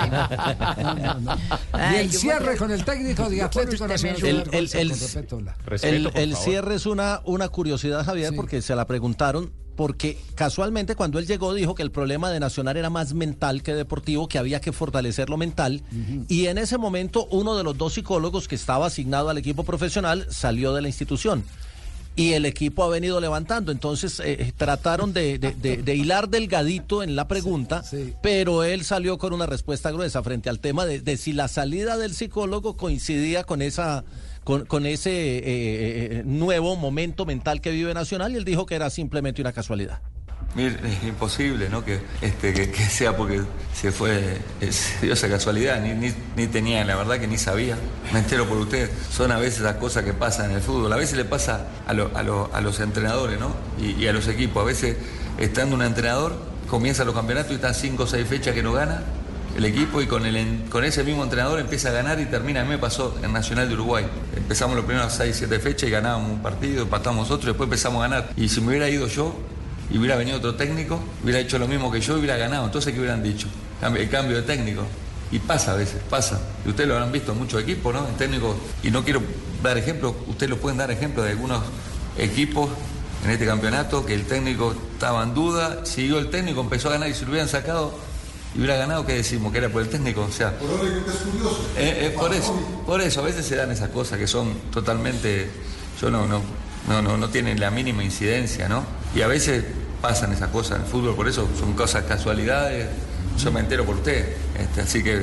S9: Y el cierre con el técnico de Atlético Nacional.
S15: El cierre es una curiosidad, Javier, sí, porque se la preguntaron, porque casualmente cuando él llegó dijo que el problema de Nacional era más mental que deportivo, que había que fortalecer lo mental, y en ese momento uno de los 2 psicólogos que estaba asignado al equipo profesional salió de la institución. Y el equipo ha venido levantando, entonces trataron de hilar delgadito en la pregunta, pero él salió con una respuesta gruesa frente al tema de si la salida del psicólogo coincidía con ese nuevo momento mental que vive Nacional, y él dijo que era simplemente una casualidad.
S16: Mire, es imposible, ¿no? Que sea porque se dio esa casualidad, ni tenía, la verdad que ni sabía. Me entero por usted. Son a veces las cosas que pasan en el fútbol. A veces le pasa a los entrenadores, ¿no? Y a los equipos. A veces, estando un entrenador, comienza los campeonatos y están 5 o 6 fechas que no gana el equipo, y con ese mismo entrenador empieza a ganar y termina. A mí me pasó en Nacional de Uruguay. Empezamos los primeros 6 o 7 fechas y ganábamos un partido, empatamos otro, y después empezamos a ganar. Y si me hubiera ido yo y hubiera venido otro técnico, hubiera hecho lo mismo que yo y hubiera ganado. Entonces, ¿qué hubieran dicho? El cambio de técnico. Y pasa a veces, pasa. Y ustedes lo habrán visto en muchos equipos, ¿no? En técnicos, y no quiero dar ejemplos, ustedes lo pueden dar ejemplos de algunos equipos en este campeonato que el técnico estaba en duda, siguió el técnico, empezó a ganar, y si lo hubieran sacado, y hubiera ganado, ¿qué decimos? Que era por el técnico, o sea. Por eso, a veces se dan esas cosas que son totalmente, no tienen la mínima incidencia, ¿no? Y a veces pasan esas cosas en el fútbol, por eso son cosas casualidades, yo me entero por usted, así que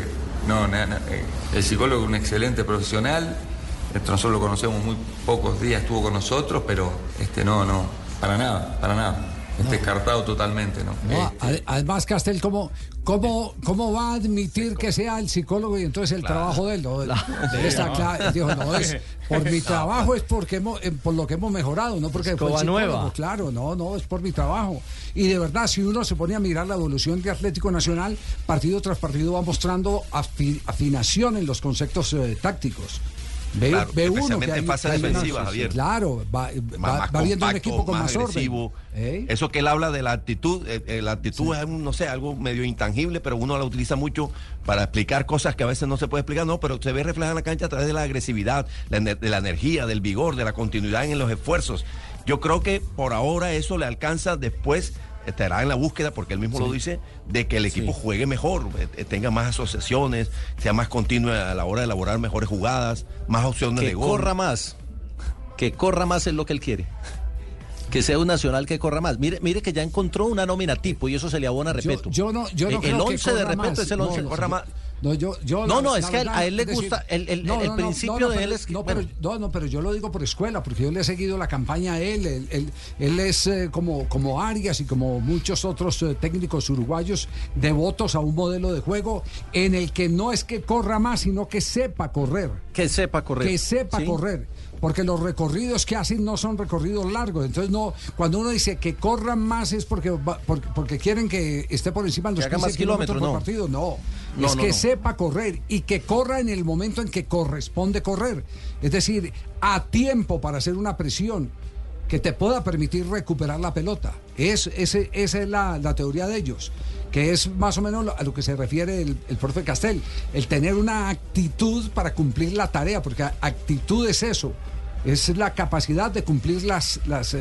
S16: el psicólogo es un excelente profesional, nosotros lo conocemos muy pocos días, estuvo con nosotros, pero para nada. Descartado totalmente, ¿no?
S9: Además, Castel, ¿cómo va a admitir que sea el psicólogo y entonces el trabajo de él? Está claro. Dijo, por mi trabajo es por lo que hemos mejorado, no porque fue el psicólogo. Nueva. Claro, no, es por mi trabajo. Y de verdad, si uno se pone a mirar la evolución de Atlético Nacional, partido tras partido va mostrando afinación en los conceptos tácticos. Ve uno que hay
S4: fase defensiva, Javier.
S9: Claro, va viendo un equipo con más orden.
S4: Eso que él habla de la actitud, la actitud es algo medio intangible, pero uno la utiliza mucho para explicar cosas que a veces no se puede explicar, pero se ve reflejada en la cancha a través de la agresividad, de la energía, del vigor, de la continuidad en los esfuerzos. Yo creo que por ahora eso le alcanza. Después estará en la búsqueda, porque él mismo lo dice, de que el equipo juegue mejor, tenga más asociaciones, sea más continuo a la hora de elaborar mejores jugadas, más opciones de gol.
S15: Que corra más es lo que él quiere. Que sea un Nacional que corra más. Mire que ya encontró una nómina tipo y eso se le abona a Repeto.
S9: Yo no creo
S15: el 11 de Repeto
S9: más.
S15: es el 11 que corra más. Es que a él le gusta el principio de él es que,
S9: pero yo lo digo por escuela, porque yo le he seguido la campaña a él. Él es como Arias y como muchos otros técnicos uruguayos devotos a un modelo de juego en el que no es que corra más, sino que sepa correr. Correr. Porque los recorridos que hacen no son recorridos largos. Entonces, cuando uno dice que corran más es porque quieren que esté por encima de los 15 kilómetros por partido. Es que sepa correr y que corra en el momento en que corresponde correr. Es decir, a tiempo para hacer una presión que te pueda permitir recuperar la pelota. Esa es la teoría de ellos, que es más o menos a lo que se refiere el profe Castel, el tener una actitud para cumplir la tarea, porque actitud es eso. Es la capacidad de cumplir las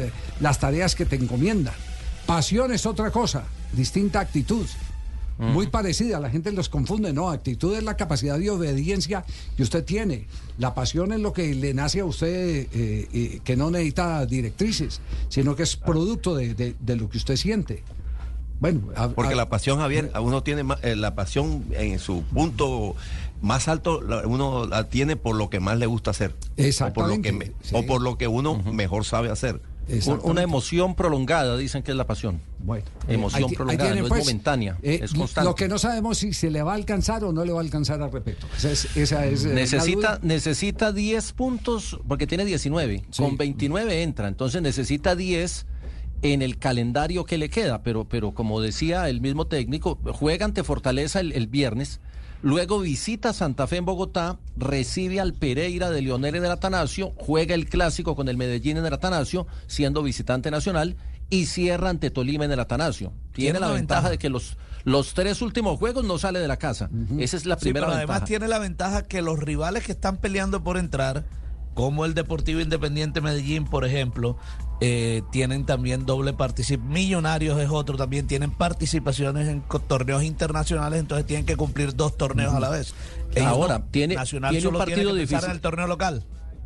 S9: tareas que te encomiendan. Pasión es otra cosa, distinta actitud. Muy parecida, la gente los confunde. No, actitud es la capacidad de obediencia que usted tiene. La pasión es lo que le nace a usted, que no necesita directrices, sino que es producto de lo que usted siente. Bueno,
S4: porque la pasión, Javier, uno tiene la pasión en su punto más alto, uno la tiene por lo que más le gusta hacer.
S9: Exactamente.
S4: O por lo que uno mejor sabe hacer.
S15: Una emoción prolongada, dicen que es la pasión.
S9: Bueno,
S15: emoción prolongada, no es momentánea, es constante.
S9: Lo que no sabemos si se le va a alcanzar o no le va a alcanzar a Repeto. Esa es
S15: necesita 10 puntos, porque tiene 19. Sí. Con 29 entra, entonces necesita 10 en el calendario que le queda, pero como decía el mismo técnico, juega ante Fortaleza el viernes, luego visita Santa Fe en Bogotá, recibe al Pereira de Leonel en el Atanasio, juega el clásico con el Medellín en el Atanasio, siendo visitante nacional, y cierra ante Tolima en el Atanasio. Tiene la ventaja de que los 3 últimos juegos no sale de la casa. Esa es la primera ventaja.
S5: Además tiene la ventaja que los rivales que están peleando por entrar, como el Deportivo Independiente Medellín, por ejemplo, tienen también doble participación. Millonarios es otro, también tienen participaciones en torneos internacionales, entonces tienen que cumplir 2 torneos a la vez.
S15: Ahora, tiene
S5: un partido difícil en el torneo local.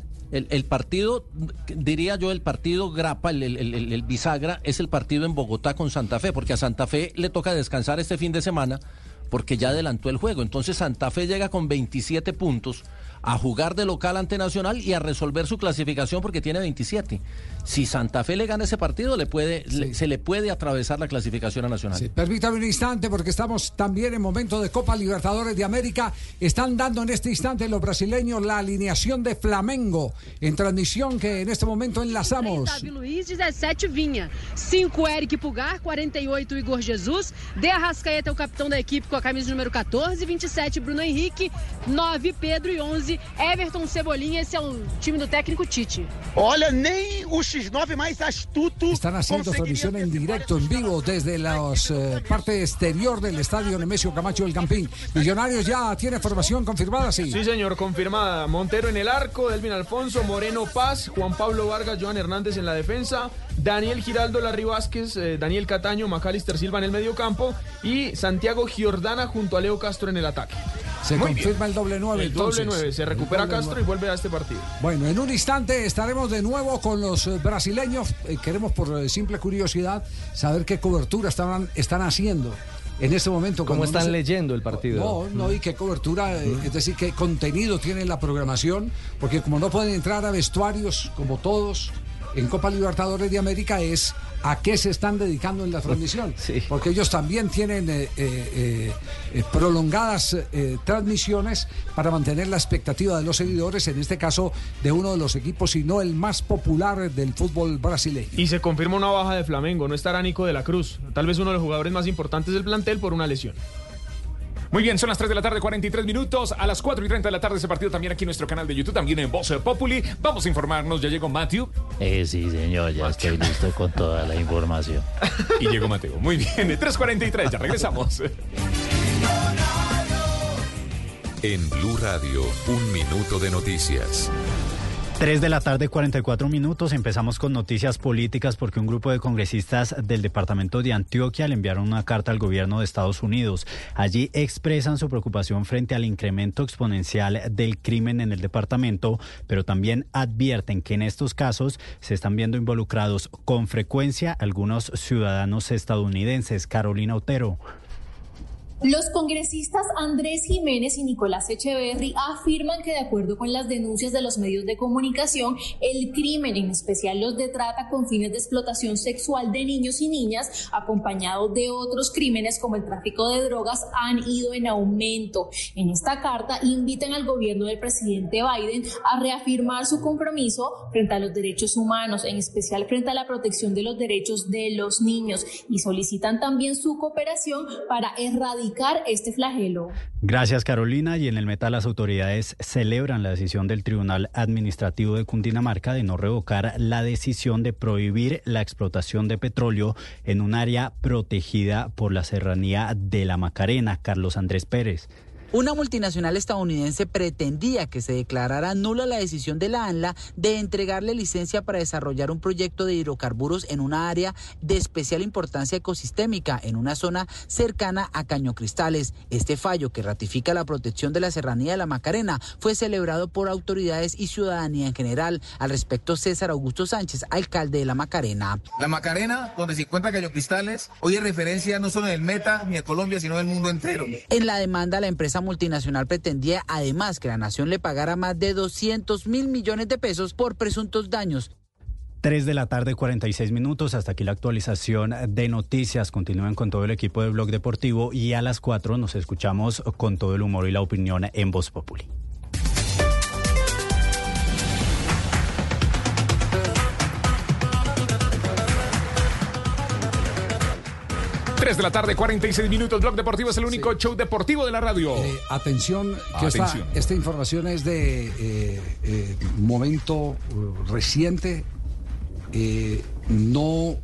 S15: El partido, diría yo, el partido grapa, el bisagra, es el partido en Bogotá con Santa Fe, porque a Santa Fe le toca descansar este fin de semana, porque ya adelantó el juego. Entonces Santa Fe llega con 27 puntos a jugar de local ante Nacional y a resolver su clasificación porque tiene 27. Si Santa Fe le gana ese partido, se le puede atravesar la clasificación a Nacional.
S9: Sí. Permítame un instante porque estamos también en momento de Copa Libertadores de América. Están dando en este instante los brasileños la alineación de Flamengo en transmisión que en este momento enlazamos.
S6: Davi Luiz, 17 Vinha, 5 Eric Pulgar, 48 Igor Jesus, De Arrascaeta é o capitão da equipe com a camisa número 14, 27 Bruno Henrique, 9 Pedro e 11 Tite, Everton, Cebolinha, esse é o time do técnico Tite.
S11: Olha, nem o X9 mais astuto.
S9: Están haciendo transmisión en directo, en vivo, desde la parte exterior del estadio Nemesio Camacho del Campín. Millonarios ya tiene formación confirmada, sí.
S22: Sí, señor, confirmada. Montero en el arco, Delvin Alfonso, Moreno Paz, Juan Pablo Vargas, Johan Hernández en la defensa, Daniel Giraldo, Larry Vázquez, Daniel Cataño, Macalister Silva en el mediocampo y Santiago Giordana junto a Leo Castro en el ataque.
S9: Se
S22: Muy
S9: confirma
S22: bien.
S9: el doble 9,
S22: el
S9: entonces.
S22: doble 9, se recupera
S9: El doble
S22: Castro
S9: 9.
S22: y vuelve a este partido.
S9: Bueno, en un instante estaremos de nuevo con los brasileños. Queremos, por simple curiosidad, saber qué cobertura están haciendo en este momento.
S14: ¿Cómo
S9: cuando
S14: están leyendo el partido?
S9: No, y qué cobertura, es decir, qué contenido tiene la programación, porque como no pueden entrar a vestuarios, como todos, en Copa Libertadores de América, es a qué se están dedicando en la transmisión.
S14: Sí.
S9: Porque ellos también tienen prolongadas transmisiones para mantener la expectativa de los seguidores, en este caso de uno de los equipos, si no el más popular del fútbol brasileño.
S22: Y se confirma una baja de Flamengo, no estará Nico de la Cruz, tal vez uno de los jugadores más importantes del plantel por una lesión.
S1: Muy bien, son las 3 de la tarde, 43 minutos. A las 4:30 de la tarde ese partido también aquí en nuestro canal de YouTube, también en Voz Populi. Vamos a informarnos, ya llegó Matthew.
S8: Sí, señor, ya estoy listo con toda la información.
S1: Y llegó Mateo. Muy bien, 3:43, ya regresamos.
S13: En Blue Radio, 1 minuto de noticias.
S12: 3 de la tarde, 44 minutos. Empezamos con noticias políticas porque un grupo de congresistas del departamento de Antioquia le enviaron una carta al gobierno de Estados Unidos. Allí expresan su preocupación frente al incremento exponencial del crimen en el departamento, pero también advierten que en estos casos se están viendo involucrados con frecuencia algunos ciudadanos estadounidenses. Carolina Otero.
S17: Los congresistas Andrés Jiménez y Nicolás Echeverry afirman que de acuerdo con las denuncias de los medios de comunicación, el crimen, en especial los de trata con fines de explotación sexual de niños y niñas, acompañado de otros crímenes como el tráfico de drogas, han ido en aumento. En esta carta invitan al gobierno del presidente Biden a reafirmar su compromiso frente a los derechos humanos, en especial frente a la protección de los derechos de los niños, y solicitan también su cooperación para erradicar este flagelo.
S12: Gracias, Carolina. Y en el Meta, las autoridades celebran la decisión del Tribunal Administrativo de Cundinamarca de no revocar la decisión de prohibir la explotación de petróleo en un área protegida por la Serranía de la Macarena. Carlos Andrés Pérez.
S18: Una multinacional estadounidense pretendía que se declarara nula la decisión de la ANLA de entregarle licencia para desarrollar un proyecto de hidrocarburos en una área de especial importancia ecosistémica en una zona cercana a Cañocristales. Este fallo, que ratifica la protección de la Serranía de la Macarena, fue celebrado por autoridades y ciudadanía en general. Al respecto, César Augusto Sánchez, alcalde de la Macarena.
S19: La Macarena, donde se encuentra Cañocristales, hoy es referencia no solo en el Meta ni en Colombia, sino en el mundo entero.
S18: En la demanda, la empresa multinacional pretendía además que la nación le pagara más de 200.000 millones de pesos por presuntos daños.
S12: 3 de la tarde, 46 minutos. Hasta aquí la actualización de noticias. Continúen con todo el equipo de Blog Deportivo y a las 4 nos escuchamos con todo el humor y la opinión en Voz Populi.
S1: Tres de la tarde, 46 minutos. Blog Deportivo es el único show deportivo de la radio.
S9: Atención, que esta información es de momento reciente. No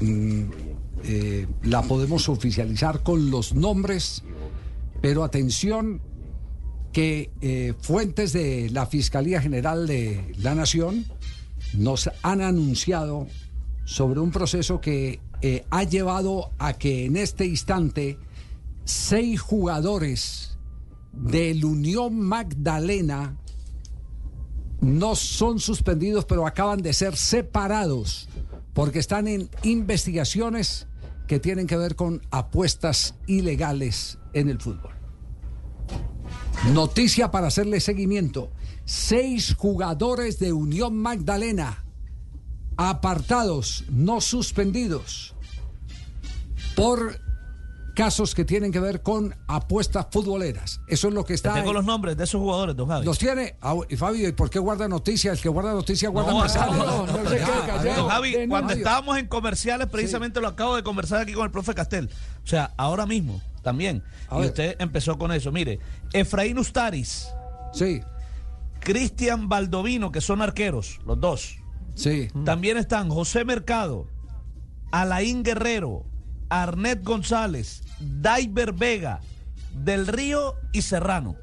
S9: la podemos oficializar con los nombres, pero atención que fuentes de la Fiscalía General de la Nación nos han anunciado sobre un proceso que ha llevado a que en este instante 6 jugadores del Unión Magdalena no son suspendidos, pero acaban de ser separados porque están en investigaciones que tienen que ver con apuestas ilegales en el fútbol. Noticia para hacerle seguimiento: 6 jugadores de Unión Magdalena apartados, no suspendidos, por casos que tienen que ver con apuestas futboleras. Eso es lo que está.
S5: Tengo los nombres de esos jugadores, don Javi.
S9: ¿Los tiene? Y Fabio, ¿y por qué guarda noticias? El que guarda noticias guarda mensajes.
S5: No se quede callado. Don Javi, cuando estábamos en comerciales, precisamente lo acabo de conversar aquí con el profe Castel. O sea, ahora mismo también. Y usted empezó con eso. Mire, Efraín Ustaris.
S9: Sí.
S5: Cristian Baldovino, que son arqueros, los dos.
S9: Sí.
S5: También están José Mercado, Alain Guerrero, Arnet González, Daiber Vega, Del Río y Serrano.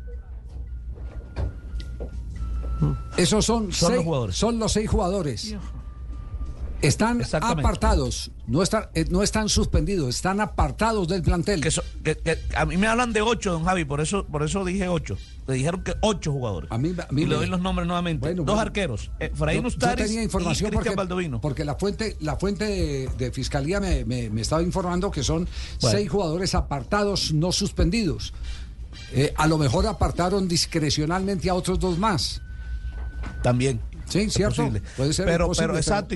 S9: Esos son
S5: los
S9: seis,
S5: jugadores.
S9: son los 6 jugadores. Están apartados, no están suspendidos, están apartados del plantel.
S5: Que a mí me hablan de 8, don Javi, por eso dije 8. Le dijeron que 8 jugadores.
S9: A mí
S5: y le doy los nombres nuevamente. Dos arqueros, Efraín Ustaris
S9: tenía información
S5: y Cristian Baldovino.
S9: Porque la fuente de Fiscalía me estaba informando que son 6 jugadores apartados, no suspendidos. A lo mejor apartaron discrecionalmente a otros 2 más.
S5: También.
S9: Sí, cierto.
S5: Puede ser pero exacto, y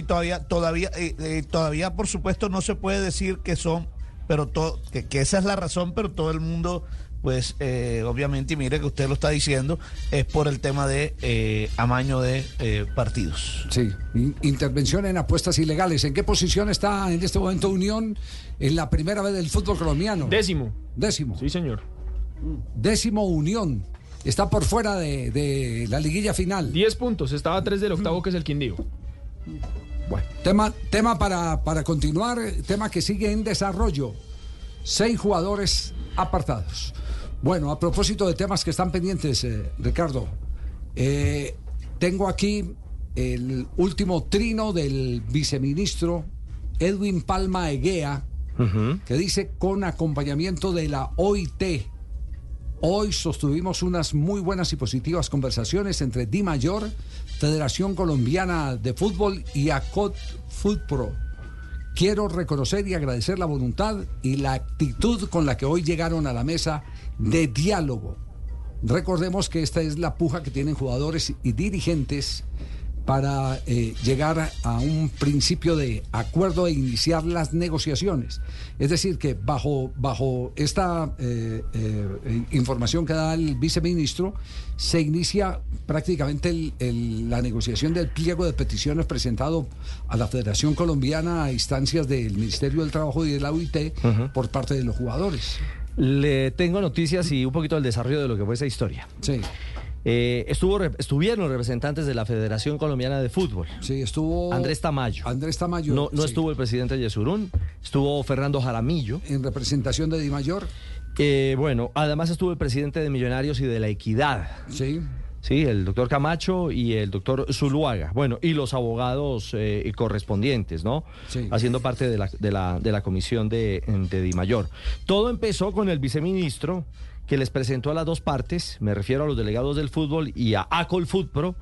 S5: todavía por supuesto no se puede decir que son, pero que esa es la razón, pero todo el mundo, pues obviamente, y mire que usted lo está diciendo, es por el tema de amaño de partidos.
S9: Sí, intervención en apuestas ilegales. ¿En qué posición está en este momento Unión en la primera vez del fútbol colombiano?
S22: 10º. Sí, señor.
S9: 10º Unión. Está por fuera de la liguilla final.
S22: 10 puntos, estaba a 3 del octavo, que es el Quindío.
S9: Bueno, tema para continuar, tema que sigue en desarrollo. 6 jugadores apartados. Bueno, a propósito de temas que están pendientes, Ricardo, tengo aquí el último trino del viceministro Edwin Palma Eguea, que dice: con acompañamiento de la OIT. Hoy sostuvimos unas muy buenas y positivas conversaciones entre DIMAYOR, Federación Colombiana de Fútbol, y ACOT Fútpro. Quiero reconocer y agradecer la voluntad y la actitud con la que hoy llegaron a la mesa de diálogo. Recordemos que esta es la puja que tienen jugadores y dirigentes para llegar a un principio de acuerdo e iniciar las negociaciones. Es decir, que bajo esta información que da el viceministro, se inicia prácticamente la negociación del pliego de peticiones presentado a la Federación Colombiana a instancias del Ministerio del Trabajo y de la OIT por parte de los jugadores.
S14: Le tengo noticias y un poquito del desarrollo de lo que fue esa historia.
S9: Sí.
S14: Estuvieron representantes de la Federación Colombiana de Fútbol.
S9: Sí, estuvo
S14: Andrés Tamayo.
S9: No
S14: sí. Estuvo el presidente Yesurún, estuvo Fernando Jaramillo.
S9: En representación de DIMAYOR.
S14: Bueno, además estuvo el presidente de Millonarios y de La Equidad.
S9: Sí.
S14: Sí, el doctor Camacho y el doctor Zuluaga. Bueno, y los abogados correspondientes, ¿no?
S9: Sí.
S14: Haciendo parte de la comisión de DIMAYOR. Todo empezó con el viceministro, que les presentó a las 2 partes, me refiero a los delegados del fútbol y a ACOL Fútpro,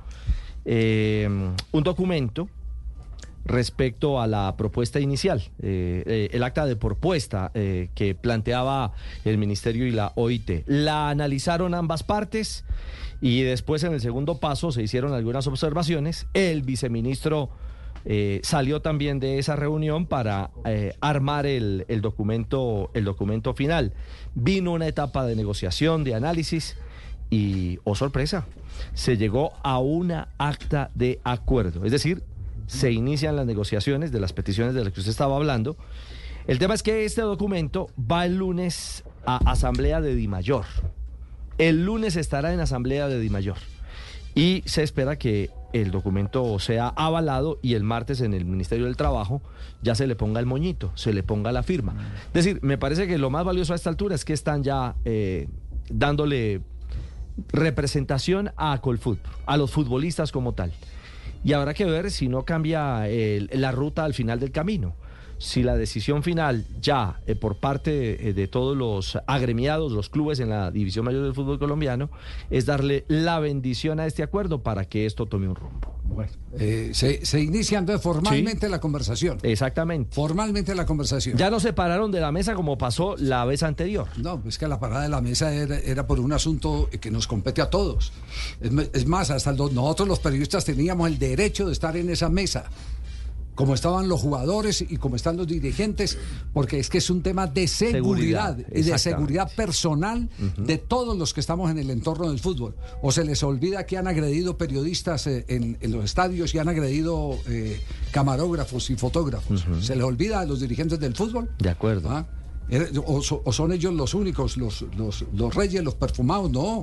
S14: un documento respecto a la propuesta inicial, el acta de propuesta que planteaba el Ministerio y la OIT. La analizaron ambas partes y después, en el segundo paso, se hicieron algunas observaciones. El viceministro salió también de esa reunión para armar el documento final. Vino una etapa de negociación, de análisis y, oh sorpresa, se llegó a una acta de acuerdo. Es decir, se inician las negociaciones de las peticiones de las que usted estaba hablando. El tema es que este documento va el lunes a Asamblea de DIMAYOR. El lunes estará en Asamblea de DIMAYOR. Y se espera que el documento sea avalado y el martes en el Ministerio del Trabajo ya se le ponga el moñito, se le ponga la firma. Es decir, me parece que lo más valioso a esta altura es que están ya dándole representación a Colfutbol, a los futbolistas como tal. Y habrá que ver si no cambia la ruta al final del camino. Si la decisión final ya por parte de todos los agremiados, los clubes en la División Mayor del Fútbol Colombiano, es darle la bendición a este acuerdo para que esto tome un rumbo.
S9: Bueno, se inicia entonces formalmente la conversación.
S14: Exactamente.
S9: Formalmente la conversación.
S14: Ya no se pararon de la mesa como pasó la vez anterior.
S9: No, es que la parada de la mesa era por un asunto que nos compete a todos. Es más, hasta nosotros los periodistas teníamos el derecho de estar en esa mesa, como estaban los jugadores y como están los dirigentes, porque es que es un tema de seguridad y de seguridad personal de todos los que estamos en el entorno del fútbol. O se les olvida que han agredido periodistas en los estadios y han agredido camarógrafos y fotógrafos. ¿Se les olvida a los dirigentes del fútbol?
S14: De acuerdo.
S9: ¿Ah? ¿O son ellos los únicos, los reyes, los perfumados? No.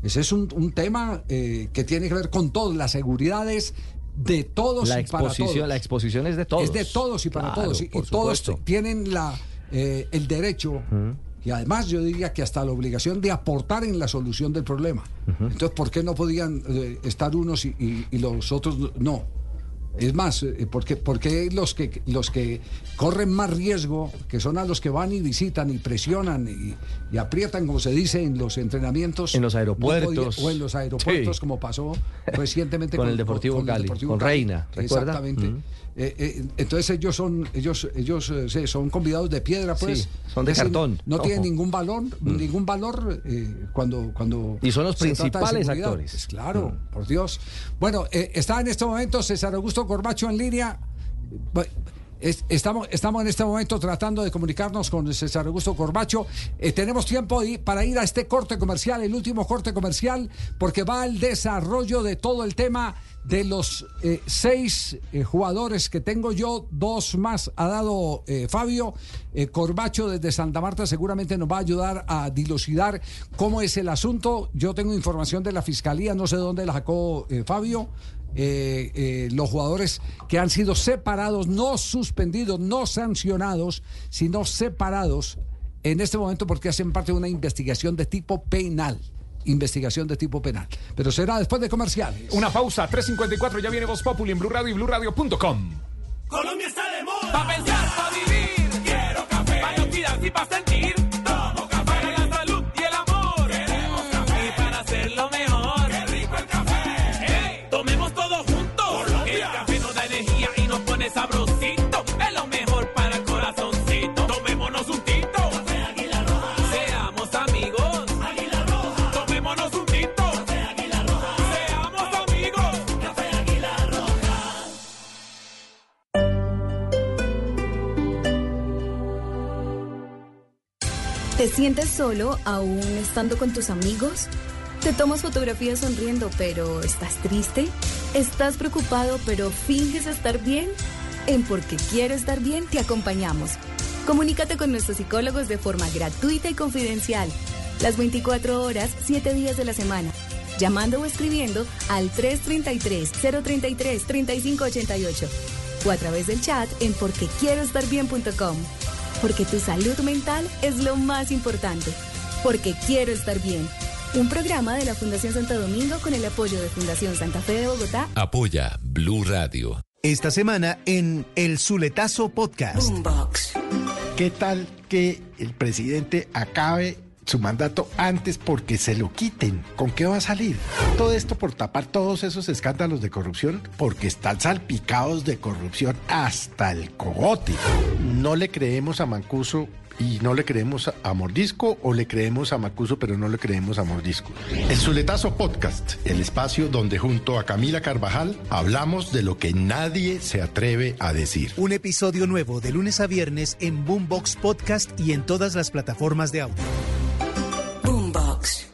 S9: Ese es un tema que tiene que ver con todo, las seguridades de todos y para todos.
S14: La exposición es de todos.
S9: Es de todos y para todos. Y todos tienen el derecho y además yo diría que hasta la obligación de aportar en la solución del problema. Entonces, ¿por qué no podían estar unos y los otros no? Es más, porque los que corren más riesgo, que son a los que van y visitan y presionan y aprietan, como se dice en los entrenamientos,
S14: en los aeropuertos,
S9: o en los aeropuertos, como pasó recientemente
S14: con el Deportivo Cali, con Reina, ¿recuerda?
S9: Exactamente. Entonces ellos son convidados de piedra, pues.
S14: Sí, son de cartón.
S9: No tienen ningún valor cuando
S14: y son los principales actores.
S9: Pues claro, por Dios. Bueno, está en este momento César Augusto Corbacho en línea. Estamos en este momento tratando de comunicarnos con César Augusto Corbacho. Tenemos tiempo para ir a este corte comercial, el último corte comercial, porque va al desarrollo de todo el tema de los 6 jugadores que tengo yo. 2 más ha dado Fabio. Corbacho desde Santa Marta seguramente nos va a ayudar a dilucidar cómo es el asunto. Yo tengo información de la Fiscalía, no sé de dónde la sacó Fabio. Los jugadores que han sido separados, no suspendidos, no sancionados, sino separados en este momento porque hacen parte de una investigación de tipo penal. Pero será después de comerciales.
S1: Una pausa, 3:54, ya viene Voz Populi en Blue Radio y BlueRadio.com.
S11: Colombia está de moda. Pa' pensar, pa' vivir. Quiero café. Pa' oxidarse y pa' sentir. Tomo café. Para la salud y el amor. Queremos café. Y para hacerlo mejor. Qué rico el café. Hey, tomemos todos juntos. Colombia. El café nos da energía y nos pone sabrosito. Es lo mejor para el corazoncito. Tomémonos un tito. Café Águila Roja. Seamos amigos. Águila Roja. Tomémonos un tito. Café Águila Roja. Seamos amigos. Café Águila Roja.
S20: ¿Te sientes solo aún estando con tus amigos? ¿Te tomas fotografías sonriendo pero estás triste? ¿Estás preocupado pero finges estar bien? En Porque Quiero Estar Bien te acompañamos. Comunícate con nuestros psicólogos de forma gratuita y confidencial. Las 24 horas, 7 días de la semana. Llamando o escribiendo al 333-033-3588 o a través del chat en porquequieroestarbien.com. Porque tu salud mental es lo más importante. Porque Quiero Estar Bien. Un programa de la Fundación Santo Domingo con el apoyo de Fundación Santa Fe de Bogotá.
S13: Apoya Blue Radio.
S21: Esta semana en El Zuletazo Podcast.
S23: Boombox. ¿Qué tal que el presidente acabe su mandato antes porque se lo quiten? ¿Con qué va a salir? Todo esto por tapar todos esos escándalos de corrupción, porque están salpicados de corrupción hasta el cogote. No le creemos a Mancuso y no le creemos a Mordisco, o le creemos a Mancuso pero no le creemos a Mordisco. El Zuletazo Podcast, el espacio donde junto a Camila Carvajal hablamos de lo que nadie se atreve a decir.
S21: Un episodio nuevo de lunes a viernes en Boombox Podcast y en todas las plataformas de audio.
S23: Boombox.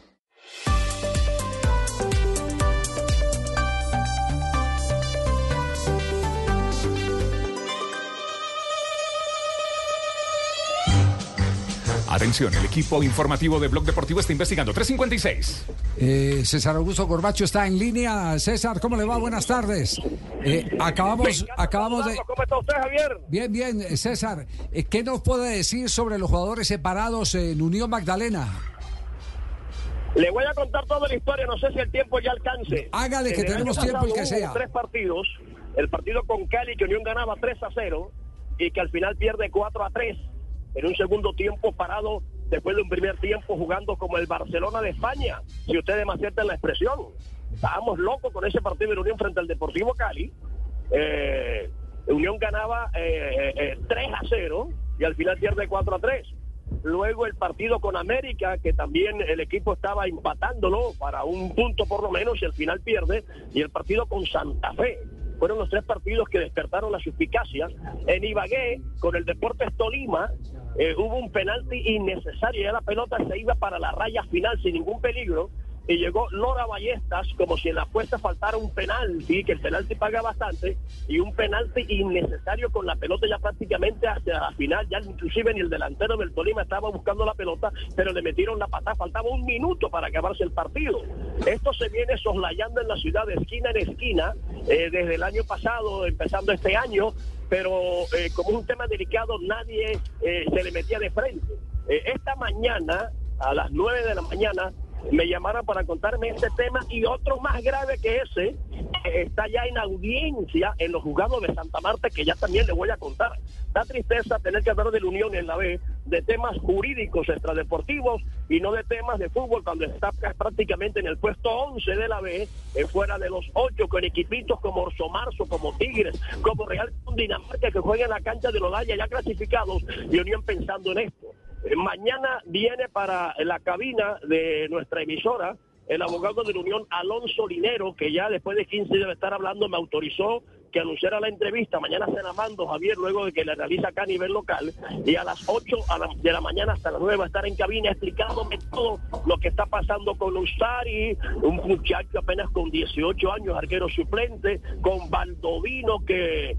S1: Atención, el equipo informativo de Blog Deportivo está investigando. 3:56.
S9: César Augusto Corbacho está en línea. César, ¿cómo le va? Buenas tardes. Acabamos de...
S24: ¿Cómo está usted, Javier?
S9: Bien, César. ¿Qué nos puede decir sobre los jugadores separados en Unión Magdalena?
S24: Le voy a contar toda la historia, no sé si el tiempo ya alcance.
S9: Hágale, que tenemos tiempo y que sea.
S24: 3 partidos, el partido con Cali, que Unión ganaba 3-0 y que al final pierde 4-3. En un segundo tiempo parado, después de un primer tiempo jugando como el Barcelona de España, si ustedes me aceptan la expresión. Estábamos locos con ese partido de Unión frente al Deportivo Cali. Unión ganaba 3-0 y al final pierde 4-3. Luego el partido con América, que también el equipo estaba empatándolo para un punto por lo menos y al final pierde. Y el partido con Santa Fe. Fueron los 3 partidos que despertaron las suspicacias. En Ibagué, con el Deportes Tolima, hubo un penalti innecesario. Ya la pelota se iba para la raya final sin ningún peligro. y llegó Lora Ballestas como si en la apuesta faltara un penalti, que el penalti paga bastante, y un penalti innecesario con la pelota ya prácticamente hacia la final, ya inclusive ni el delantero del Tolima estaba buscando la pelota, pero le metieron la patada, faltaba un minuto para acabarse el partido. Esto se viene soslayando en la ciudad de esquina en esquina, desde el año pasado, empezando este año, pero como es un tema delicado, nadie se le metía de frente. Esta mañana, a las 9 de la mañana, me llamaron para contarme este tema y otro más grave que ese, está ya en audiencia en los juzgados de Santa Marta, que ya también le voy a contar. Da tristeza tener que hablar de la Unión en la B, de temas jurídicos extradeportivos y no de temas de fútbol, cuando está prácticamente en el puesto 11 de la B, fuera de los 8, con equipitos como Orso Marzo, como Tigres, como Real Dinamarca, que juegan en la cancha de Lodaya ya clasificados, y Unión pensando en esto. Mañana viene para la cabina de nuestra emisora el abogado de la Unión, Alonso Linero, que ya después de 15 debe estar hablando, me autorizó que anunciara la entrevista. Mañana se la mando, Javier, luego de que la realiza acá a nivel local, y a las 8 de la mañana hasta las 9 va a estar en cabina explicándome todo lo que está pasando con Ustari, un muchacho apenas con 18 años, arquero suplente, con Baldovino, que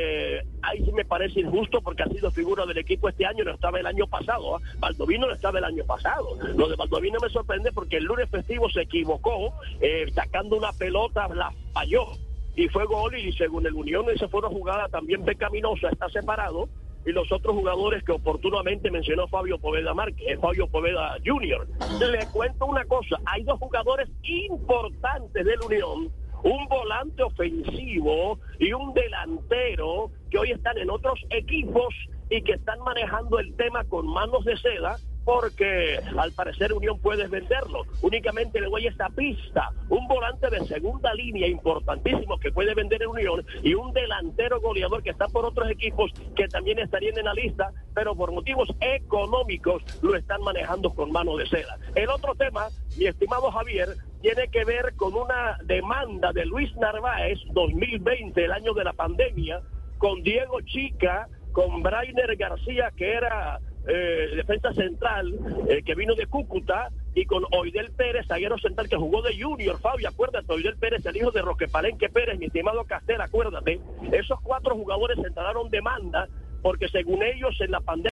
S24: ahí sí me parece injusto porque ha sido figura del equipo este año, no estaba el año pasado, Baldovino no estaba el año pasado. Lo de Baldovino me sorprende porque el lunes festivo se equivocó, sacando una pelota, la falló, y fue gol, y según el Unión esa fue una jugada también pecaminosa, está separado, y los otros jugadores que oportunamente mencionó Fabio Poveda Fabio Poveda Jr. Le cuento una cosa, hay dos jugadores importantes del Unión, un volante ofensivo y un delantero que hoy están en otros equipos y que están manejando el tema con manos de seda, porque al parecer Unión puede venderlo. Únicamente le doy esta pista: un volante de segunda línea importantísimo que puede vender en Unión, y un delantero goleador que está por otros equipos que también estarían en la lista, pero por motivos económicos lo están manejando con mano de seda. El otro tema, mi estimado Javier, tiene que ver con una demanda de Luis Narváez 2020, el año de la pandemia, con Diego Chica, con Brainer García, que era defensa central, que vino de Cúcuta, y con Oidel Pérez, zaguero central que jugó de Junior. Fabio, acuérdate, Oidel Pérez, el hijo de Roque Palenque Pérez, mi estimado Castel, acuérdate. Esos 4 jugadores entraron demanda porque según ellos en la pandemia